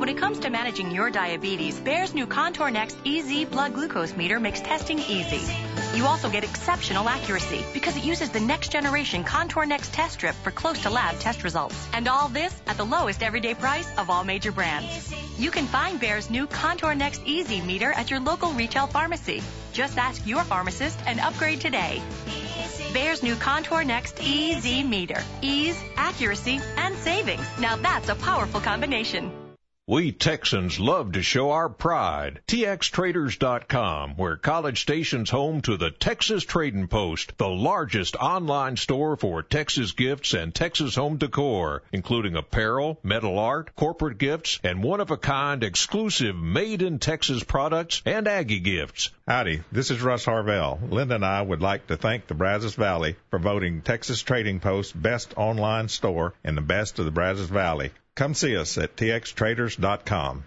When it comes to managing your diabetes, Bayer's new Contour Next E Z blood glucose meter makes testing easy. You also get exceptional accuracy because it uses the next generation Contour Next test strip for close to lab test results. And all this at the lowest everyday price of all major brands. You can find Bayer's new Contour Next E Z meter at your local retail pharmacy. Just ask your pharmacist and upgrade today. Bayer's new Contour Next E Z meter. Ease, accuracy, and savings. Now that's a powerful combination. We Texans love to show our pride. T X Traders dot com, where College Station's home to the Texas Trading Post, the largest online store for Texas gifts and Texas home decor, including apparel, metal art, corporate gifts, and one-of-a-kind exclusive made-in-Texas products and Aggie gifts. Howdy, this is Russ Harvell. Linda and I would like to thank the Brazos Valley for voting Texas Trading Post Best Online Store and the best of the Brazos Valley. Come see us at T X Traders dot com.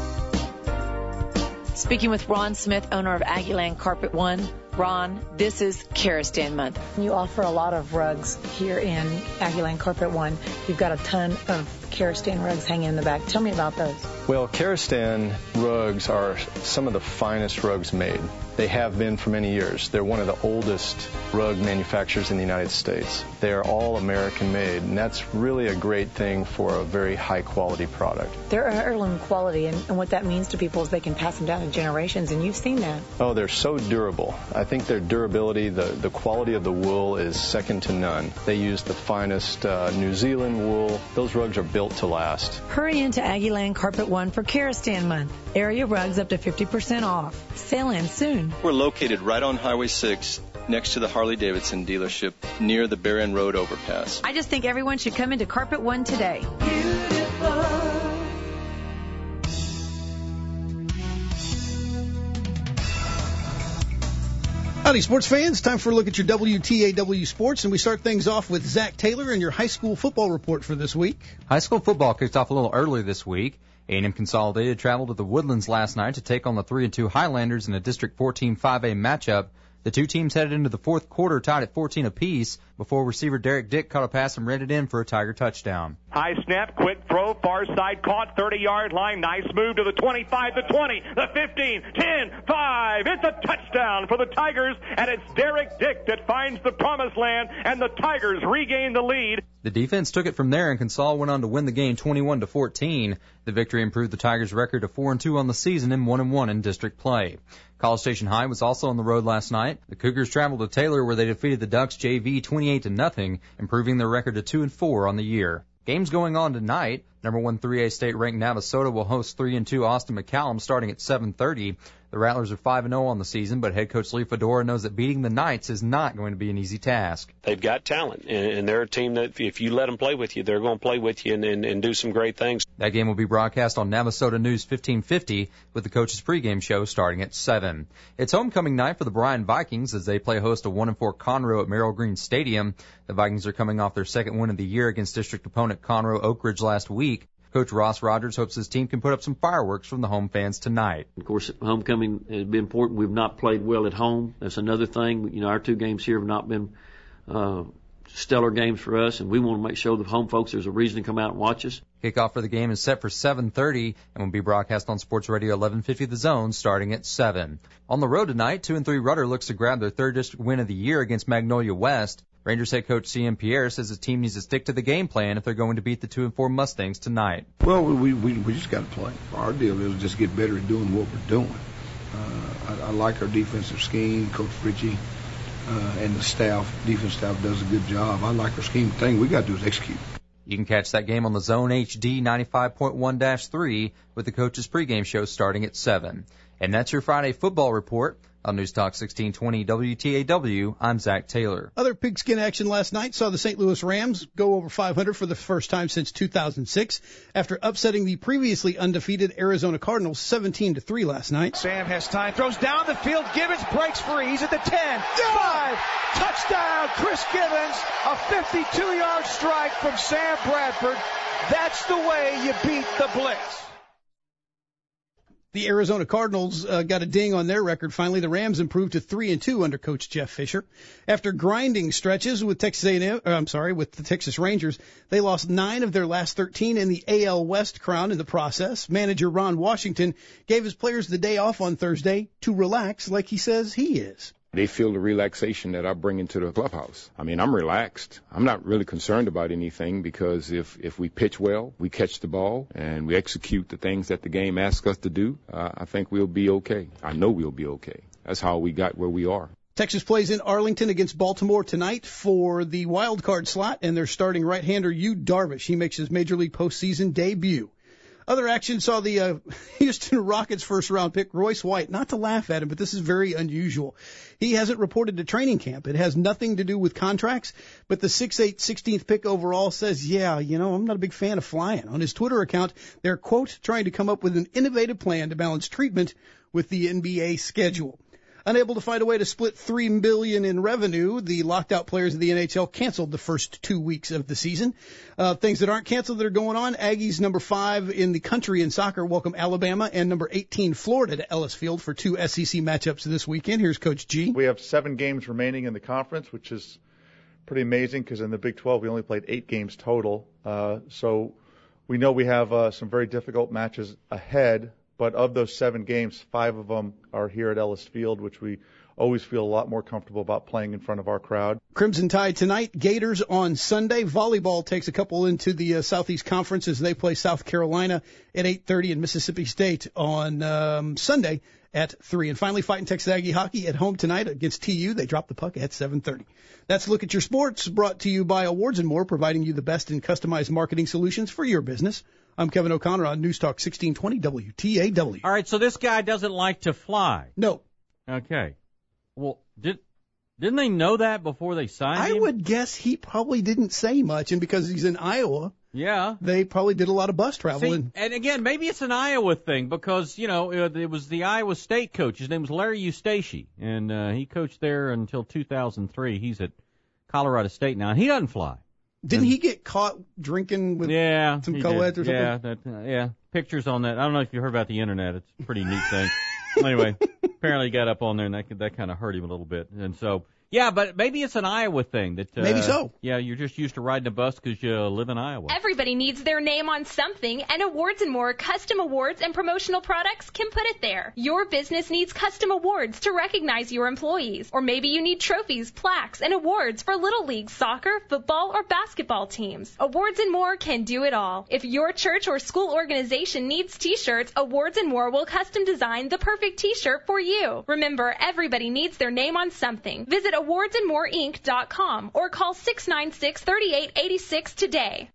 Speaking with Ron Smith, owner of Aggieland Carpet One. Ron, this is Karastan Month. You offer a lot of rugs here in Aggieland Carpet One. You've got a ton of Karastan rugs hanging in the back. Tell me about those. Well, Karastan rugs are some of the finest rugs made. They have been for many years. They're one of the oldest rug manufacturers in the United States. They are all American made, and that's really a great thing for a very high quality product. They're heirloom quality, and, and what that means to people is they can pass them down to generations, and you've seen that. Oh, they're so durable. I think their durability, the, the quality of the wool is second to none. They use the finest uh, New Zealand wool. Those rugs are built to last. Hurry into Aggieland Carpet One for Karastan Month. Area rugs up to fifty percent off. Sale ends soon. We're located right on Highway six, next to the Harley-Davidson dealership, near the Barron Road overpass. I just think everyone should come into Carpet One today. Beautiful. Howdy, sports fans. Time for a look at your W T A W Sports, and we start things off with Zach Taylor and your high school football report for this week. High school football kicked off a little early this week. A and M Consolidated traveled to the Woodlands last night to take on the three and two Highlanders in a District fourteen five A matchup. The two teams headed into the fourth quarter tied at fourteen apiece before receiver Derek Dick caught a pass and ran it in for a Tiger touchdown. High snap, quick throw, far side caught, thirty-yard line. Nice move to the twenty-five, the twenty, the fifteen, ten, five. It's a touchdown for the Tigers, and it's Derek Dick that finds the promised land, and the Tigers regain the lead. The defense took it from there, and Consol went on to win the game twenty-one to fourteen. The victory improved the Tigers' record to four and two on the season and one and one in district play. College Station High was also on the road last night. The Cougars traveled to Taylor, where they defeated the Ducks J V twenty-eight to nothing, improving their record to two and four on the year. Games going on tonight. Number one three A state-ranked Navasota will host three and two Austin McCallum starting at seven thirty. The Rattlers are five and oh on the season, but head coach Lee Fedora knows that beating the Knights is not going to be an easy task. They've got talent, and they're a team that if you let them play with you, they're going to play with you and, and, and do some great things. That game will be broadcast on Navasota News fifteen fifty with the coach's pregame show starting at seven. It's homecoming night for the Bryan Vikings as they play host to one and four Conroe at Merrill Green Stadium. The Vikings are coming off their second win of the year against district opponent Conroe Oak Ridge last week. Coach Ross Rogers hopes his team can put up some fireworks from the home fans tonight. Of course, homecoming has been important. We've not played well at home. That's another thing. You know, our two games here have not been uh, stellar games for us, and we want to make sure the home folks there's a reason to come out and watch us. Kickoff for the game is set for seven thirty and will be broadcast on Sports Radio eleven fifty The Zone starting at seven. On the road tonight, two and three Rudder looks to grab their third district win of the year against Magnolia West. Rangers head coach C M Pierre says his team needs to stick to the game plan if they're going to beat the two and four Mustangs tonight. Well, we we we just got to play. Our deal is just get better at doing what we're doing. Uh, I, I like our defensive scheme. Coach Ritchie uh, and the staff, defense staff, does a good job. I like our scheme. The thing we got to do is execute. You can catch that game on the Zone H D ninety-five point one dash three with the coach's pregame show starting at seven. And that's your Friday football report. On News Talk sixteen twenty W T A W, I'm Zach Taylor. Other pigskin action last night saw the Saint Louis Rams go over five hundred for the first time since two thousand six after upsetting the previously undefeated Arizona Cardinals seventeen to three last night. Sam has time, throws down the field, Gibbons breaks free, he's at the ten, five, touchdown, Chris Gibbons, a fifty-two-yard strike from Sam Bradford. That's the way you beat the blitz. The Arizona Cardinals uh, got a ding on their record. Finally, the Rams improved to three and two under Coach Jeff Fisher. After grinding stretches with Texas A and M, uh, I'm sorry, with the Texas Rangers, they lost nine of their last thirteen in the A L West crown in the process. Manager Ron Washington gave his players the day off on Thursday to relax, like he says he is. They feel the relaxation that I bring into the clubhouse. I mean, I'm relaxed. I'm not really concerned about anything because if, if we pitch well, we catch the ball, and we execute the things that the game asks us to do, uh, I think we'll be okay. I know we'll be okay. That's how we got where we are. Texas plays in Arlington against Baltimore tonight for the wild card slot, and they're starting right-hander Yu Darvish. He makes his Major League postseason debut. Other action saw the uh, Houston Rockets first-round pick, Royce White. Not to laugh at him, but this is very unusual. He hasn't reported to training camp. It has nothing to do with contracts, but the six eight, sixteenth pick overall says, yeah, you know, I'm not a big fan of flying. On his Twitter account, they're, quote, trying to come up with an innovative plan to balance treatment with the N B A schedule. Unable to find a way to split three million dollars in revenue, the locked-out players of the N H L canceled the first two weeks of the season. Uh, things that aren't canceled that are going on, Aggies number five in the country in soccer welcome Alabama, and number eighteen Florida to Ellis Field for two S E C matchups this weekend. Here's Coach G. We have seven games remaining in the conference, which is pretty amazing because in the Big twelve we only played eight games total. Uh, so we know we have uh, some very difficult matches ahead. But of those seven games, five of them are here at Ellis Field, which we always feel a lot more comfortable about playing in front of our crowd. Crimson Tide tonight, Gators on Sunday. Volleyball takes a couple into the uh, Southeast Conference as they play South Carolina at eight thirty and Mississippi State on um, Sunday at three. And finally, fighting Texas Aggie hockey at home tonight against T U. They drop the puck at seven thirty. That's Look at Your Sports, brought to you by Awards and More, providing you the best in customized marketing solutions for your business. I'm Kevin O'Connor on News Talk sixteen twenty W T A W. All right, so this guy doesn't like to fly. No. Okay. Well, did, didn't they know that before they signed I him? I would guess he probably didn't say much, and because he's in Iowa, yeah, they probably did a lot of bus travel. See, and, and again, maybe it's an Iowa thing because, you know, it was the Iowa State coach. His name was Larry Eustace, and uh, he coached there until two thousand three. He's at Colorado State now, and he doesn't fly. Didn't he get caught drinking with yeah, some co-eds or something? Yeah, that, uh, yeah. Pictures on that. I don't know if you heard about the internet. It's a pretty neat thing. Anyway, apparently he got up on there, and that that kind of hurt him a little bit. And so, yeah, but maybe it's an Iowa thing. that uh, Maybe so. Yeah, you're just used to riding a bus because you live in Iowa. Everybody needs their name on something, and Awards and More custom awards and promotional products can put it there. Your business needs custom awards to recognize your employees. Or maybe you need trophies, plaques, and awards for Little League soccer, football, or basketball teams. Awards and More can do it all. If your church or school organization needs t-shirts, Awards and More will custom design the perfect t-shirt for you. Remember, everybody needs their name on something. Visit awards and more inc dot com or call six nine six, three eight eight six today.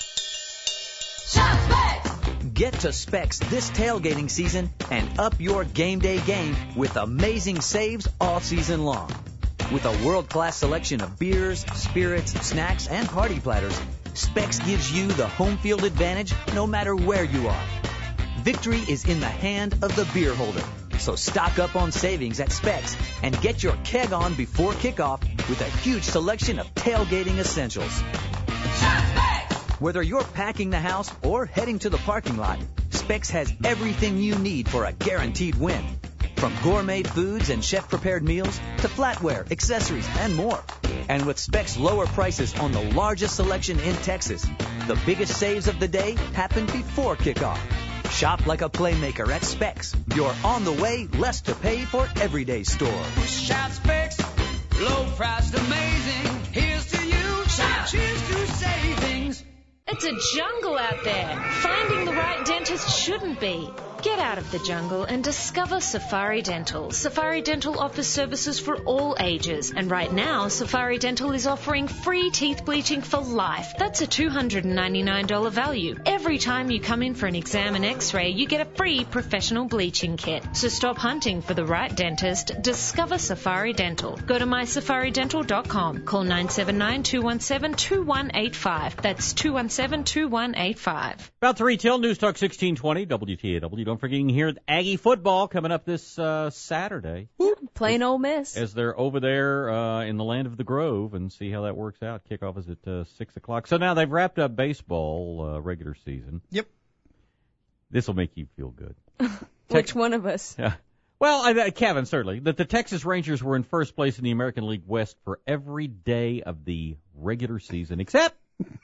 Get to Specs this tailgating season and up your game day game with amazing saves all season long. With a world-class selection of beers, spirits, snacks, and party platters, Specs gives you the home field advantage no matter where you are. Victory is in the hand of the beer holder. So stock up on savings at Specs and get your keg on before kickoff with a huge selection of tailgating essentials. Whether you're packing the house or heading to the parking lot, Specs has everything you need for a guaranteed win. From gourmet foods and chef-prepared meals to flatware, accessories, and more. And with Specs' lower prices on the largest selection in Texas, the biggest saves of the day happen before kickoff. Shop like a playmaker at Specs. You're on the way, less to pay for everyday store. Shout Specs, low price, amazing. Here's to you, shout cheers to savings. It's a jungle out there. Finding the right dentist shouldn't be. Get out of the jungle and discover Safari Dental. Safari Dental offers services for all ages. And right now, Safari Dental is offering free teeth bleaching for life. That's a two hundred ninety-nine dollars value. Every time you come in for an exam and x-ray, you get a free professional bleaching kit. So stop hunting for the right dentist. Discover Safari Dental. Go to my safari dental dot com. Call nine seven nine, two one seven, two one eight five. That's two one seven, two one eight five. About the retail, News Talk sixteen twenty, W T A W. Don't forget, you can hear Aggie football coming up this uh, Saturday. Playing Ole Miss. As they're over there uh, in the land of the Grove, and see how that works out. Kickoff is at uh, six o'clock. So now they've wrapped up baseball uh, regular season. Yep. This will make you feel good. Which one of us? Yeah. Well, I, Kevin, certainly. That the Texas Rangers were in first place in the American League West for every day of the regular season, except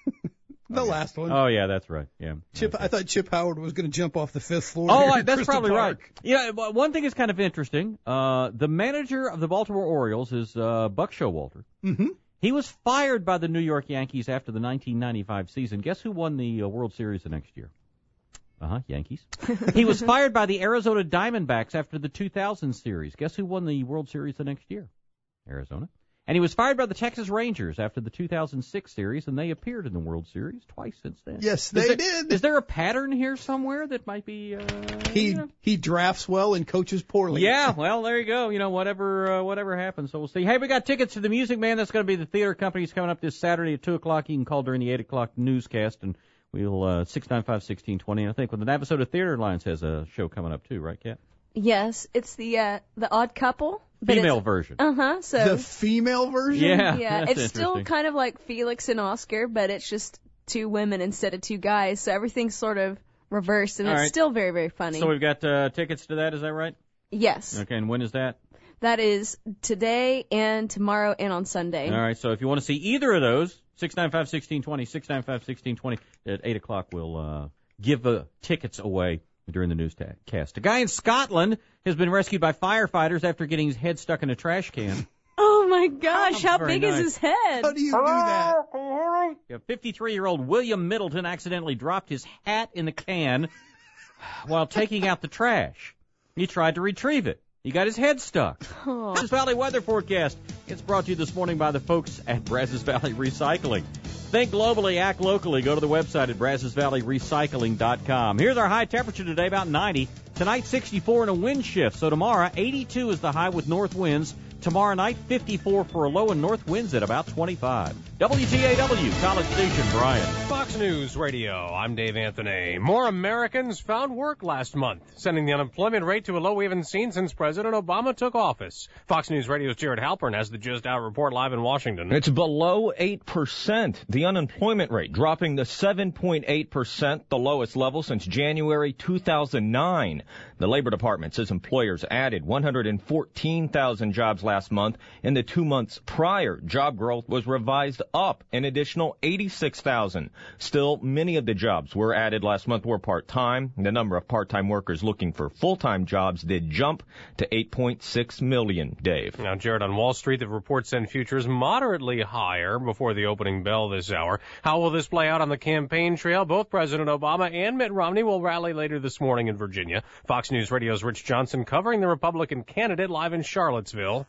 the last one. Oh, yeah, that's right. Yeah. Chip, I thought Chip Howard was going to jump off the fifth floor. Oh, here I, at that's Crystal probably Park. right. Yeah, one thing is kind of interesting. Uh, the manager of the Baltimore Orioles is uh, Buck Showalter. Mm-hmm. He was fired by the New York Yankees after the nineteen ninety-five season. Guess who won the uh, World Series the next year? Uh-huh, Yankees. He was fired by the Arizona Diamondbacks after the two thousand series. Guess who won the World Series the next year? Arizona. And he was fired by the Texas Rangers after the two thousand six series, and they appeared in the World Series twice since then. Yes, they is there, did. Is there a pattern here somewhere that might be... Uh, he you know? he drafts well and coaches poorly. Yeah, well, there you go. You know, whatever uh, whatever happens, so we'll see. Hey, we got tickets to the Music Man. That's going to be the theater company's coming up this Saturday at two o'clock. You can call during the eight o'clock newscast, and we'll, uh, six nine five, one six two zero. I think well, the Navasota Theater Alliance has a show coming up too, right, Kat? Yes, it's the uh, the Odd Couple. But Female version. Uh-huh, so. The female version? Yeah, Yeah, that's it's still kind of like Felix and Oscar, but it's just two women instead of two guys, so everything's sort of reversed, and All it's right. still very, very funny. So we've got uh, tickets to that, is that right? Yes. Okay, and when is that? That is today and tomorrow and on Sunday. All right, so if you want to see either of those, six nine five, one six two zero, six nine five, one six two zero, at eight o'clock we'll uh, give uh, tickets away during the newscast. A guy in Scotland has been rescued by firefighters after getting his head stuck in a trash can. Oh, my gosh, how Very big nice. is his head? How do you do that? Yeah, fifty-three-year-old William Middleton accidentally dropped his hat in the can while taking out the trash. He tried to retrieve it. He got his head stuck. Oh. Brazos Valley weather forecast. It's brought to you this morning by the folks at Brazos Valley Recycling. Think globally, act locally. Go to the website at brazos valley recycling dot com. Here's our high temperature today, about ninety. Tonight, sixty-four and a wind shift. So tomorrow, eighty-two is the high with north winds. Tomorrow night, fifty-four for a low and north winds at about twenty-five. W T A W, College Station, Bryan. Fox News Radio, I'm Dave Anthony. More Americans found work last month, sending the unemployment rate to a low we haven't seen since President Obama took office. Fox News Radio's Jared Halpern has the Just Out report live in Washington. It's below eight percent. The unemployment rate dropping to seven point eight percent, the lowest level since January two thousand nine. The Labor Department says employers added one hundred fourteen thousand jobs last month. In the two months prior, job growth was revised up an additional eighty-six thousand. Still, many of the jobs were added last month were part-time. The number of part-time workers looking for full-time jobs did jump to eight point six million, Dave. Now, Jared, on Wall Street, the report sent futures moderately higher before the opening bell this hour. How will this play out on the campaign trail? Both President Obama and Mitt Romney will rally later this morning in Virginia. Fox News Radio's Rich Johnson covering the Republican candidate live in Charlottesville.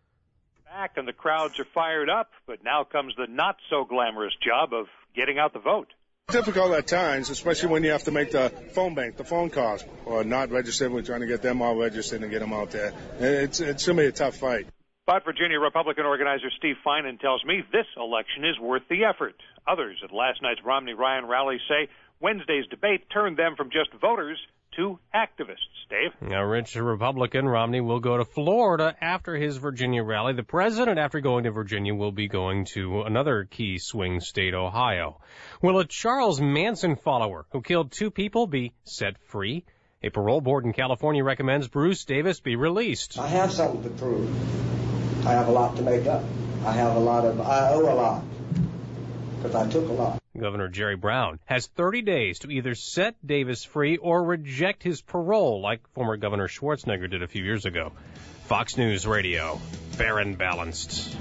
Back and the crowds are fired up, but now comes the not-so-glamorous job of getting out the vote. Difficult at times, especially when you have to make the phone bank, the phone calls, or not registered. We're trying to get them all registered and get them out there. It's, it's going to be a tough fight. But Virginia Republican organizer Steve Finan tells me this election is worth the effort. Others at last night's Romney-Ryan rally say Wednesday's debate turned them from just voters to activists. Dave? Now, Rich, a Republican, Romney will go to Florida after his Virginia rally. The president, after going to Virginia, will be going to another key swing state, Ohio. Will a Charles Manson follower who killed two people be set free? A parole board in California recommends Bruce Davis be released. I have something to prove. I have a lot to make up. I have a lot of, I owe a lot because I took a lot. Governor Jerry Brown has thirty days to either set Davis free or reject his parole, like former Governor Schwarzenegger did a few years ago. Fox News Radio, fair and balanced.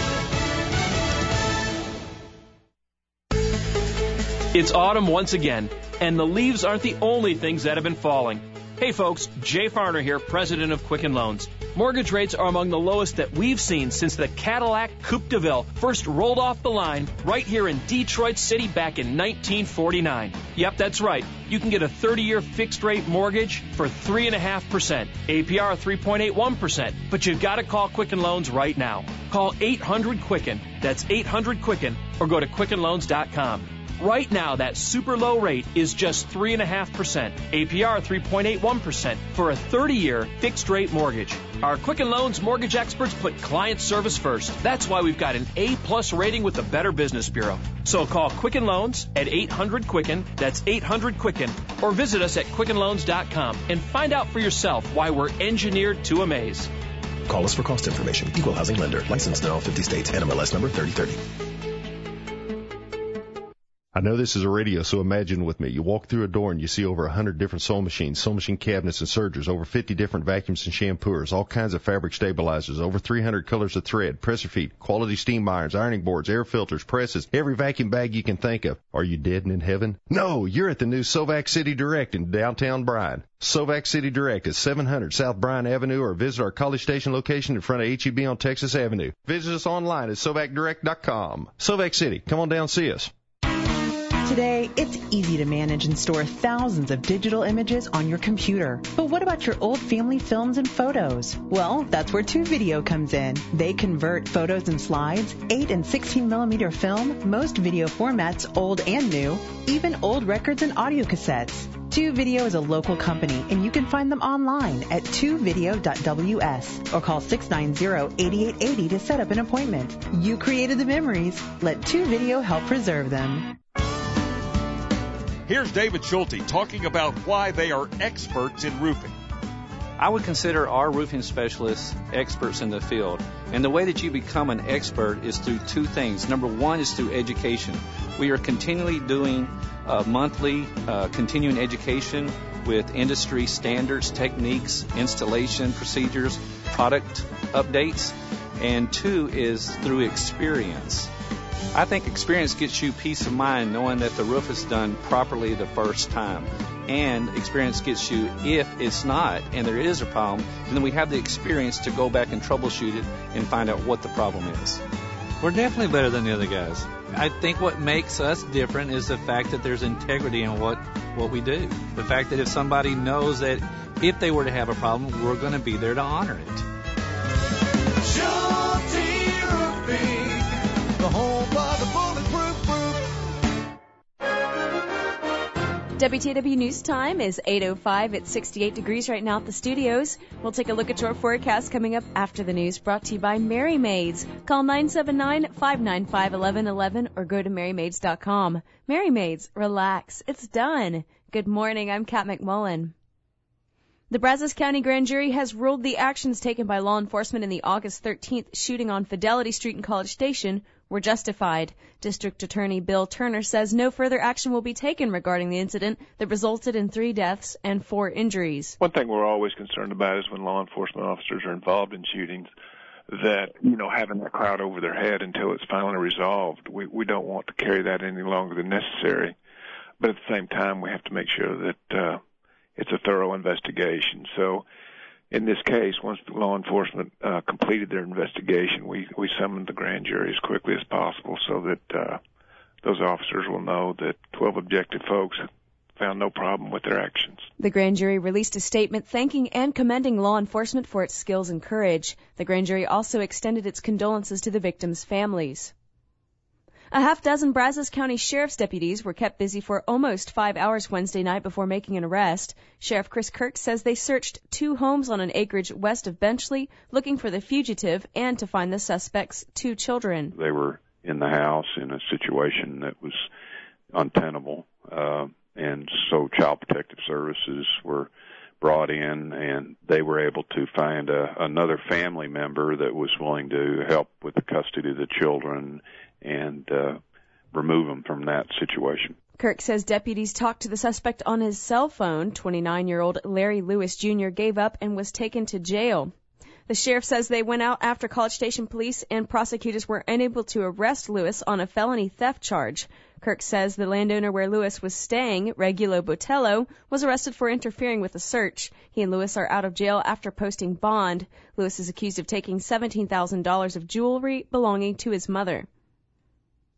It's autumn once again, and the leaves aren't the only things that have been falling. Hey folks, Jay Farner here, president of Quicken Loans. Mortgage rates are among the lowest that we've seen since the Cadillac Coupe de Ville first rolled off the line right here in Detroit City back in nineteen forty-nine. Yep, that's right. You can get a thirty-year fixed-rate mortgage for three point five percent, A P R three point eight one percent. But you've got to call Quicken Loans right now. Call eight hundred Quicken. That's eight hundred Quicken, or go to quicken loans dot com. Right now, that super low rate is just three point five percent, A P R three point eight one percent for a thirty-year fixed-rate mortgage. Our Quicken Loans mortgage experts put client service first. That's why we've got an A-plus rating with the Better Business Bureau. So call Quicken Loans at eight hundred Quicken, that's eight hundred Quicken, or visit us at quicken loans dot com and find out for yourself why we're engineered to amaze. Call us for cost information. Equal Housing Lender. Licensed in all fifty states. N M L S number thirty thirty. I know this is a radio, so imagine with me. You walk through a door and you see over one hundred different sewing machines, sewing machine cabinets and sergers, over fifty different vacuums and shampoos, all kinds of fabric stabilizers, over three hundred colors of thread, pressure feed, quality steam irons, ironing boards, air filters, presses, every vacuum bag you can think of. Are you dead and in heaven? No, you're at the new Sovac City Direct in downtown Bryan. Sovac City Direct is seven hundred South Bryan Avenue, or visit our College Station location in front of H E B on Texas Avenue. Visit us online at sovac direct dot com. Sovac City, come on down and see us. Today, it's easy to manage and store thousands of digital images on your computer. But what about your old family films and photos? Well, that's where Two Video comes in. They convert photos and slides, eight and sixteen millimeter film, most video formats, old and new, even old records and audio cassettes. Two Video is a local company, and you can find them online at two video dot w s or call six nine zero, eight eight eight zero to set up an appointment. You created the memories. Let Two Video help preserve them. Here's David Schulte talking about why they are experts in roofing. I would consider our roofing specialists experts in the field. And the way that you become an expert is through two things. Number one is through education. We are continually doing uh, monthly uh, continuing education with industry standards, techniques, installation procedures, product updates. And two is through experience. I think experience gets you peace of mind knowing that the roof is done properly the first time. And experience gets you, if it's not and there is a problem, then we have the experience to go back and troubleshoot it and find out what the problem is. We're definitely better than the other guys. I think what makes us different is the fact that there's integrity in what, what we do. The fact that if somebody knows that if they were to have a problem, we're going to be there to honor it. The home of the bulletproof roof. W T W News Time is eight oh five. It's sixty-eight degrees right now at the studios. We'll take a look at your forecast coming up after the news, brought to you by Mary Maids. Call nine seven nine, five nine five, one one one one or go to mary maids dot com. Mary Maids, relax. It's done. Good morning. I'm Kat McMullen. The Brazos County Grand Jury has ruled the actions taken by law enforcement in the August thirteenth shooting on Fidelity Street in College Station were justified. District Attorney Bill Turner says no further action will be taken regarding the incident that resulted in three deaths and four injuries. One thing we're always concerned about is when law enforcement officers are involved in shootings, that, you know, having that cloud over their head until it's finally resolved. We, we don't want to carry that any longer than necessary. But at the same time, we have to make sure that uh, it's a thorough investigation. So in this case, once the law enforcement uh, completed their investigation, we, we summoned the grand jury as quickly as possible so that uh, those officers will know that twelve objective folks found no problem with their actions. The grand jury released a statement thanking and commending law enforcement for its skills and courage. The grand jury also extended its condolences to the victims' families. A half dozen Brazos County Sheriff's deputies were kept busy for almost five hours Wednesday night before making an arrest. Sheriff Chris Kirk says they searched two homes on an acreage west of Benchley looking for the fugitive and to find the suspect's two children. They were in the house in a situation that was untenable, uh, and so Child Protective Services were brought in, and they were able to find a, another family member that was willing to help with the custody of the children and uh, remove them from that situation. Kirk says deputies talked to the suspect on his cell phone. twenty-nine-year-old Larry Lewis Junior gave up and was taken to jail. The sheriff says they went out after College Station police and prosecutors were unable to arrest Lewis on a felony theft charge. Kirk says the landowner where Lewis was staying, Regulo Botello, was arrested for interfering with the search. He and Lewis are out of jail after posting bond. Lewis is accused of taking seventeen thousand dollars of jewelry belonging to his mother.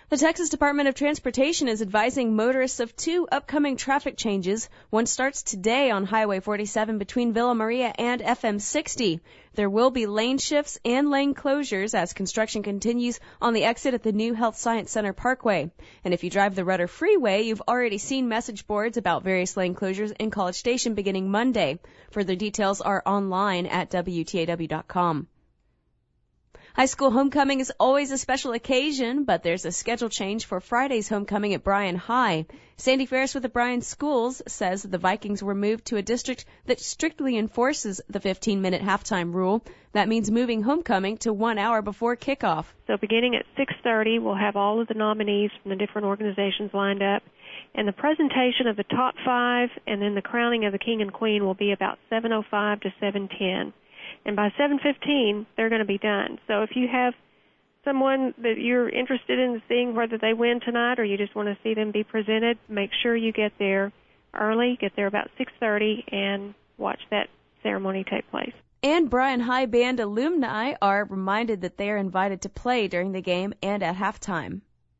The Texas Department of Transportation is advising motorists of two upcoming traffic changes. One starts today on Highway forty-seven between Villa Maria and F M sixty. There will be lane shifts and lane closures as construction continues on the exit at the new Health Science Center Parkway. And if you drive the Rudder Freeway, you've already seen message boards about various lane closures in College Station beginning Monday. Further details are online at W T A W dot com. High school homecoming is always a special occasion, but there's a schedule change for Friday's homecoming at Bryan High. Sandy Ferris with the Bryan Schools says the Vikings were moved to a district that strictly enforces the fifteen-minute halftime rule. That means moving homecoming to one hour before kickoff. So beginning at six thirty, we'll have all of the nominees from the different organizations lined up. And the presentation of the top five and then the crowning of the king and queen will be about seven oh five to seven ten. And by seven fifteen, they're going to be done. So if you have someone that you're interested in seeing whether they win tonight or you just want to see them be presented, make sure you get there early, get there about six thirty, and watch that ceremony take place. And Bryan High Band alumni are reminded that they are invited to play during the game and at halftime.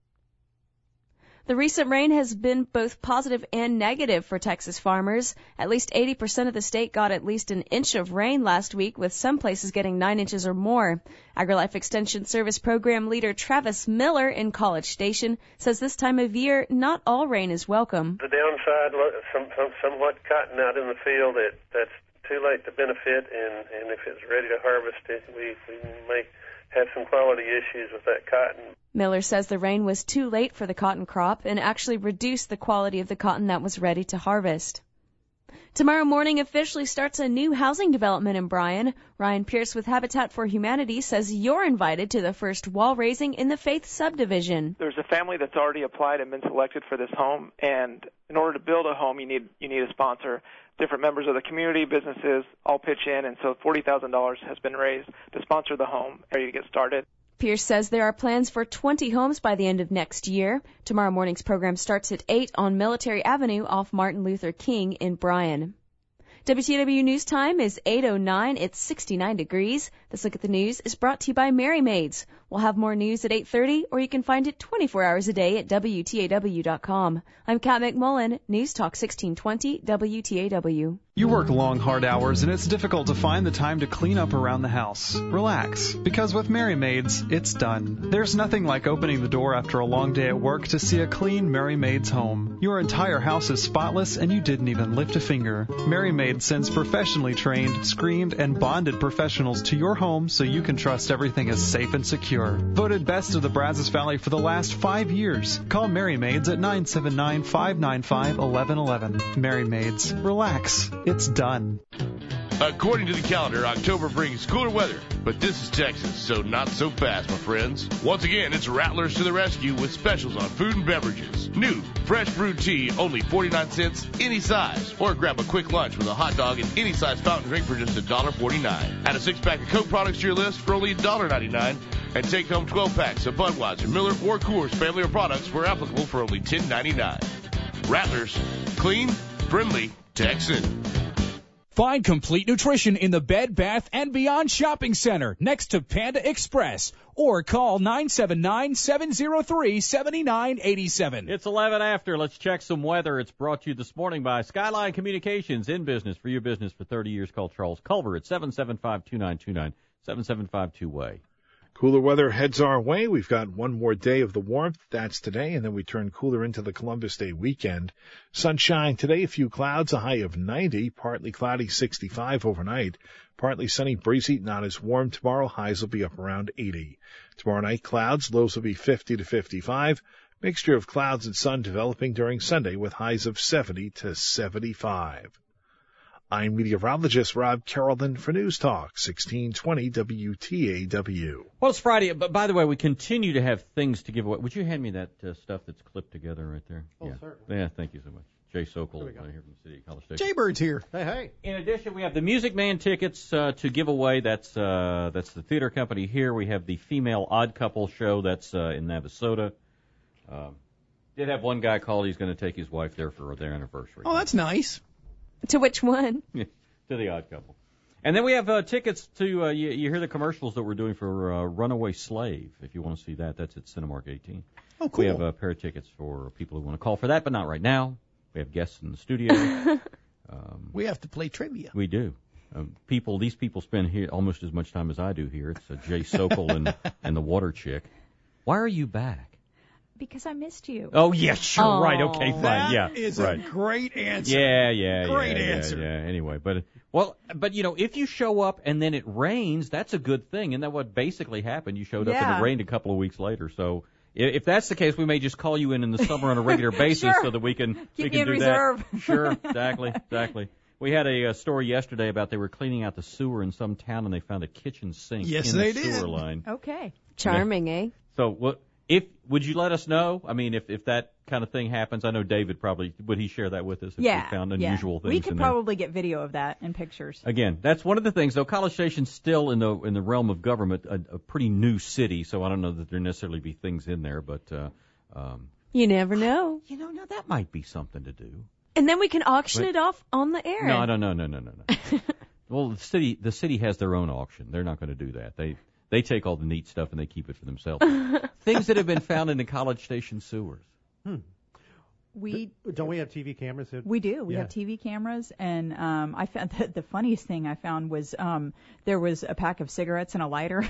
The recent rain has been both positive and negative for Texas farmers. At least eighty percent of the state got at least an inch of rain last week, with some places getting nine inches or more. AgriLife Extension Service Program leader Travis Miller in College Station says this time of year, not all rain is welcome. The downside, some, some, somewhat cotton out in the field that, that's too late to benefit, and, and if it's ready to harvest it, we, we may have some quality issues with that cotton. Miller says the rain was too late for the cotton crop and actually reduced the quality of the cotton that was ready to harvest. Tomorrow morning officially starts a new housing development in Bryan. Ryan Pierce with Habitat for Humanity says you're invited to the first wall raising in the Faith subdivision. There's a family that's already applied and been selected for this home, and in order to build a home, you need you need a sponsor. Different members of the community, businesses, all pitch in, and so forty thousand dollars has been raised to sponsor the home, ready to get started. Pierce says there are plans for twenty homes by the end of next year. Tomorrow morning's program starts at eight on Military Avenue off Martin Luther King in Bryan. W T W News Time is eight oh nine. It's sixty-nine degrees. This Look at the News is brought to you by Mary Maids. We'll have more news at eight thirty, or you can find it twenty-four hours a day at W T A W dot com. I'm Kat McMullen, News Talk sixteen twenty W T A W. You work long, hard hours, and it's difficult to find the time to clean up around the house. Relax, because with Mary Maids, it's done. There's nothing like opening the door after a long day at work to see a clean Mary Maids home. Your entire house is spotless, and you didn't even lift a finger. Mary Maids sends professionally trained, screened, and bonded professionals to your home so you can trust everything is safe and secure. Voted best of the Brazos Valley for the last five years. Call Mary Maids at nine seven nine, five nine five, one one one one. Mary Maids. Relax. It's done. According to the calendar, October brings cooler weather, but this is Texas, so not so fast, my friends. Once again, it's Rattlers to the rescue with specials on food and beverages. New, fresh brewed tea, only forty-nine cents, any size. Or grab a quick lunch with a hot dog and any size fountain drink for just one dollar forty-nine. Add a six-pack of Coke products to your list for only one dollar ninety-nine. And take home twelve packs of Budweiser, Miller, or Coors family of products where applicable for only ten ninety-nine. Rattlers, clean, friendly, Texan. Find complete nutrition in the Bed Bath and Beyond Shopping Center next to Panda Express, or call nine seven nine, seven oh three, seven nine eight seven. It's eleven after. Let's check some weather. It's brought to you this morning by Skyline Communications, in business for your business for thirty years. Call Charles Culver at seven seven five, two nine two nine, seven seven five two way. Cooler weather heads our way. We've got one more day of the warmth. That's today, and then we turn cooler into the Columbus Day weekend. Sunshine today, a few clouds, a high of ninety, partly cloudy, sixty-five overnight. Partly sunny, breezy, not as warm tomorrow. Highs will be up around eighty. Tomorrow night, clouds, lows will be fifty to fifty-five. Mixture of clouds and sun developing during Sunday with highs of seventy to seventy-five. I'm meteorologist Rob Carrollton for News Talk sixteen twenty W T A W. Well, it's Friday, but by the way, we continue to have things to give away. Would you hand me that uh, stuff that's clipped together right there? Oh, yeah. certainly. Yeah, thank you so much. Jay Sokol, uh, here from the City of College Station. Jaybird's here. Hey, hey. In addition, we have the Music Man tickets uh, to give away. That's uh, that's the theater company here. We have the Female Odd Couple show. That's uh, in Navasota. Um, did have one guy call. He's going to take his wife there for their anniversary. Oh, that's nice. To which one? to the Odd Couple. And then we have uh, tickets to, uh, you, you hear the commercials that we're doing for uh, Runaway Slave. If you want to see that, that's at Cinemark eighteen. Oh, cool. We have a pair of tickets for people who want to call for that, but not right now. We have guests in the studio. um, we have to play trivia. We do. Um, people, these people spend here almost as much time as I do here. It's uh, Jay Sokol and, and the Water Chick. Why are you back? Because I missed you. Oh, yeah, sure, Aww. right, okay, fine, That yeah. is right. a great answer. Yeah, yeah, Great yeah, answer. Yeah, yeah, anyway, but, well, but, you know, if you show up and then it rains, that's a good thing. Isn't that what basically happened? You showed up Yeah. and it rained a couple of weeks later, so if that's the case, we may just call you in in the summer on a regular basis Sure. so that we can, Keep we me can in do reserve. that. Sure, exactly, exactly. We had a, a story yesterday about they were cleaning out the sewer in some town and they found a kitchen sink Yes, in they the did. sewer line. Okay. Charming, eh? So what? If would you let us know? I mean, if if that kind of thing happens, I know David probably would. He share that with us if Yeah. we found yeah. unusual things We could in there. probably get video of that and pictures. Again, that's one of the things. Though College Station's still in the in the realm of government, a, a pretty new city, so I don't know that there necessarily be things in there, but uh, um, You never know. you know, now that might be something to do. And then we can auction Wait. it off on the air. No, no, no, no, no, no, no. Well, the city the city has their own auction. They're not going to do that. They they take all the neat stuff and they keep it for themselves. Things that have been found in the College Station sewers. Hmm. We Don't we have T V cameras? That, We do. We yeah. have T V cameras, and um, I found the, the funniest thing I found was um, there was a pack of cigarettes and a lighter.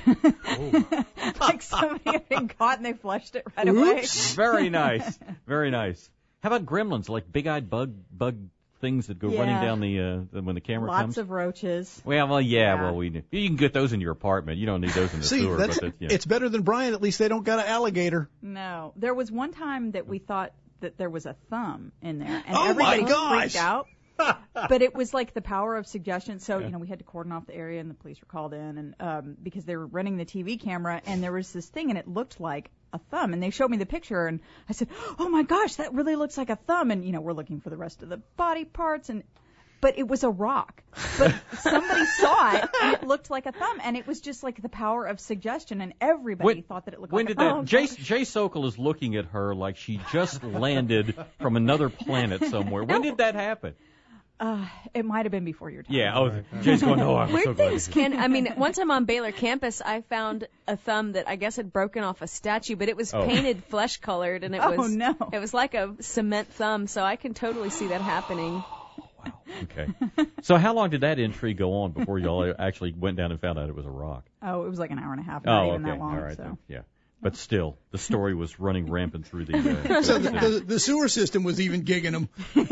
Like somebody had been caught and they flushed it right away. Very nice, very nice. How about gremlins, like big-eyed bug bug things that go Yeah. running down the uh, when the camera Lots comes? of roaches. Well, well, yeah, Yeah. well, we you can get those in your apartment. You don't need those in the See, sewer. that's, but that, yeah. it's better than Brian. At least they don't got an alligator. No, there was one time that we thought that there was a thumb in there, and Oh, my everybody gosh. freaked out. But it was like the power of suggestion. So, you know, we had to cordon off the area, and the police were called in, and um, because they were running the T V camera, and there was this thing, and it looked like a thumb. And they showed me the picture, and I said, "Oh my gosh, that really looks like a thumb." And you know, we're looking for the rest of the body parts, and but it was a rock. But somebody saw it, and it looked like a thumb, and it was just like the power of suggestion, and everybody When- thought that it looked When like did a that? thumb. Jay, Jay Sokol is looking at her like she just landed from another planet somewhere. When did that happen? Uh, it might have been before your time. Yeah. Oh, Jay's going. Oh, I'm Weird so glad. things can, I mean, one time on Baylor campus, I found a thumb that I guess had broken off a statue, but it was Oh. painted flesh colored, and it Oh, was no. it was like a cement thumb, so I can totally see that happening. Okay. So how long did that intrigue go on before y'all actually went down and found out it was a rock? Oh, it was like an hour and a half, not Oh, even okay. that long. All right. so. Then. Yeah. But still, the story was running rampant through the. Uh, So the, the the, the sewer system was even gigging them.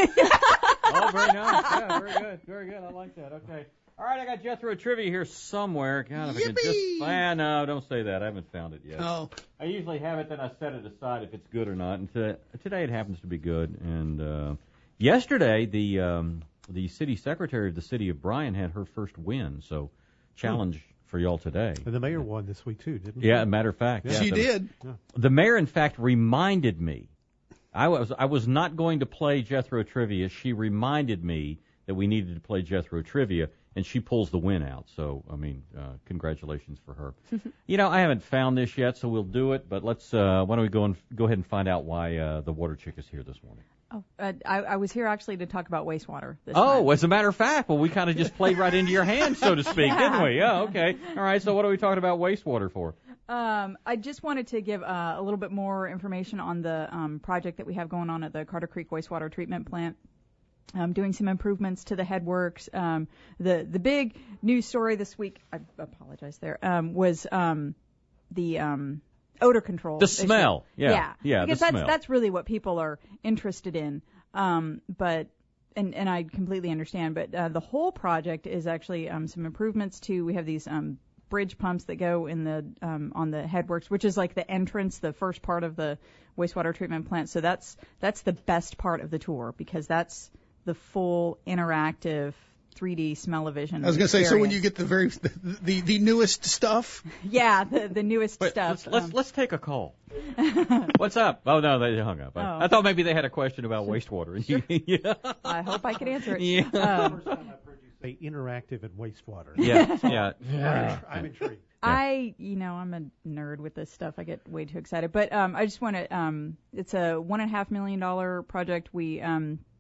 Oh, very nice. Yeah, very good. Very good. I like that. Okay. All right, I got Jethro trivia here somewhere. God, if I could just. Ah, no, don't say that. I haven't found it yet. Oh. I usually have it, then I set it aside if it's good or not. And to, today it happens to be good. And uh, yesterday, the um, the city secretary of the city of Bryan had her first win. So, challenge for y'all today. And the mayor won this week too, didn't he? Yeah, matter of fact. Yeah, She the- did. The mayor, in fact, reminded me. I was I was not going to play Jethro Trivia. She reminded me that we needed to play Jethro Trivia, and she pulls the win out. So, I mean, uh, congratulations for her. You know, I haven't found this yet, so we'll do it. But let's. Uh, why don't we go and go ahead and find out why uh, the water chick is here this morning? Oh, uh, I, I was here actually to talk about wastewater. This Oh, as a matter of fact, well, we kind of just played right into your hands, so to speak, Yeah. didn't we? Yeah, okay. All right, so what are we talking about wastewater for? Um, I just wanted to give uh, a little bit more information on the um, project that we have going on at the Carter Creek Wastewater Treatment Plant. Um, doing some improvements to the headworks. Um, the the big news story this week, I apologize there, um, was um, the um, odor control. The issue. smell. Yeah. Yeah. Yeah, Because the that's smell. that's really what people are interested in. Um, but and and I completely understand. But uh, the whole project is actually um, some improvements to. We have these um, bridge pumps that go in the um, on the headworks, which is like the entrance, the first part of the wastewater treatment plant. So that's that's the best part of the tour because that's the full interactive three D smell-o-vision. I was going to say, so when experience. you get the very the the, the newest stuff. Yeah, the the newest Wait, stuff. Let's let's, um, let's take a call. What's up? Oh no, they hung up. I, Oh. I thought maybe they had a question about wastewater. And you, yeah. I hope I can answer it. Yeah. Um, Say interactive and wastewater. Yeah, yeah. Yeah. I'm intrigued. I, you know, I'm a nerd with this stuff. I get way too excited. But um, I just want to. Um, it's a one and a half million dollar project. We um,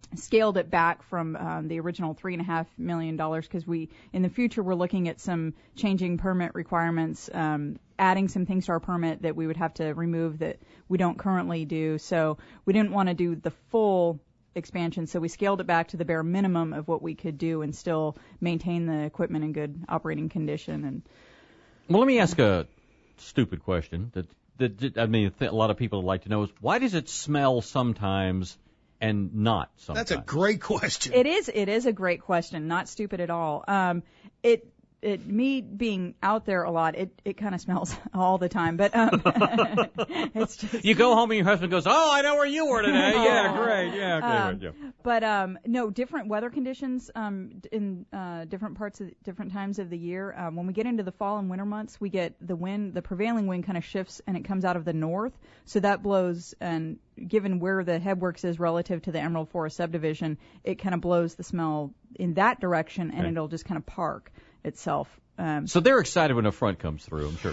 scaled it back from um, the original three and a half million dollars because we, in the future, we're looking at some changing permit requirements, um, adding some things to our permit that we would have to remove that we don't currently do. So we didn't want to do the full expansion, so we scaled it back to the bare minimum of what we could do and still maintain the equipment in good operating condition. And well, let me ask a stupid question that that I mean a lot of people would like to know is why does it smell sometimes and not sometimes? That's a great question. It is. It is a great question. Not stupid at all. Um, it. It, me being out there a lot, it, it kind of smells all the time. But um, it's just you go home and your husband goes, "Oh, I know where you were today." Yeah, great. Yeah, okay. Um, yeah. But um, no, different weather conditions um, in uh, different parts of different times of the year. Um, when we get into the fall and winter months, we get the wind, the prevailing wind kind of shifts and it comes out of the north. So that blows, and given where the headworks is relative to the Emerald Forest subdivision, it kind of blows the smell in that direction, and right. it'll just kind of park itself. Um, so they're excited when a front comes through, I'm sure.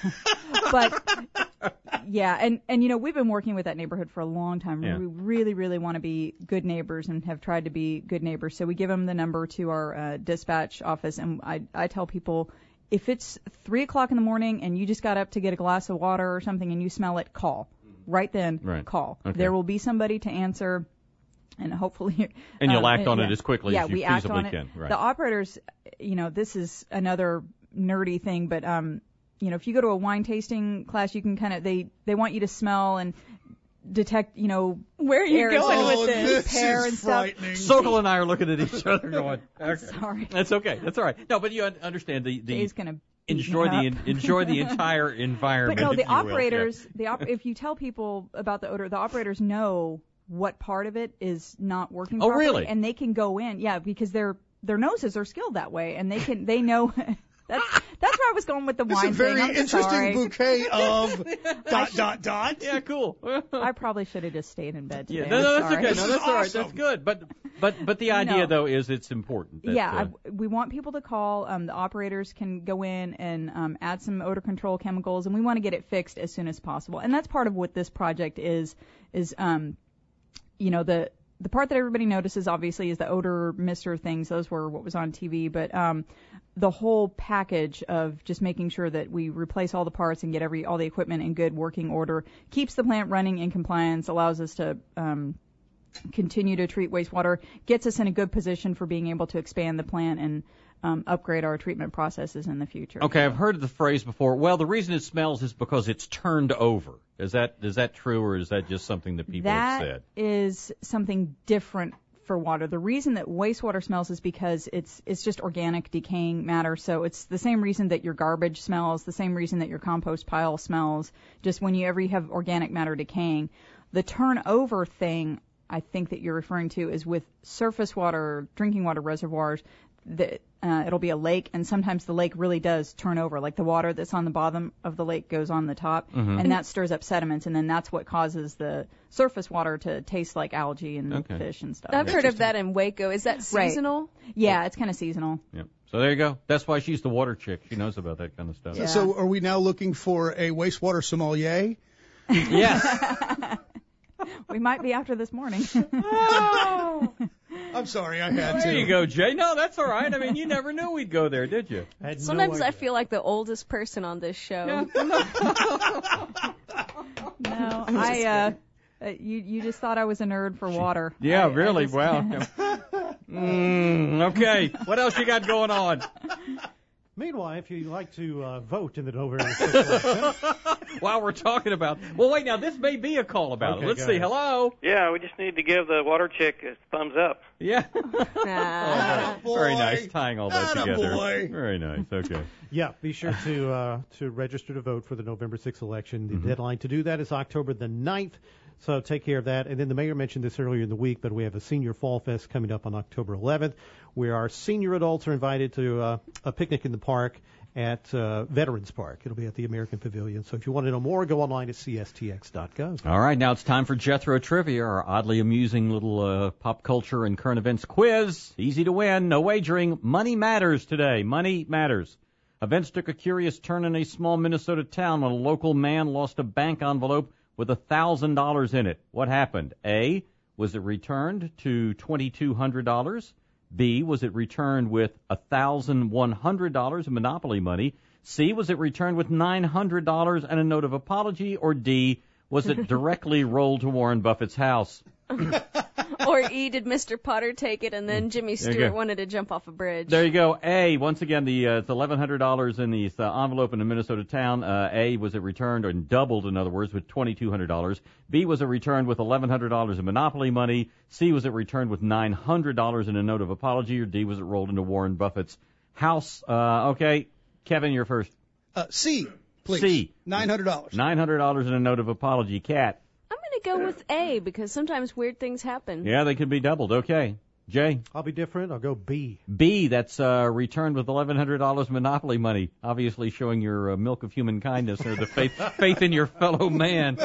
But yeah, and and you know we've been working with that neighborhood for a long time. Yeah. We really, really want to be good neighbors and have tried to be good neighbors. So we give them the number to our uh, dispatch office, and I I tell people if it's three o'clock in the morning and you just got up to get a glass of water or something and you smell it, call right then. Right. Call. Okay. There will be somebody to answer. And hopefully, and you'll um, act on yeah. it as quickly yeah, as you we act feasibly on it. can. Right. The operators, you know, this is another nerdy thing, but um, you know, if you go to a wine tasting class, you can kind of they they want you to smell and detect, you know, where are you aerosol going with with the this? pear is and stuff. Sokol and I are looking at each other going, okay. Sorry. That's okay. That's all right. No, but you un- understand the the Jay's gonna enjoy the en- enjoy the entire environment. But no, if the you will. operators, Yeah. the op- if you tell people about the odor, the operators know what part of it is not working Oh, properly, really? and they can go in, yeah, because their their noses are skilled that way, and they can they know. That's that's where I was going with the It's wine a very thing. I'm interesting sorry. bouquet of dot dot dot. Yeah, cool. I probably should have just stayed in bed today. Yeah, no, no, I'm that's sorry. okay. No, that's all right. That's good. But but but the idea No. though is it's important. That, yeah, uh, I, we want people to call. Um, the operators can go in and um, add some odor control chemicals, and we want to get it fixed as soon as possible. And that's part of what this project is. Is um, you know, the the part that everybody notices obviously is the odor mister things. Those were what was on T V, but um, the whole package of just making sure that we replace all the parts and get every all the equipment in good working order keeps the plant running in compliance, allows us to um, continue to treat wastewater, gets us in a good position for being able to expand the plant and um, upgrade our treatment processes in the future. Okay, I've heard the phrase before. Well, the reason it smells is because it's turned over. Is that is that true, or is that just something that people that have said? is something different for water. The reason that wastewater smells is because it's it's just organic decaying matter. So it's the same reason that your garbage smells, the same reason that your compost pile smells. Just when you ever have organic matter decaying, the turnover thing I think that you're referring to is with surface water, drinking water reservoirs. That uh, it'll be a lake, and sometimes the lake really does turn over. Like the water that's on the bottom of the lake goes on the top, Mhm. and that stirs up sediments, and then that's what causes the surface water to taste like algae and Okay. fish and stuff. I've heard of that in Waco. Is that Right. seasonal? Yeah, it's kind of seasonal. Yep. So there you go. That's why she's the water chick. She knows about that kind of stuff. Yeah. So are we now looking for a wastewater sommelier? Yes. We might be after this morning. I'm sorry, I had to. There you go, Jay. No, that's all right. I mean, you never knew we'd go there, did you? I had no Sometimes I idea. feel like the oldest person on this show. No, I uh, uh, you you just thought I was a nerd for water. Yeah, I- I really. just- Wow. mm, okay. What else you got going on? Meanwhile, if you'd like to uh, vote in the November sixth election, While we're talking about, well, wait. Now this may be a call about Okay, it. Let's go see. ahead. Hello. Yeah, we just need to give the water chick a thumbs up. Yeah. Ah. Oh, very nice tying all that together. Attaboy. Very nice. Okay. yeah, be sure to uh, to register to vote for the November sixth election. The Mhm. deadline to do that is October the ninth. So take care of that. And then the mayor mentioned this earlier in the week, but we have a Senior Fall Fest coming up on October eleventh, where our senior adults are invited to uh, a picnic in the park at uh, Veterans Park. It'll be at the American Pavilion. So if you want to know more, go online at c s t x dot gov. All right. Now it's time for Jethro Trivia, our oddly amusing little uh, pop culture and current events quiz. Easy to win. No wagering. Money matters today. Money matters. Events took a curious turn in a small Minnesota town when a local man lost a bank envelope with a thousand dollars in it. What happened? A, was it returned to twenty-two hundred dollars? B, was it returned with one thousand one hundred dollars in Monopoly money? C, was it returned with nine hundred dollars and a note of apology? Or D, was it directly rolled to Warren Buffett's house? Or E, did Mister Potter take it and then Jimmy Stewart wanted to jump off a bridge? There you go. A, once again, the uh, it's eleven hundred dollars in the uh, envelope in a Minnesota town. Uh, A, was it returned, or doubled, in other words, with twenty-two hundred dollars. B, was it returned with eleven hundred dollars in Monopoly money. C, was it returned with nine hundred dollars in a note of apology. Or D, was it rolled into Warren Buffett's house? Uh, okay, Kevin, you're first. Uh, C, please. C. nine hundred dollars. nine hundred dollars in a note of apology. Kat. I'm going to go with A because sometimes weird things happen. Yeah, they could be doubled. Okay. Jay? I'll be different. I'll go B. B, that's uh, returned with eleven hundred dollars Monopoly money, obviously showing your uh, milk of human kindness or the faith faith in your fellow man.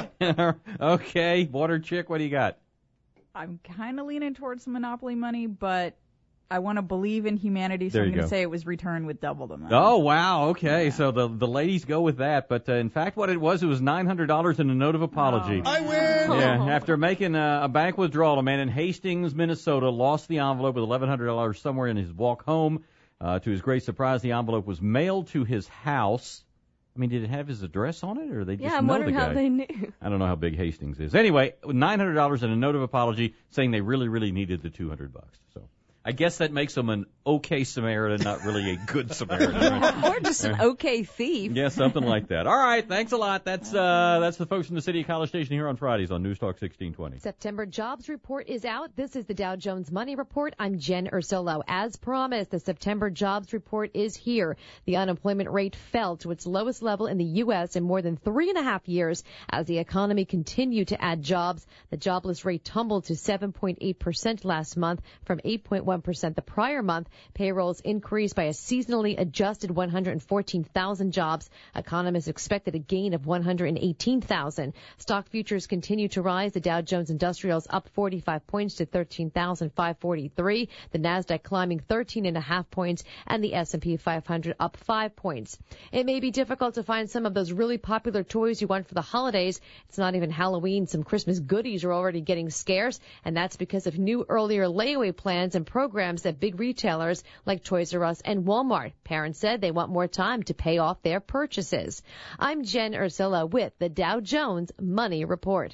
Okay. Water Chick, what do you got? I'm kind of leaning towards Monopoly money, but I want to believe in humanity, so There I'm you going to go. say it was returned with double the money. Oh, wow. Okay. Yeah. So the the ladies go with that. But uh, in fact, what it was, it was nine hundred dollars in a note of apology. I win! Yeah. After making a, a bank withdrawal, a man in Hastings, Minnesota, lost the envelope with eleven hundred dollars somewhere in his walk home. Uh, to his great surprise, the envelope was mailed to his house. I mean, did it have his address on it, or they just Yeah, I'm know wondering the guy? how they knew. I don't know how big Hastings is. Anyway, nine hundred dollars and a note of apology saying they really, really needed the two hundred bucks. So I guess that makes them an okay Samaritan, not really a good Samaritan. Or just an okay thief. Yeah, something like that. All right, thanks a lot. That's uh, that's the folks from the City of College Station here on Fridays on News Talk sixteen twenty. September jobs report is out. This is the Dow Jones Money Report. I'm Jen Ursullo. As promised, the September jobs report is here. The unemployment rate fell to its lowest level in the U S in more than three and a half years as the economy continued to add jobs. The jobless rate tumbled to seven point eight percent last month from eight point one percent the prior month. Payrolls increased by a seasonally adjusted one hundred fourteen thousand jobs. Economists expected a gain of one hundred eighteen thousand. Stock futures continue to rise. The Dow Jones Industrials up forty-five points to thirteen thousand five hundred forty-three. The Nasdaq climbing thirteen and a half points, and the S and P five hundred up five points. It may be difficult to find some of those really popular toys you want for the holidays. It's not even Halloween. Some Christmas goodies are already getting scarce, and that's because of new earlier layaway plans and programs at big retailers like Toys R Us and Walmart. Parents said they want more time to pay off their purchases. I'm Jen Ursullo with the Dow Jones Money Report.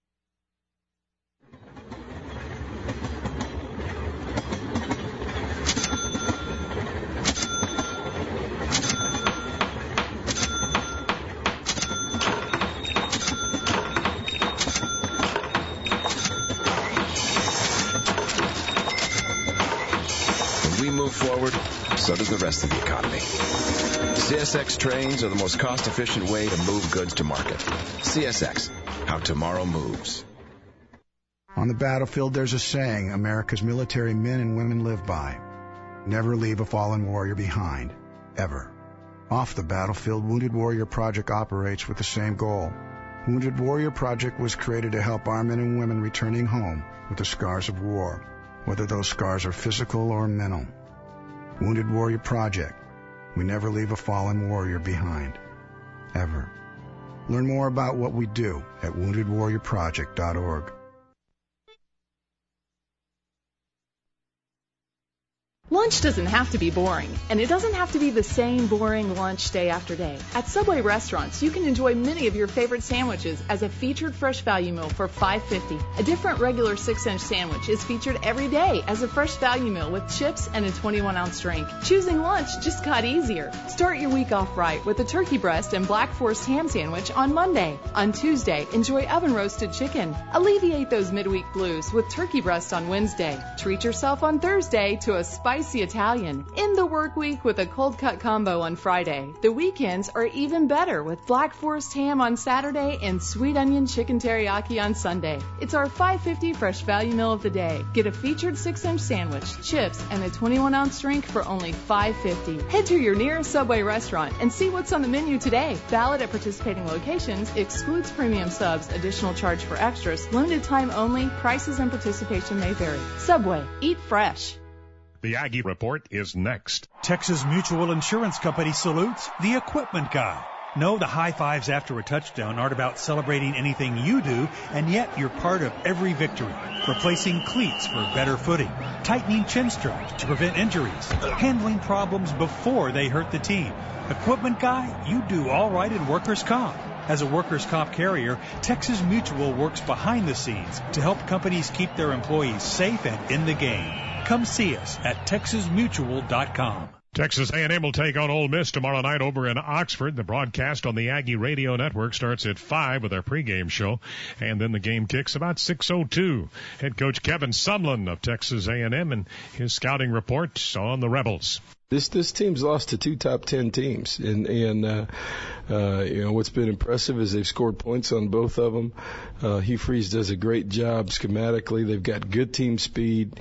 We move forward, so does the rest of the economy. C S X trains are the most cost-efficient way to move goods to market. C S X, how tomorrow moves. On the battlefield, there's a saying America's military men and women live by. Never leave a fallen warrior behind, ever. Off the battlefield, Wounded Warrior Project operates with the same goal. Wounded Warrior Project was created to help our men and women returning home with the scars of war, whether those scars are physical or mental. Wounded Warrior Project. We never leave a fallen warrior behind. Ever. Learn more about what we do at wounded warrior project dot org. Lunch doesn't have to be boring, and it doesn't have to be the same boring lunch day after day. At Subway restaurants, you can enjoy many of your favorite sandwiches as a featured fresh value meal for five fifty. A different regular six-inch sandwich is featured every day as a fresh value meal with chips and a twenty-one ounce drink. Choosing lunch just got easier. Start your week off right with a turkey breast and Black Forest ham sandwich on Monday. On Tuesday, enjoy oven-roasted chicken. Alleviate those midweek blues with turkey breast on Wednesday. Treat yourself on Thursday to a spicy Italian. End the work week with a cold cut combo on Friday. The weekends are even better with Black Forest ham on Saturday and sweet onion chicken teriyaki on Sunday. It's our five fifty fresh value meal of the day. Get a featured six-inch sandwich, chips, and a twenty-one ounce drink for only five fifty. Head to your nearest Subway restaurant and see what's on the menu today. Valid at participating locations. Excludes premium subs. Additional charge for extras. Limited time only. Prices and participation may vary. Subway. Eat fresh. The Aggie Report is next. Texas Mutual Insurance Company salutes the equipment guy. No, the high fives after a touchdown aren't about celebrating anything you do, and yet you're part of every victory. Replacing cleats for better footing, tightening chin straps to prevent injuries, handling problems before they hurt the team. Equipment guy, you do all right in workers' comp. As a workers' comp carrier, Texas Mutual works behind the scenes to help companies keep their employees safe and in the game. Come see us at texas mutual dot com. Texas A and M will take on Ole Miss tomorrow night over in Oxford. The broadcast on the Aggie Radio Network starts at five with our pregame show, and then the game kicks about six oh two. Head coach Kevin Sumlin of Texas A and M and his scouting reports on the Rebels. This this team's lost to two top ten teams, and and uh, uh, you know what's been impressive is they've scored points on both of them. Uh, Hugh Freeze does a great job schematically. They've got good team speed,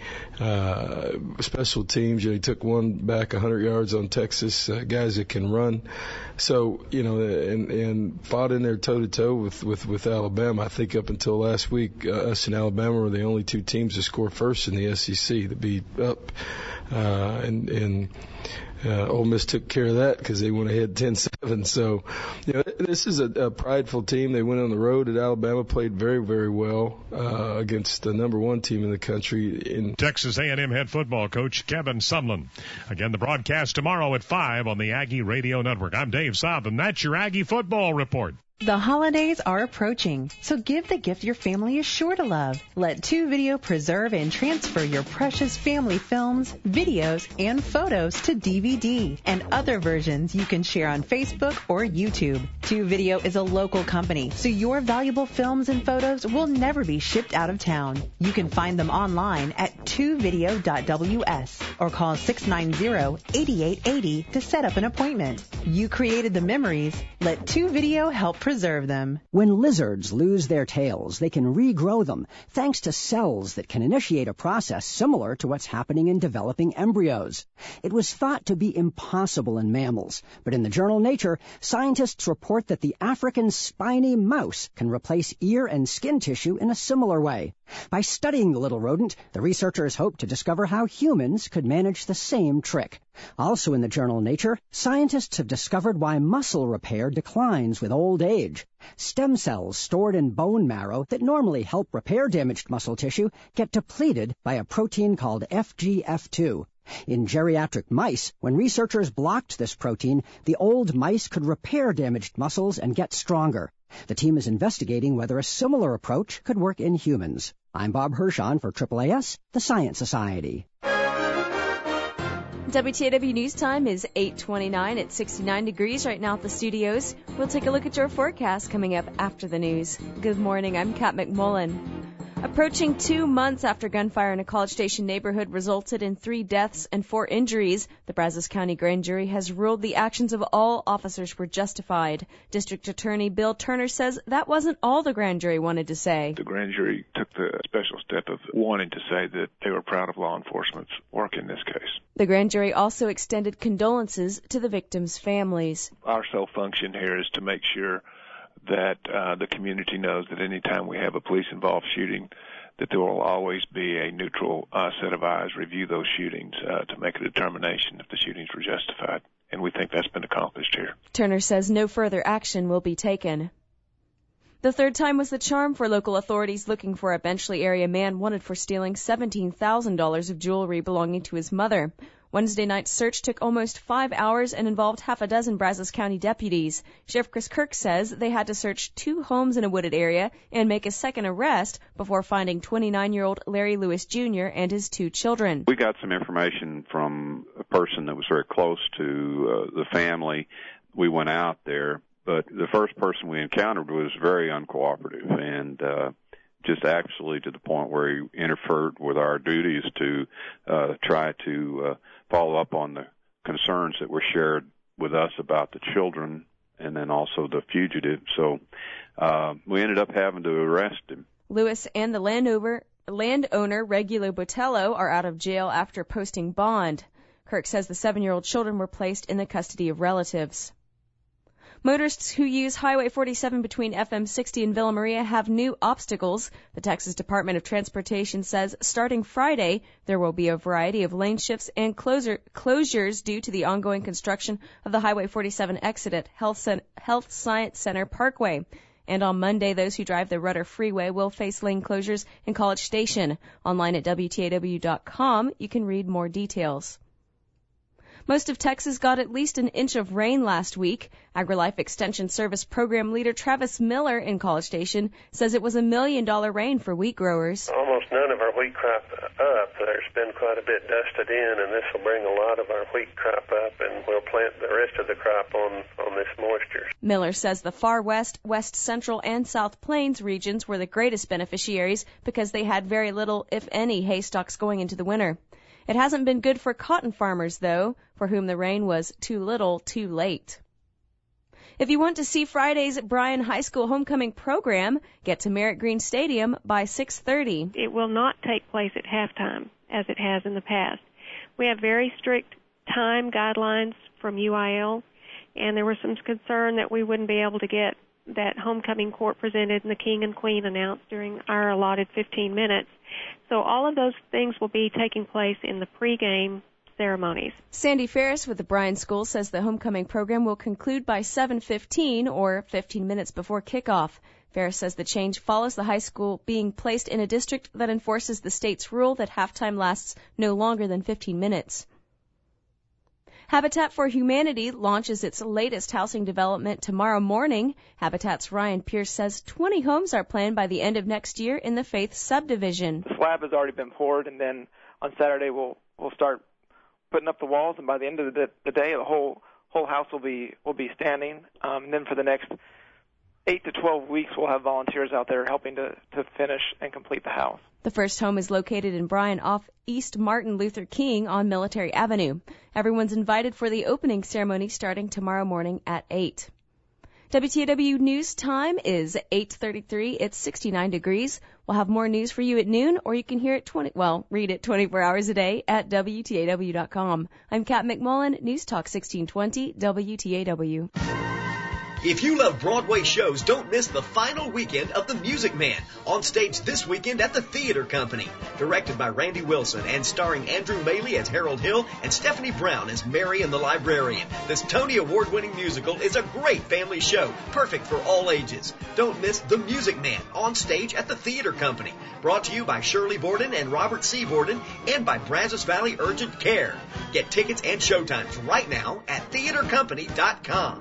uh, special teams. You know, he took one back one hundred yards on Texas, uh, guys that can run. So you know, and and fought in there toe to toe with with with Alabama. I think up until last week, uh, us and Alabama were the only two teams to score first in the S E C to be up, uh, and and. Uh, Ole Miss took care of that because they went ahead ten seven. So, you know, this is a, a prideful team. They went on the road at Alabama, played very, very well uh, against the number one team in the country. In Texas A and M head football coach Kevin Sumlin. Again, the broadcast tomorrow at five on the Aggie Radio Network. I'm Dave Sobb, and that's your Aggie Football Report. The holidays are approaching, so give the gift your family is sure to love. Let two Video preserve and transfer your precious family films, videos, and photos to D V D and other versions you can share on Facebook or YouTube. two Video is a local company, so your valuable films and photos will never be shipped out of town. You can find them online at two video dot w s or call six nine zero, eight eight eight zero to set up an appointment. You created the memories. Let two Video help preserve them. When lizards lose their tails, they can regrow them thanks to cells that can initiate a process similar to what's happening in developing embryos. It was thought to be impossible in mammals, but in the journal Nature, scientists report that the African spiny mouse can replace ear and skin tissue in a similar way. By studying the little rodent, the researchers hope to discover how humans could manage the same trick. Also in the journal Nature, scientists have discovered why muscle repair declines with old age. Stem cells stored in bone marrow that normally help repair damaged muscle tissue get depleted by a protein called F G F two. In geriatric mice, when researchers blocked this protein, the old mice could repair damaged muscles and get stronger. The team is investigating whether a similar approach could work in humans. I'm Bob Hirschon for triple A S, the Science Society. W T A W News Time is eight twenty-nine at sixty-nine degrees right now at the studios. We'll take a look at your forecast coming up after the news. Good morning, I'm Kat McMullen. Approaching two months after gunfire in a College Station neighborhood resulted in three deaths and four injuries, the Brazos County Grand Jury has ruled the actions of all officers were justified. District Attorney Bill Turner says that wasn't all the grand jury wanted to say. The grand jury took the special step of wanting to say that they were proud of law enforcement's work in this case. The grand jury also extended condolences to the victims' families. Our sole function here is to make sure that uh, the community knows that any time we have a police-involved shooting, that there will always be a neutral uh, set of eyes review those shootings uh, to make a determination if the shootings were justified. And we think that's been accomplished here. Turner says no further action will be taken. The third time was the charm for local authorities looking for a Benchley area man wanted for stealing seventeen thousand dollars of jewelry belonging to his mother. Wednesday night's search took almost five hours and involved half a dozen Brazos County deputies. Sheriff Chris Kirk says they had to search two homes in a wooded area and make a second arrest before finding twenty-nine-year-old Larry Lewis Junior and his two children. We got some information from a person that was very close to uh, the family. We went out there, but the first person we encountered was very uncooperative and uh just actually to the point where he interfered with our duties to uh, try to uh, follow up on the concerns that were shared with us about the children and then also the fugitive. So uh, we ended up having to arrest him. Lewis and the landowner, landowner Regulo Botello are out of jail after posting bond. Kirk says the seven-year-old children were placed in the custody of relatives. Motorists who use Highway forty-seven between F M sixty and Villa Maria have new obstacles. The Texas Department of Transportation says starting Friday, there will be a variety of lane shifts and closer, closures due to the ongoing construction of the Highway forty-seven exit at Health, Cen- Health Science Center Parkway. And on Monday, those who drive the Rudder Freeway will face lane closures in College Station. Online at W T A W dot com, you can read more details. Most of Texas got at least an inch of rain last week. AgriLife Extension Service Program Leader Travis Miller in College Station says it was a million-dollar rain for wheat growers. Almost none of our wheat crop up. There's been quite a bit dusted in, and this will bring a lot of our wheat crop up, and we'll plant the rest of the crop on, on this moisture. Miller says the far west, west central, and south plains regions were the greatest beneficiaries because they had very little, if any, hay stocks going into the winter. It hasn't been good for cotton farmers, though, for whom the rain was too little, too late. If you want to see Friday's Bryan High School homecoming program, get to Merritt Green Stadium by six thirty. It will not take place at halftime, as it has in the past. We have very strict time guidelines from U I L, and there was some concern that we wouldn't be able to get that homecoming court presented and the king and queen announced during our allotted fifteen minutes. So all of those things will be taking place in the pregame ceremonies. Sandy Ferris with the Bryan School says the homecoming program will conclude by seven fifteen or fifteen minutes before kickoff. Ferris says the change follows the high school being placed in a district that enforces the state's rule that halftime lasts no longer than fifteen minutes. Habitat for Humanity launches its latest housing development tomorrow morning. Habitat's Ryan Pierce says twenty homes are planned by the end of next year in the Faith subdivision. The slab has already been poured, and then on Saturday we'll we'll start putting up the walls, and by the end of the, the day, the whole whole house will be will be standing. Um, and then for the next eight to twelve weeks, we'll have volunteers out there helping to, to finish and complete the house. The first home is located in Bryan off East Martin Luther King on Military Avenue. Everyone's invited for the opening ceremony starting tomorrow morning at eight. W T A W news time is eight thirty-three. It's sixty-nine degrees. We'll have more news for you at noon, or you can hear it twenty, well, read it twenty-four hours a day at W T A W dot com. I'm Kat McMullen, News Talk sixteen twenty W T A W. If you love Broadway shows, don't miss the final weekend of The Music Man, on stage this weekend at the Theater Company. Directed by Randy Wilson and starring Andrew Maley as Harold Hill and Stephanie Brown as Mary and the Librarian. This Tony Award-winning musical is a great family show, perfect for all ages. Don't miss The Music Man, on stage at the Theater Company. Brought to you by Shirley Borden and Robert C. Borden and by Brazos Valley Urgent Care. Get tickets and showtimes right now at theater company dot com.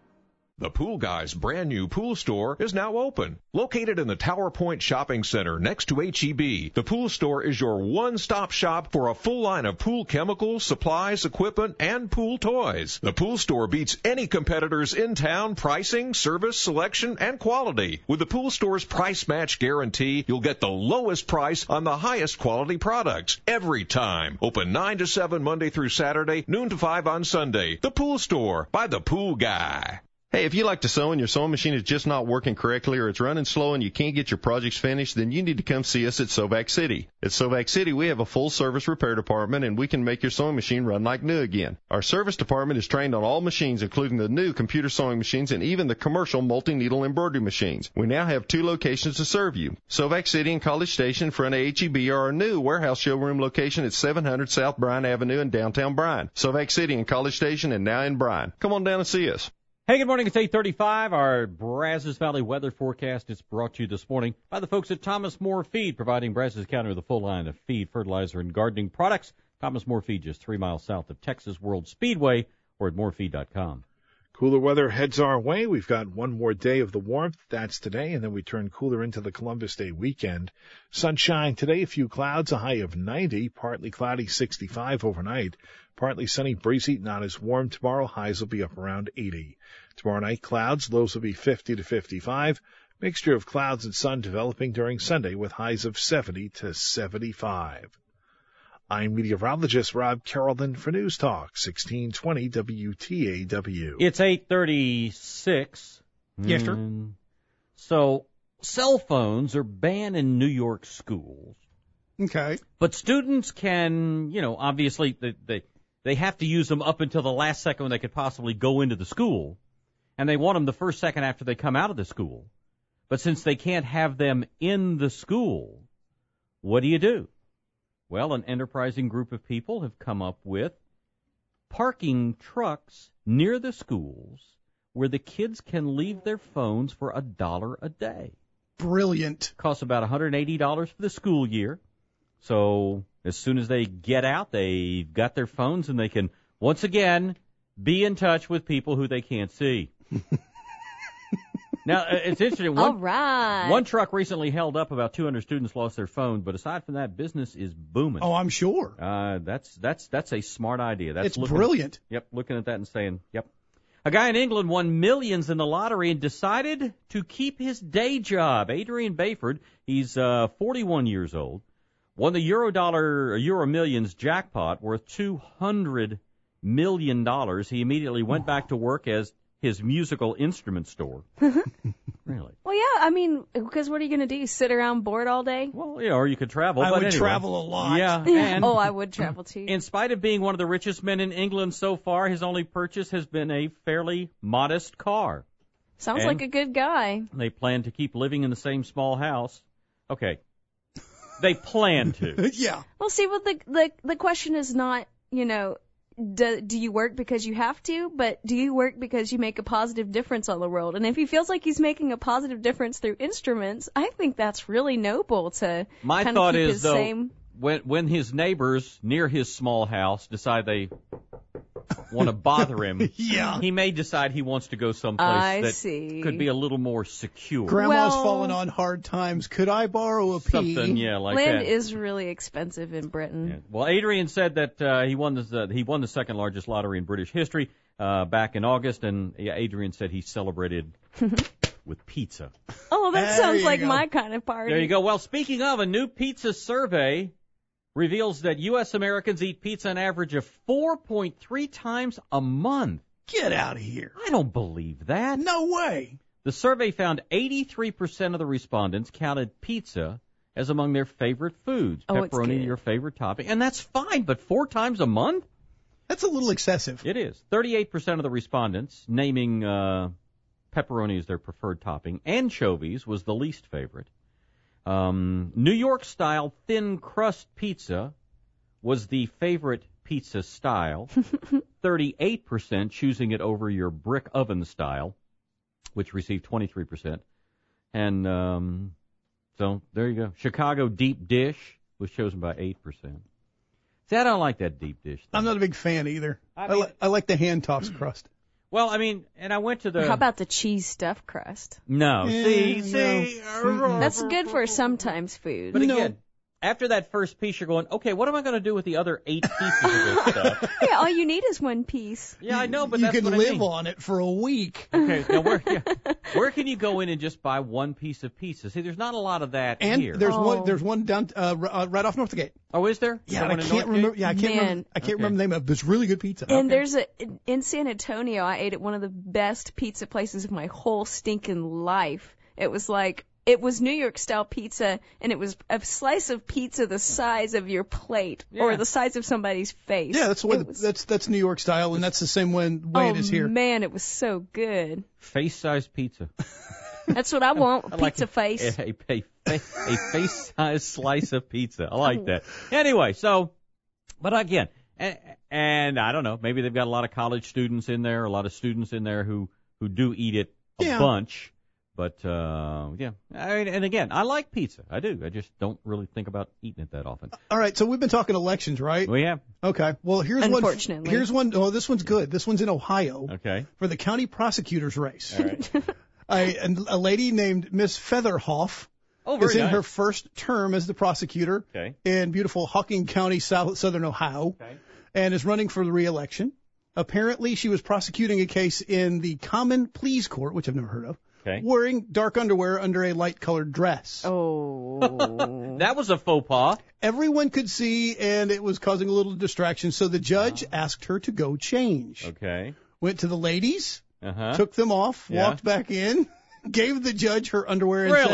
The Pool Guy's brand new pool store is now open. Located in the Tower Point Shopping Center next to H E B, the pool store is your one-stop shop for a full line of pool chemicals, supplies, equipment, and pool toys. The pool store beats any competitors in town pricing, service, selection, and quality. With the pool store's price match guarantee, you'll get the lowest price on the highest quality products every time. Open nine to seven Monday through Saturday, noon to five on Sunday. The Pool Store by the Pool Guy. Hey, if you like to sew and your sewing machine is just not working correctly or it's running slow and you can't get your projects finished, then you need to come see us at Sovac City. At Sovac City, we have a full-service repair department, and we can make your sewing machine run like new again. Our service department is trained on all machines, including the new computer sewing machines and even the commercial multi-needle embroidery machines. We now have two locations to serve you. Sovac City and College Station in front of H E B are our new warehouse showroom location at seven hundred South Bryan Avenue in downtown Bryan. Sovac City and College Station and now in Bryan. Come on down and see us. Hey, good morning. It's eight thirty-five. Our Brazos Valley weather forecast is brought to you this morning by the folks at Thomas More Feed, providing Brazos County with a full line of feed, fertilizer, and gardening products. Thomas More Feed, just three miles south of Texas World Speedway, or at more feed dot com. Cooler weather heads our way. We've got one more day of the warmth. That's today, and then we turn cooler into the Columbus Day weekend. Sunshine today, a few clouds, a high of ninety, partly cloudy, sixty-five overnight. Partly sunny, breezy, not as warm. Tomorrow, highs will be up around eighty. Tomorrow night, clouds, lows will be fifty to fifty-five. Mixture of clouds and sun developing during Sunday with highs of seventy to seventy-five. I'm meteorologist Rob Carrollton for News Talk sixteen twenty W T A W. It's eight thirty-six. Yes, sir. So, cell phones are banned in New York schools. Okay. But students can, you know, obviously they, they, they have to use them up until the last second when they could possibly go into the school. and they want them the first second after they come out of the school. But since they can't have them in the school, what do you do? Well, an enterprising group of people have come up with parking trucks near the schools where the kids can leave their phones for a dollar a day. Brilliant. Costs about one hundred eighty dollars for the school year. So as soon as they get out, they've got their phones and they can, once again, be in touch with people who they can't see. Now, it's interesting. One, All right. One truck recently held up. About two hundred students lost their phones, but aside from that, business is booming. Oh, I'm sure. Uh, that's that's that's a smart idea. That's It's looking, brilliant. Yep, looking at that and saying, yep. A guy in England won millions in the lottery and decided to keep his day job. Adrian Bayford, he's uh, forty-one years old, won the Eurodollar Euro Millions jackpot worth two hundred million dollars. He immediately went back to work as his musical instrument store. Really? Well, yeah, I mean, because what are you going to do? Sit around bored all day? Well, yeah, or you could travel. I but would anyway. travel a lot. Yeah. And oh, I would travel too. in spite of being one of the richest men in England so far, his only purchase has been a fairly modest car. Sounds and like a good guy. They plan to keep living in the same small house. Okay. They plan to. Yeah. Well, see, well, the, the, the question is not, you know, Do, do you work because you have to, but do you work because you make a positive difference on the world? And if he feels like he's making a positive difference through instruments, I think that's really noble to My kind thought of keep is, his though, same... when, when his neighbors near his small house decide they want to bother him, yeah. he may decide he wants to go someplace I that see. could be a little more secure. Grandma's Well- fallen on hard times. Could I borrow a pea? Something, yeah, like Land that. is really expensive in Britain. Yeah. Well, Adrian said that uh, he won the uh, he won the second largest lottery in British history uh, back in August, and yeah, Adrian said he celebrated with pizza. Oh, that There sounds you like go. my kind of party. There you go. Well, speaking of, a new pizza survey reveals that U S Americans eat pizza an average of four point three times a month. Get out of here. I don't believe that. No way. The survey found eighty-three percent of the respondents counted pizza as among their favorite foods. Oh, it's Pepperoni, good. your favorite topping. And that's fine, but four times a month? That's a little excessive. It is. thirty-eight percent of the respondents naming uh, pepperoni as their preferred topping. Anchovies was the least favorite. Um, New York-style thin crust pizza was the favorite pizza style. thirty-eight percent choosing it over your brick oven style, which received twenty-three percent. And um, so there you go. Chicago deep dish was chosen by eight percent. See, I don't like that deep dish thing. I'm not a big fan either. I I, mean- li- I like the hand tossed crust. Well, I mean, and I went to the... How about the cheese stuffed crust? No, Eh, see, no. see. Mm-mm. That's good for sometimes food. But No. again, after that first piece, you're going, okay, what am I going to do with the other eight pieces of this stuff? Yeah, all you need is one piece. Yeah, I know, but you that's can what live I mean. on it for a week. Okay, now where, yeah, where can you go in and just buy one piece of pizza? See, there's not a lot of that And here. there's Oh. one. There's one down uh, r- uh, right off Northgate. Oh, is there? Yeah, That and I one in can't Northgate? remember. Yeah, I can't Man. remember. I can't Okay. remember the name of it. But it's really good pizza. And there's a in San Antonio, I ate at one of the best pizza places of my whole stinking life. It was like it was New York style pizza, and it was a slice of pizza the size of your plate or Yeah. the size of somebody's face. Yeah, that's the way. It The, was- that's that's New York style, and that's the same way, way oh it is here. man, it was so good. Face-sized pizza. That's what I want. I like Pizza face. A, a, a, a face-sized slice of pizza. I like that. Anyway, so, but again, and, and I don't know, maybe they've got a lot of college students in there, a lot of students in there who, who do eat it a Yeah. bunch. But, uh, yeah. I mean, and again, I like pizza. I do. I just don't really think about eating it that often. All right, so we've been talking elections, right? We have. Okay. Well, here's one. Unfortunately. Here's one. Oh, this one's good. This one's in Ohio Okay. for the county prosecutor's race. All right. a, and a lady named Miss Featherhoff Oh, is very in nice. her first term as the prosecutor Okay. in beautiful Hocking County, south, southern Ohio, Okay. and is running for the re-election. Apparently, she was prosecuting a case in the Common Pleas Court, which I've never heard of, Okay. wearing dark underwear under a light-colored dress. Oh. That was a faux pas. Everyone could see, and it was causing a little distraction, so the judge asked her to go change. Okay. Went to the ladies, Uh-huh. took them off, Yeah. walked back in, gave the judge her underwear and Really? said,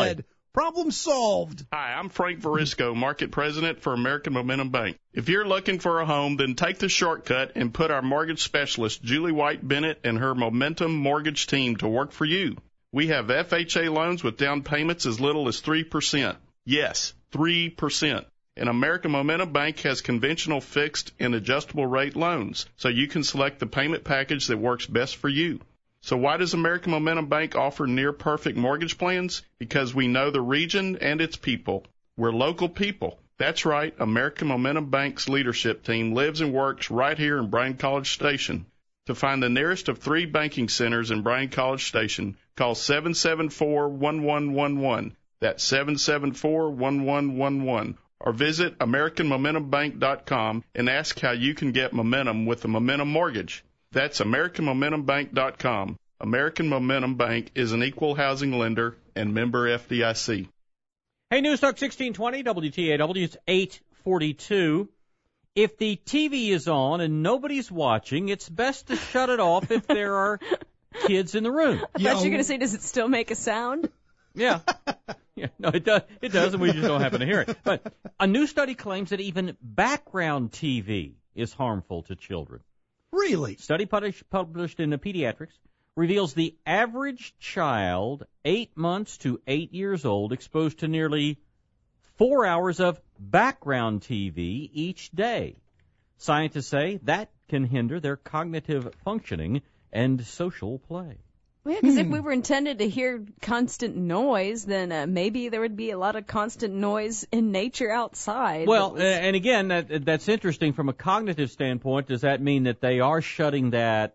Problem solved. Hi, I'm Frank Verisco, Market President for American Momentum Bank. If you're looking for a home, then take the shortcut and put our mortgage specialist, Julie White Bennett, and her Momentum Mortgage team to work for you. We have F H A loans with down payments as little as three percent. Yes, three percent. And American Momentum Bank has conventional fixed and adjustable rate loans, so you can select the payment package that works best for you. So why does American Momentum Bank offer near-perfect mortgage plans? Because we know the region and its people. We're local people. That's right, American Momentum Bank's leadership team lives and works right here in Bryan College Station. To find the nearest of three banking centers in Bryan College Station, call seven seven four, one one one one. That's seven seven four, one one one one. Or visit American Momentum Bank dot com and ask how you can get momentum with a Momentum Mortgage. That's American Momentum Bank dot com. American Momentum Bank is an equal housing lender and member F D I C. Hey, News Talk sixteen twenty, W T A W, it's eight forty-two. If the T V is on and nobody's watching, it's best to shut it off if there are kids in the room. I thought you were going to say, does it still make a sound? Yeah. Yeah, no, it does. It does, and we just don't happen to hear it. But a new study claims that even background T V is harmful to children. Really? Study published, published in the Pediatrics reveals the average child, eight months to eight years old, exposed to nearly four hours of background T V each day. Scientists say that can hinder their cognitive functioning and social play. Yeah, because hmm. if we were intended to hear constant noise, then uh, maybe there would be a lot of constant noise in nature outside. Well, was... and again, that that's interesting from a cognitive standpoint. Does that mean that they are shutting that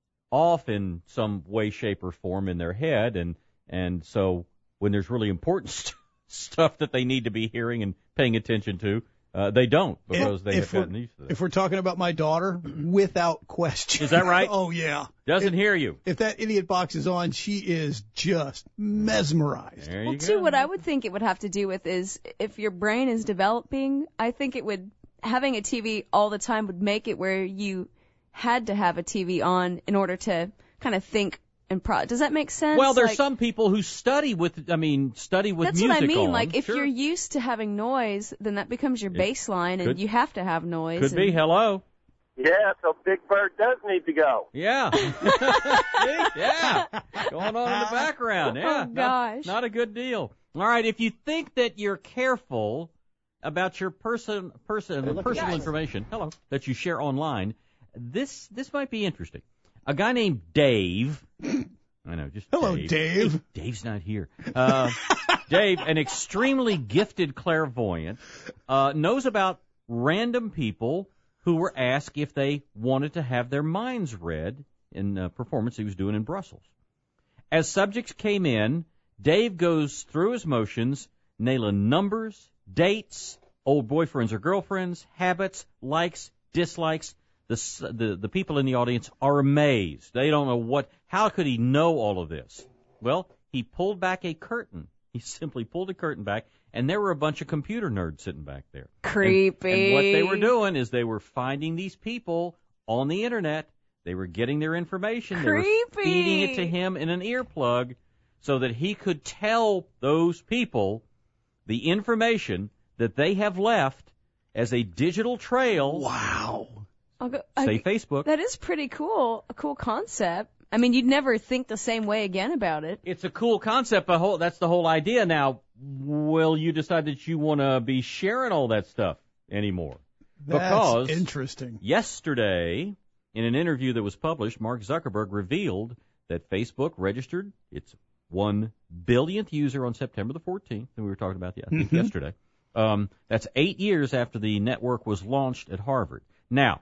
off in some way, shape, or form in their head? And and so when there's really important st- stuff that they need to be hearing and paying attention to, uh, they don't because if, they have gotten used to that. If we're talking about my daughter, without question. Is that right? Oh, yeah. Doesn't if, hear you. If that idiot box is on, she is just mesmerized. There well, you too, go. what I would think it would have to do with is if your brain is developing, I think it would, having a T V all the time would make it where you had to have a T V on in order to kind of think and pro. Does that make sense? Well, there's like, some people who study with, I mean, study with that's music what I mean. on. Like, if Sure. you're used to having noise, then that becomes your It baseline, could- and you have to have noise. Could and, be. Hello. Yeah, so Big Bird does need to go. Yeah. See? Yeah. Going on in the background. Yeah. Oh, gosh. Not, not a good deal. All right. If you think that you're careful about your person, person, Hey, look personal at that. information, hello, that you share online, this this might be interesting. A guy named Dave. I know, just Hello, Dave. Dave. Hey, Dave's not here. Uh, Dave, an extremely gifted clairvoyant, uh, knows about random people who were asked if they wanted to have their minds read in a performance he was doing in Brussels. As subjects came in, Dave goes through his motions, nailing numbers, dates, old boyfriends or girlfriends, habits, likes, dislikes. The, the the people in the audience are amazed. They don't know what, how could he know all of this? Well, he pulled back a curtain. He simply pulled a curtain back, and there were a bunch of computer nerds sitting back there. Creepy. And, and what they were doing is they were finding these people on the internet. They were getting their information. Creepy. They were feeding it to him in an earplug so that he could tell those people the information that they have left as a digital trail. Wow. I'll go, Say I, Facebook. That is pretty cool. A cool concept. I mean, you'd never think the same way again about it. It's a cool concept, but whole, that's the whole idea. Now, will you decide that you want to be sharing all that stuff anymore? That's because interesting. Yesterday, in an interview that was published, Mark Zuckerberg revealed that Facebook registered its one billionth user on September the fourteenth, and we were talking about that, I think, Mm-hmm. yesterday. Um, that's eight years after the network was launched at Harvard. Now,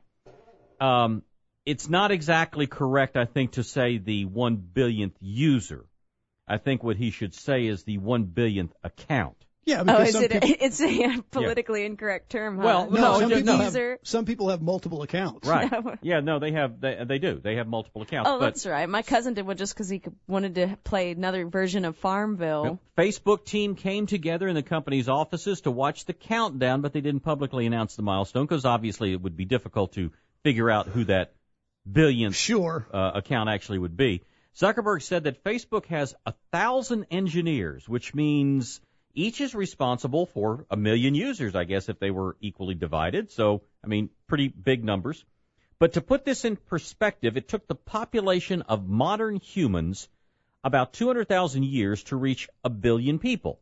um, it's not exactly correct, I think, to say the one billionth user. I think what he should say is the one billionth account. Yeah, Oh, because is some it? people, it's a politically incorrect term, huh? Well, no, no, some, no, people no. have, some people have multiple accounts. Right. Yeah, no, they have, they, they do. They have multiple accounts. Oh, but that's right. My cousin did one just because he could, wanted to play another version of Farmville. The Facebook team came together in the company's offices to watch the countdown, but they didn't publicly announce the milestone because obviously it would be difficult to figure out who that billionth sure. uh, account actually would be. Zuckerberg said that Facebook has a thousand engineers, which means Each is responsible for a million users, I guess, if they were equally divided. So, I mean, pretty big numbers. But to put this in perspective, it took the population of modern humans about two hundred thousand years to reach a billion people.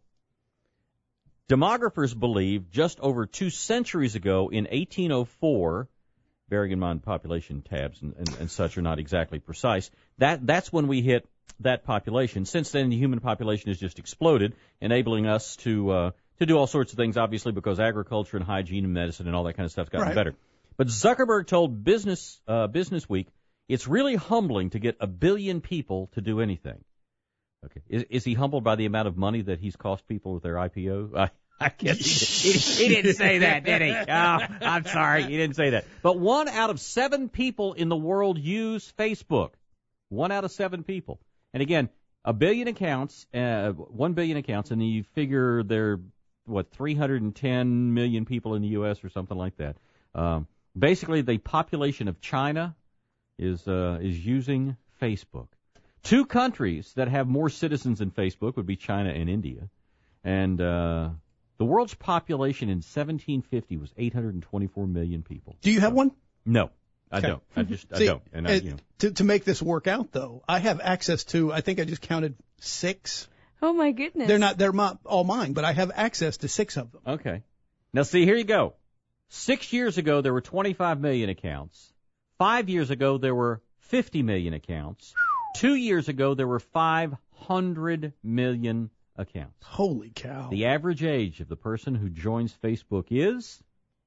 Demographers believe just over two centuries ago, in eighteen oh four, bearing in mind population tabs and, and, and such are not exactly precise, that that's when we hit that population. Since then, the human population has just exploded, enabling us to uh, to do all sorts of things, obviously, because agriculture and hygiene and medicine and all that kind of stuff has gotten Right. better. But Zuckerberg told Business uh, Business Week, it's really humbling to get a billion people to do anything. Okay, is, is he humbled by the amount of money that he's cost people with their I P O? I, I guess he, he, he didn't say that, did he? Oh, I'm sorry, he didn't say that. But one out of seven people in the world use Facebook. One out of seven people. And again, a billion accounts, uh, one billion accounts, and then you figure there are, what, three hundred ten million people in the U S or something like that. Um, basically, the population of China is uh, is using Facebook. Two countries that have more citizens than Facebook would be China and India. And uh, the world's population in seventeen fifty was eight hundred twenty-four million people. Do you have one? No. I Okay. don't. I just, See, I don't. And I, it- you know. to, to make this work out, though, I have access to, I think I just counted six. Oh, my goodness. They're not, they're not all mine, but I have access to six of them. Okay. Now, see, here you go. Six years ago, there were twenty-five million accounts. Five years ago, there were fifty million accounts. Two years ago, there were five hundred million accounts. Holy cow. The average age of the person who joins Facebook is?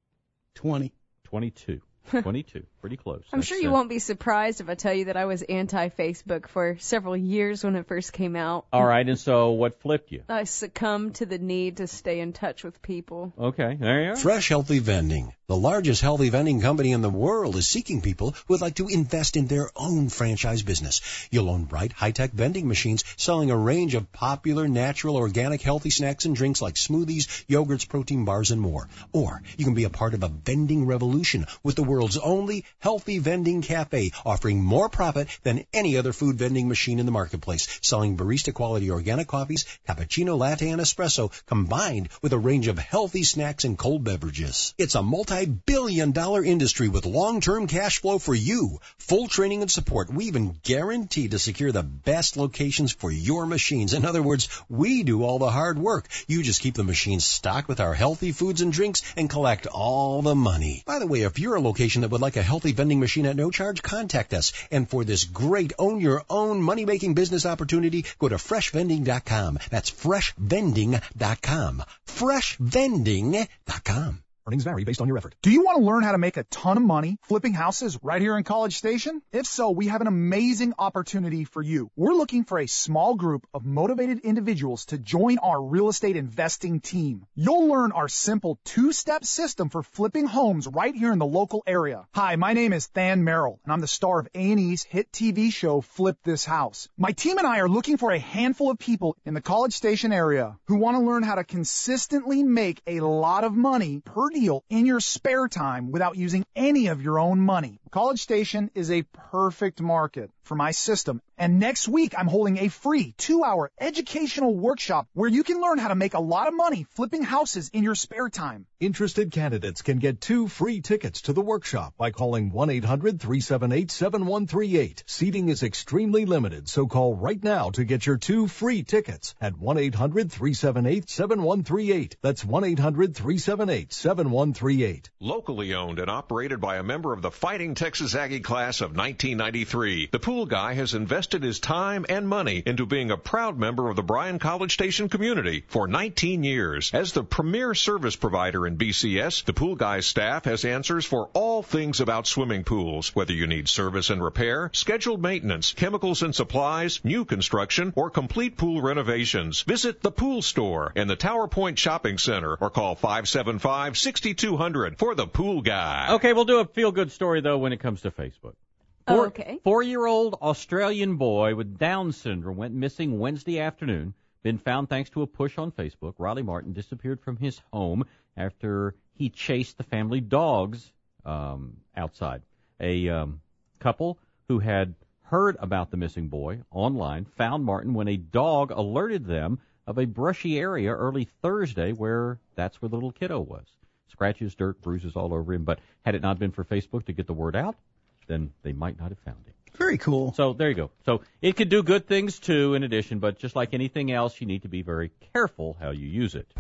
twenty. twenty-two. twenty-two. Pretty close. I'm That's, sure you uh, won't be surprised if I tell you that I was anti-Facebook for several years when it first came out. All right, and so what flipped you? I succumbed to the need to stay in touch with people. Okay, there you are. Fresh Healthy Vending, the largest healthy vending company in the world, is seeking people who would like to invest in their own franchise business. You'll own bright, high-tech vending machines selling a range of popular, natural, organic, healthy snacks and drinks like smoothies, yogurts, protein bars, and more. Or you can be a part of a vending revolution with the world's only healthy vending cafe, offering more profit than any other food vending machine in the marketplace, selling barista-quality organic coffees, cappuccino, latte, and espresso, combined with a range of healthy snacks and cold beverages. It's a multi-billion dollar industry with long-term cash flow for you. Full training and support. We even guarantee to secure the best locations for your machines. In other words, we do all the hard work. You just keep the machines stocked with our healthy foods and drinks and collect all the money. By the way, if you're a location that would like a healthy vending machine at no charge, contact us. And for this great own-your-own money-making business opportunity, go to fresh vending dot com. That's fresh vending dot com. fresh vending dot com. Earnings vary based on your effort. Do you want to learn how to make a ton of money flipping houses right here in College Station? If so, we have an amazing opportunity for you. We're looking for a small group of motivated individuals to join our real estate investing team. You'll learn our simple two-step system for flipping homes right here in the local area. Hi, my name is Than Merrill, and I'm the star of A and E's hit T V show Flip This House. My team and I are looking for a handful of people in the College Station area who want to learn how to consistently make a lot of money per deal in your spare time without using any of your own money. College Station is a perfect market for my system. And next week, I'm holding a free two-hour educational workshop where you can learn how to make a lot of money flipping houses in your spare time. Interested candidates can get two free tickets to the workshop by calling one eight hundred three seven eight seven one three eight. Seating is extremely limited, so call right now to get your two free tickets at one eight hundred three seven eight seven one three eight. That's one eight hundred three seven eight seven one three eight. Locally owned and operated by a member of the Fighting Texas Aggie class of nineteen ninety-three, the Pool Guy has invested his time and money into being a proud member of the Bryan College Station community for nineteen years. As the premier service provider in B C S, the Pool Guy's staff has answers for all things about swimming pools, whether you need service and repair, scheduled maintenance, chemicals and supplies, new construction, or complete pool renovations. Visit the Pool Store in the Tower Point Shopping Center or call five seven five, six two zero zero for the Pool Guy. Okay, we'll do a feel-good story, though, when it comes to Facebook. Oh, Four, okay. Four-year-old Australian boy with Down syndrome went missing Wednesday afternoon. Been found thanks to a push on Facebook. Riley Martin disappeared from his home after he chased the family dogs um, outside. A um, couple who had heard about the missing boy online found Martin when a dog alerted them of a brushy area early Thursday where that's where the little kiddo was. Scratches, dirt, bruises all over him. But had it not been for Facebook to get the word out, then they might not have found him. Very cool. So there you go. So it could do good things, too, in addition. But just like anything else, you need to be very careful how you use it.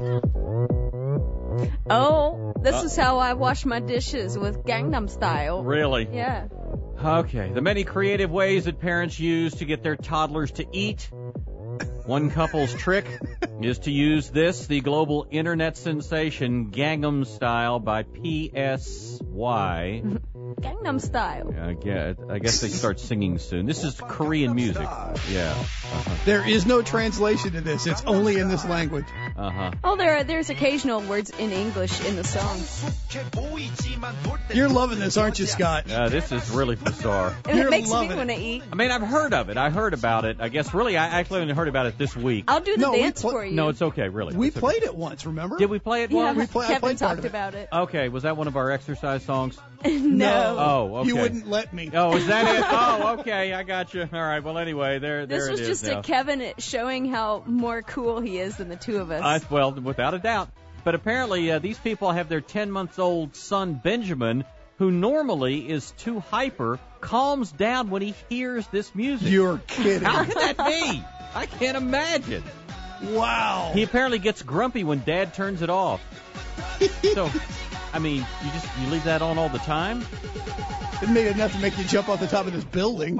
Oh, this Uh, is how I wash my dishes with Gangnam Style. Really? Yeah. Okay. The many creative ways that parents use to get their toddlers to eat. One couple's trick is to use this, the global internet sensation Gangnam Style by P S Y. Gangnam Style. I guess, I guess they start singing soon. This is Korean music. Yeah. Uh-huh. There is no translation to this. It's only in this language. Uh-huh. Oh, there are, there's occasional words in English in the song. You're loving this, aren't you, Scott? Uh, this is really bizarre. It You're makes me loving want to eat. I mean, I've heard of it. I heard about it. I guess really, I actually only heard about it this week. I'll do the No, we dance pl- for you. No, it's okay, really. We It's okay. played it once, remember? Did we play it Yeah, once? we play- I Kevin played part talked of it. about it. Okay, was that one of our exercise songs? No. Oh, okay. You wouldn't let me. Oh, is that it? Oh, okay, I got you. All right, well, anyway, there, This there was it is just now. a Kevin showing how more cool he is than the two of us. Uh, well, without a doubt. But apparently, uh, these people have their ten-month-old son, Benjamin, who normally is too hyper, calms down when he hears this music. You're kidding. How can that be? I can't imagine. Wow. He apparently gets grumpy when Dad turns it off. So, I mean, you just you leave that on all the time? It made enough to make you jump off the top of this building.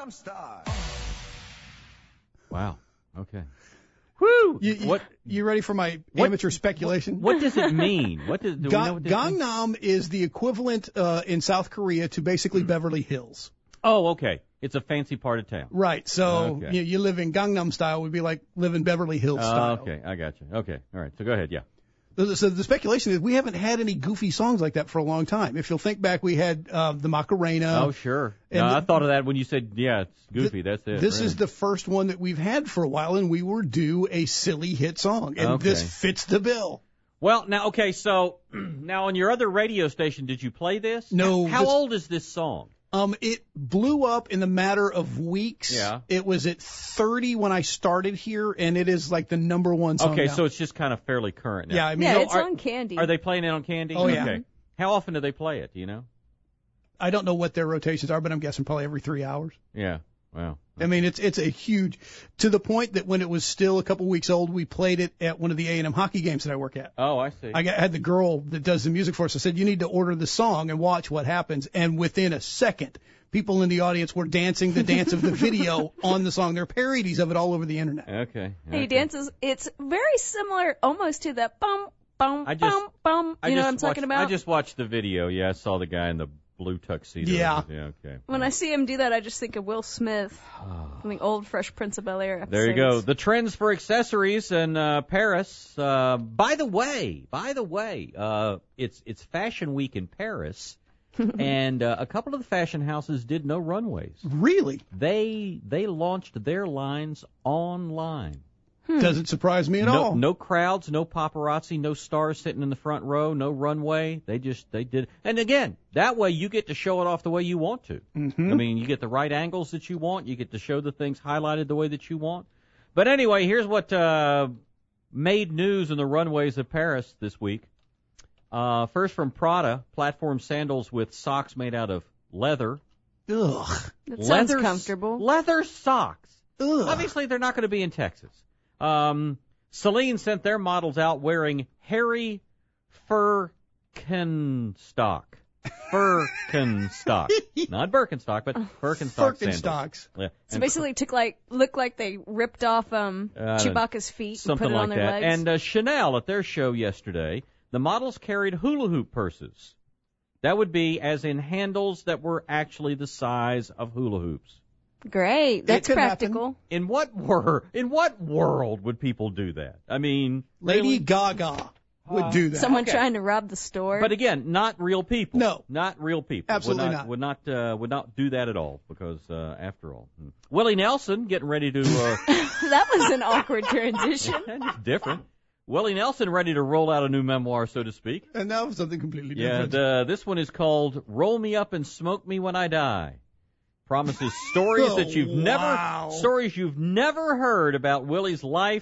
Wow. Okay. Woo! You, you, what? You ready for my What- amateur speculation? What does it mean? What does, do we Ga- know what this means? Gangnam is the equivalent uh, in South Korea to basically Beverly Hills. Oh, okay. It's a fancy part of town. Right. So Okay. you, you live in Gangnam style would be like live in Beverly Hills Uh, style. okay, I got you. Okay, all right. So go ahead. Yeah. So so the speculation is we haven't had any goofy songs like that for a long time. If you'll think back, we had uh, the Macarena. Oh, sure. and No, the- I thought of that when you said, yeah, it's goofy. That's it. This really. is the first one that we've had for a while, and we were due a silly hit song, and Okay. this fits the bill. Well, now, okay, so now on your other radio station, did you play this? No, How this- old is this song? Um, it blew up in the matter of weeks. Yeah. It was at thirty when I started here, and it is like the number one song. Okay, now. so it's just kind of fairly current now. Yeah, I mean, yeah, no, it's are- on Candy. Are they playing it on Candy? Oh, yeah. Okay. How often do they play it? Do you know? I don't know what their rotations are, but I'm guessing probably every three hours. Yeah. Wow. I mean, it's it's a huge, to the point that when it was still a couple weeks old, we played it at one of the A and M hockey games that I work at. Oh, I see. I got, had the girl that does the music for us. I said, you need to order the song and watch what happens. And within a second, people in the audience were dancing the dance of the video on the song. There are parodies of it all over the internet. Okay. He okay. dances. It's very similar, almost to that bum bum I just- bum bum. I You know just what I'm talking watched- about? I just watched the video. Yeah, I saw the guy in the blue tuxedo. Yeah. Yeah, okay. When I see him do that, I just think of Will Smith from the old Fresh Prince of Bel-Air episodes. There you go. The trends for accessories in uh, Paris. Uh, by the way, by the way, uh, it's it's Fashion Week in Paris, and uh, a couple of the fashion houses did no runways. Really? They they launched their lines online. Doesn't surprise me at no, all. No crowds, no paparazzi, no stars sitting in the front row, no runway. They just they did. And again, that way you get to show it off the way you want to. Mm-hmm. I mean, you get the right angles that you want. You get to show the things highlighted the way that you want. But anyway, here's what uh, made news in the runways of Paris this week. Uh, first from Prada, platform sandals with socks made out of leather. Ugh. That sounds Leather- comfortable. Leather socks. Ugh. Obviously, they're not going to be in Texas. Um, Celine sent their models out wearing hairy Birkenstock. Birkenstock. Not Birkenstock, but Birkenstock sandals. Birkenstocks. Yeah. So And basically, took like looked like they ripped off um Uh, Chewbacca's feet and something put it like on their that. legs. And uh, Chanel at their show yesterday, the models carried hula hoop purses. That would be as in handles that were actually the size of hula hoops. Great, that's could practical. In what wor- in what world would people do that? I mean, Lady really? Gaga would Uh, do that. Someone Okay. trying to rob the store. But again, not real people. No. not real people. Absolutely would not. Would not uh, would not do that at all because uh, after all, hmm. Willie Nelson getting ready to. Uh, that was an awkward transition. it's different. Willie Nelson ready to roll out a new memoir, so to speak. And now something completely Yeah, different. the, this one is called "Roll Me Up and Smoke Me When I Die." Promises stories Oh, that you've wow. never stories you've never heard about Willie's life,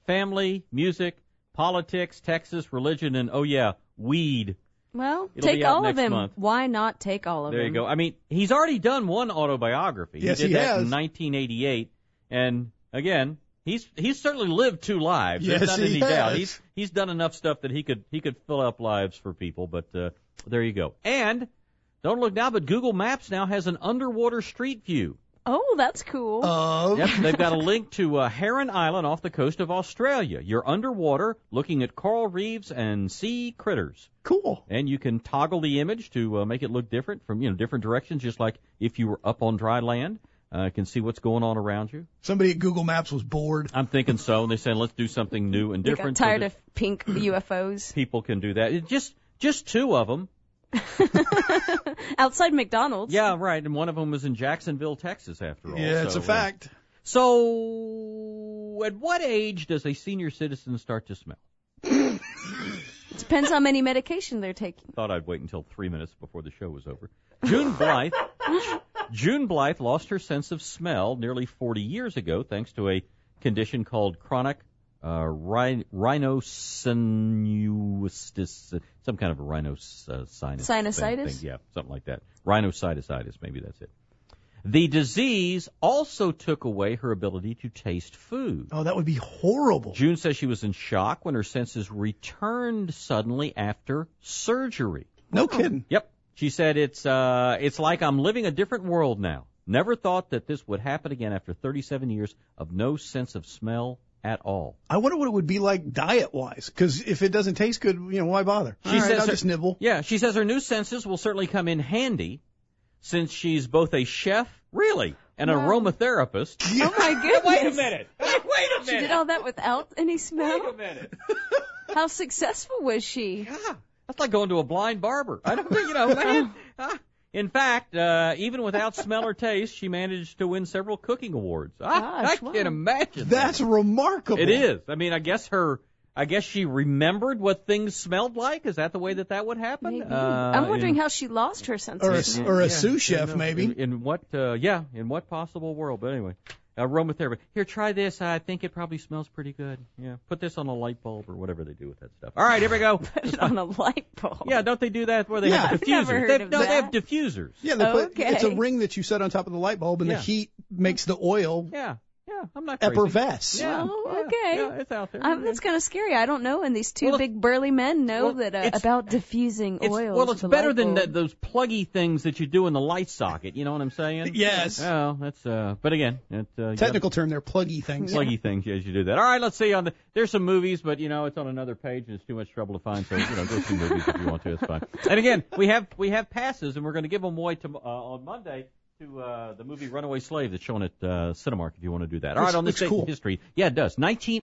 family, music, politics, Texas, religion, and, oh, yeah, weed. Well, It'll take be out all of next them. month. Why not take all of There them? you go. I mean, he's already done one autobiography. Yes, he did he that has. in nineteen eighty-eight. And, again, he's he's certainly lived two lives. Yes, There's not he any doubt. has. He's, he's done enough stuff that he could he could fill up lives for people. But uh, there you go. And don't look now, but Google Maps now has an underwater street view. Oh, that's cool. Oh. Yep, they've got a link to uh, Heron Island off the coast of Australia. You're underwater looking at coral reefs and sea critters. Cool. And you can toggle the image to uh, make it look different from, you know, different directions, just like if you were up on dry land. Uh, can see what's going on around you. Somebody at Google Maps was bored. I'm thinking so. And they said, let's do something new and They different. got tired so of pink U F Os. people can do that. It just just two of them. Outside McDonald's. Yeah, right. And one of them was in Jacksonville, Texas, after all. Yeah, it's so, a fact. Uh, so, at what age does a senior citizen start to smell? Depends how many medication they're taking. Thought I'd wait until three minutes before the show was over. June Blythe, June Blythe lost her sense of smell nearly forty years ago thanks to a condition called chronic uh, rhin- rhinosinusitis, some kind of a rhinos uh, sinus Sinusitis? thing. Yeah, something like that. Rhinosinusitis, maybe that's it. The disease also took away her ability to taste food. Oh, that would be horrible. June says she was in shock when her senses returned suddenly after surgery. No kidding. Yep. She said it's uh it's like I'm living a different world now. Never thought that this would happen again after thirty-seven years of no sense of smell at all. I wonder what it would be like diet-wise, because if it doesn't taste good, you know, why bother? She All right, says I'll her, just nibble. Yeah, she says her new senses will certainly come in handy since she's both a chef, really, and an Wow. aromatherapist. Oh my goodness. Wait a minute. Wait a minute. She did all that without any smell? Wait a minute. How successful was she? Yeah. That's like going to a blind barber. I don't, you know, man. Ah. In fact, uh, even without smell or taste, she managed to win several cooking awards. I, Gosh, I wow. can't imagine. That's that. remarkable. It is. I mean, I guess her. I guess she remembered what things smelled like. Is that the way that that would happen? Maybe. Uh, I'm wondering in, how she lost her sense Or a, of smell. or a yeah, sous chef, no, maybe. In, in what? Uh, yeah, in what possible world? But anyway, aromatherapy. Here, try this. I think it probably smells pretty good. Yeah, put this on a light bulb or whatever they do with that stuff. All right, here we go. Put it on a light bulb. Yeah, don't they do that where they Yeah. have I've never diffusers? heard They, of no, they have that. diffusers. Yeah, they put, Okay. it's a ring that you set on top of the light bulb, and Yeah. the heat makes the oil Yeah, yeah, I'm not crazy. effervesce. Yeah, Oh, yeah, okay. Yeah, it's out there. Um, that's kind of scary. I don't know, and these two Well, big burly men know well, that uh, it's- about diffusing It's, oils. well, it's with a better light than bulb. that, those pluggy things that you do in the light socket. You know what I'm saying? Yes. Well, that's. Uh, but again, it, uh, you Technical term, they're pluggy things. gotta- pluggy things as you do that. All right, let's see. On the there's some movies, but you know it's on another page and it's too much trouble to find. So you know, go see movies if you want to. It's fine. And again, we have we have passes, and we're going to give them away to, uh, on Monday. To uh, the movie Runaway Slave that's shown at uh, Cinemark if you want to do that. All right, Looks- on this looks date cool. in history. Yeah, it does. nineteen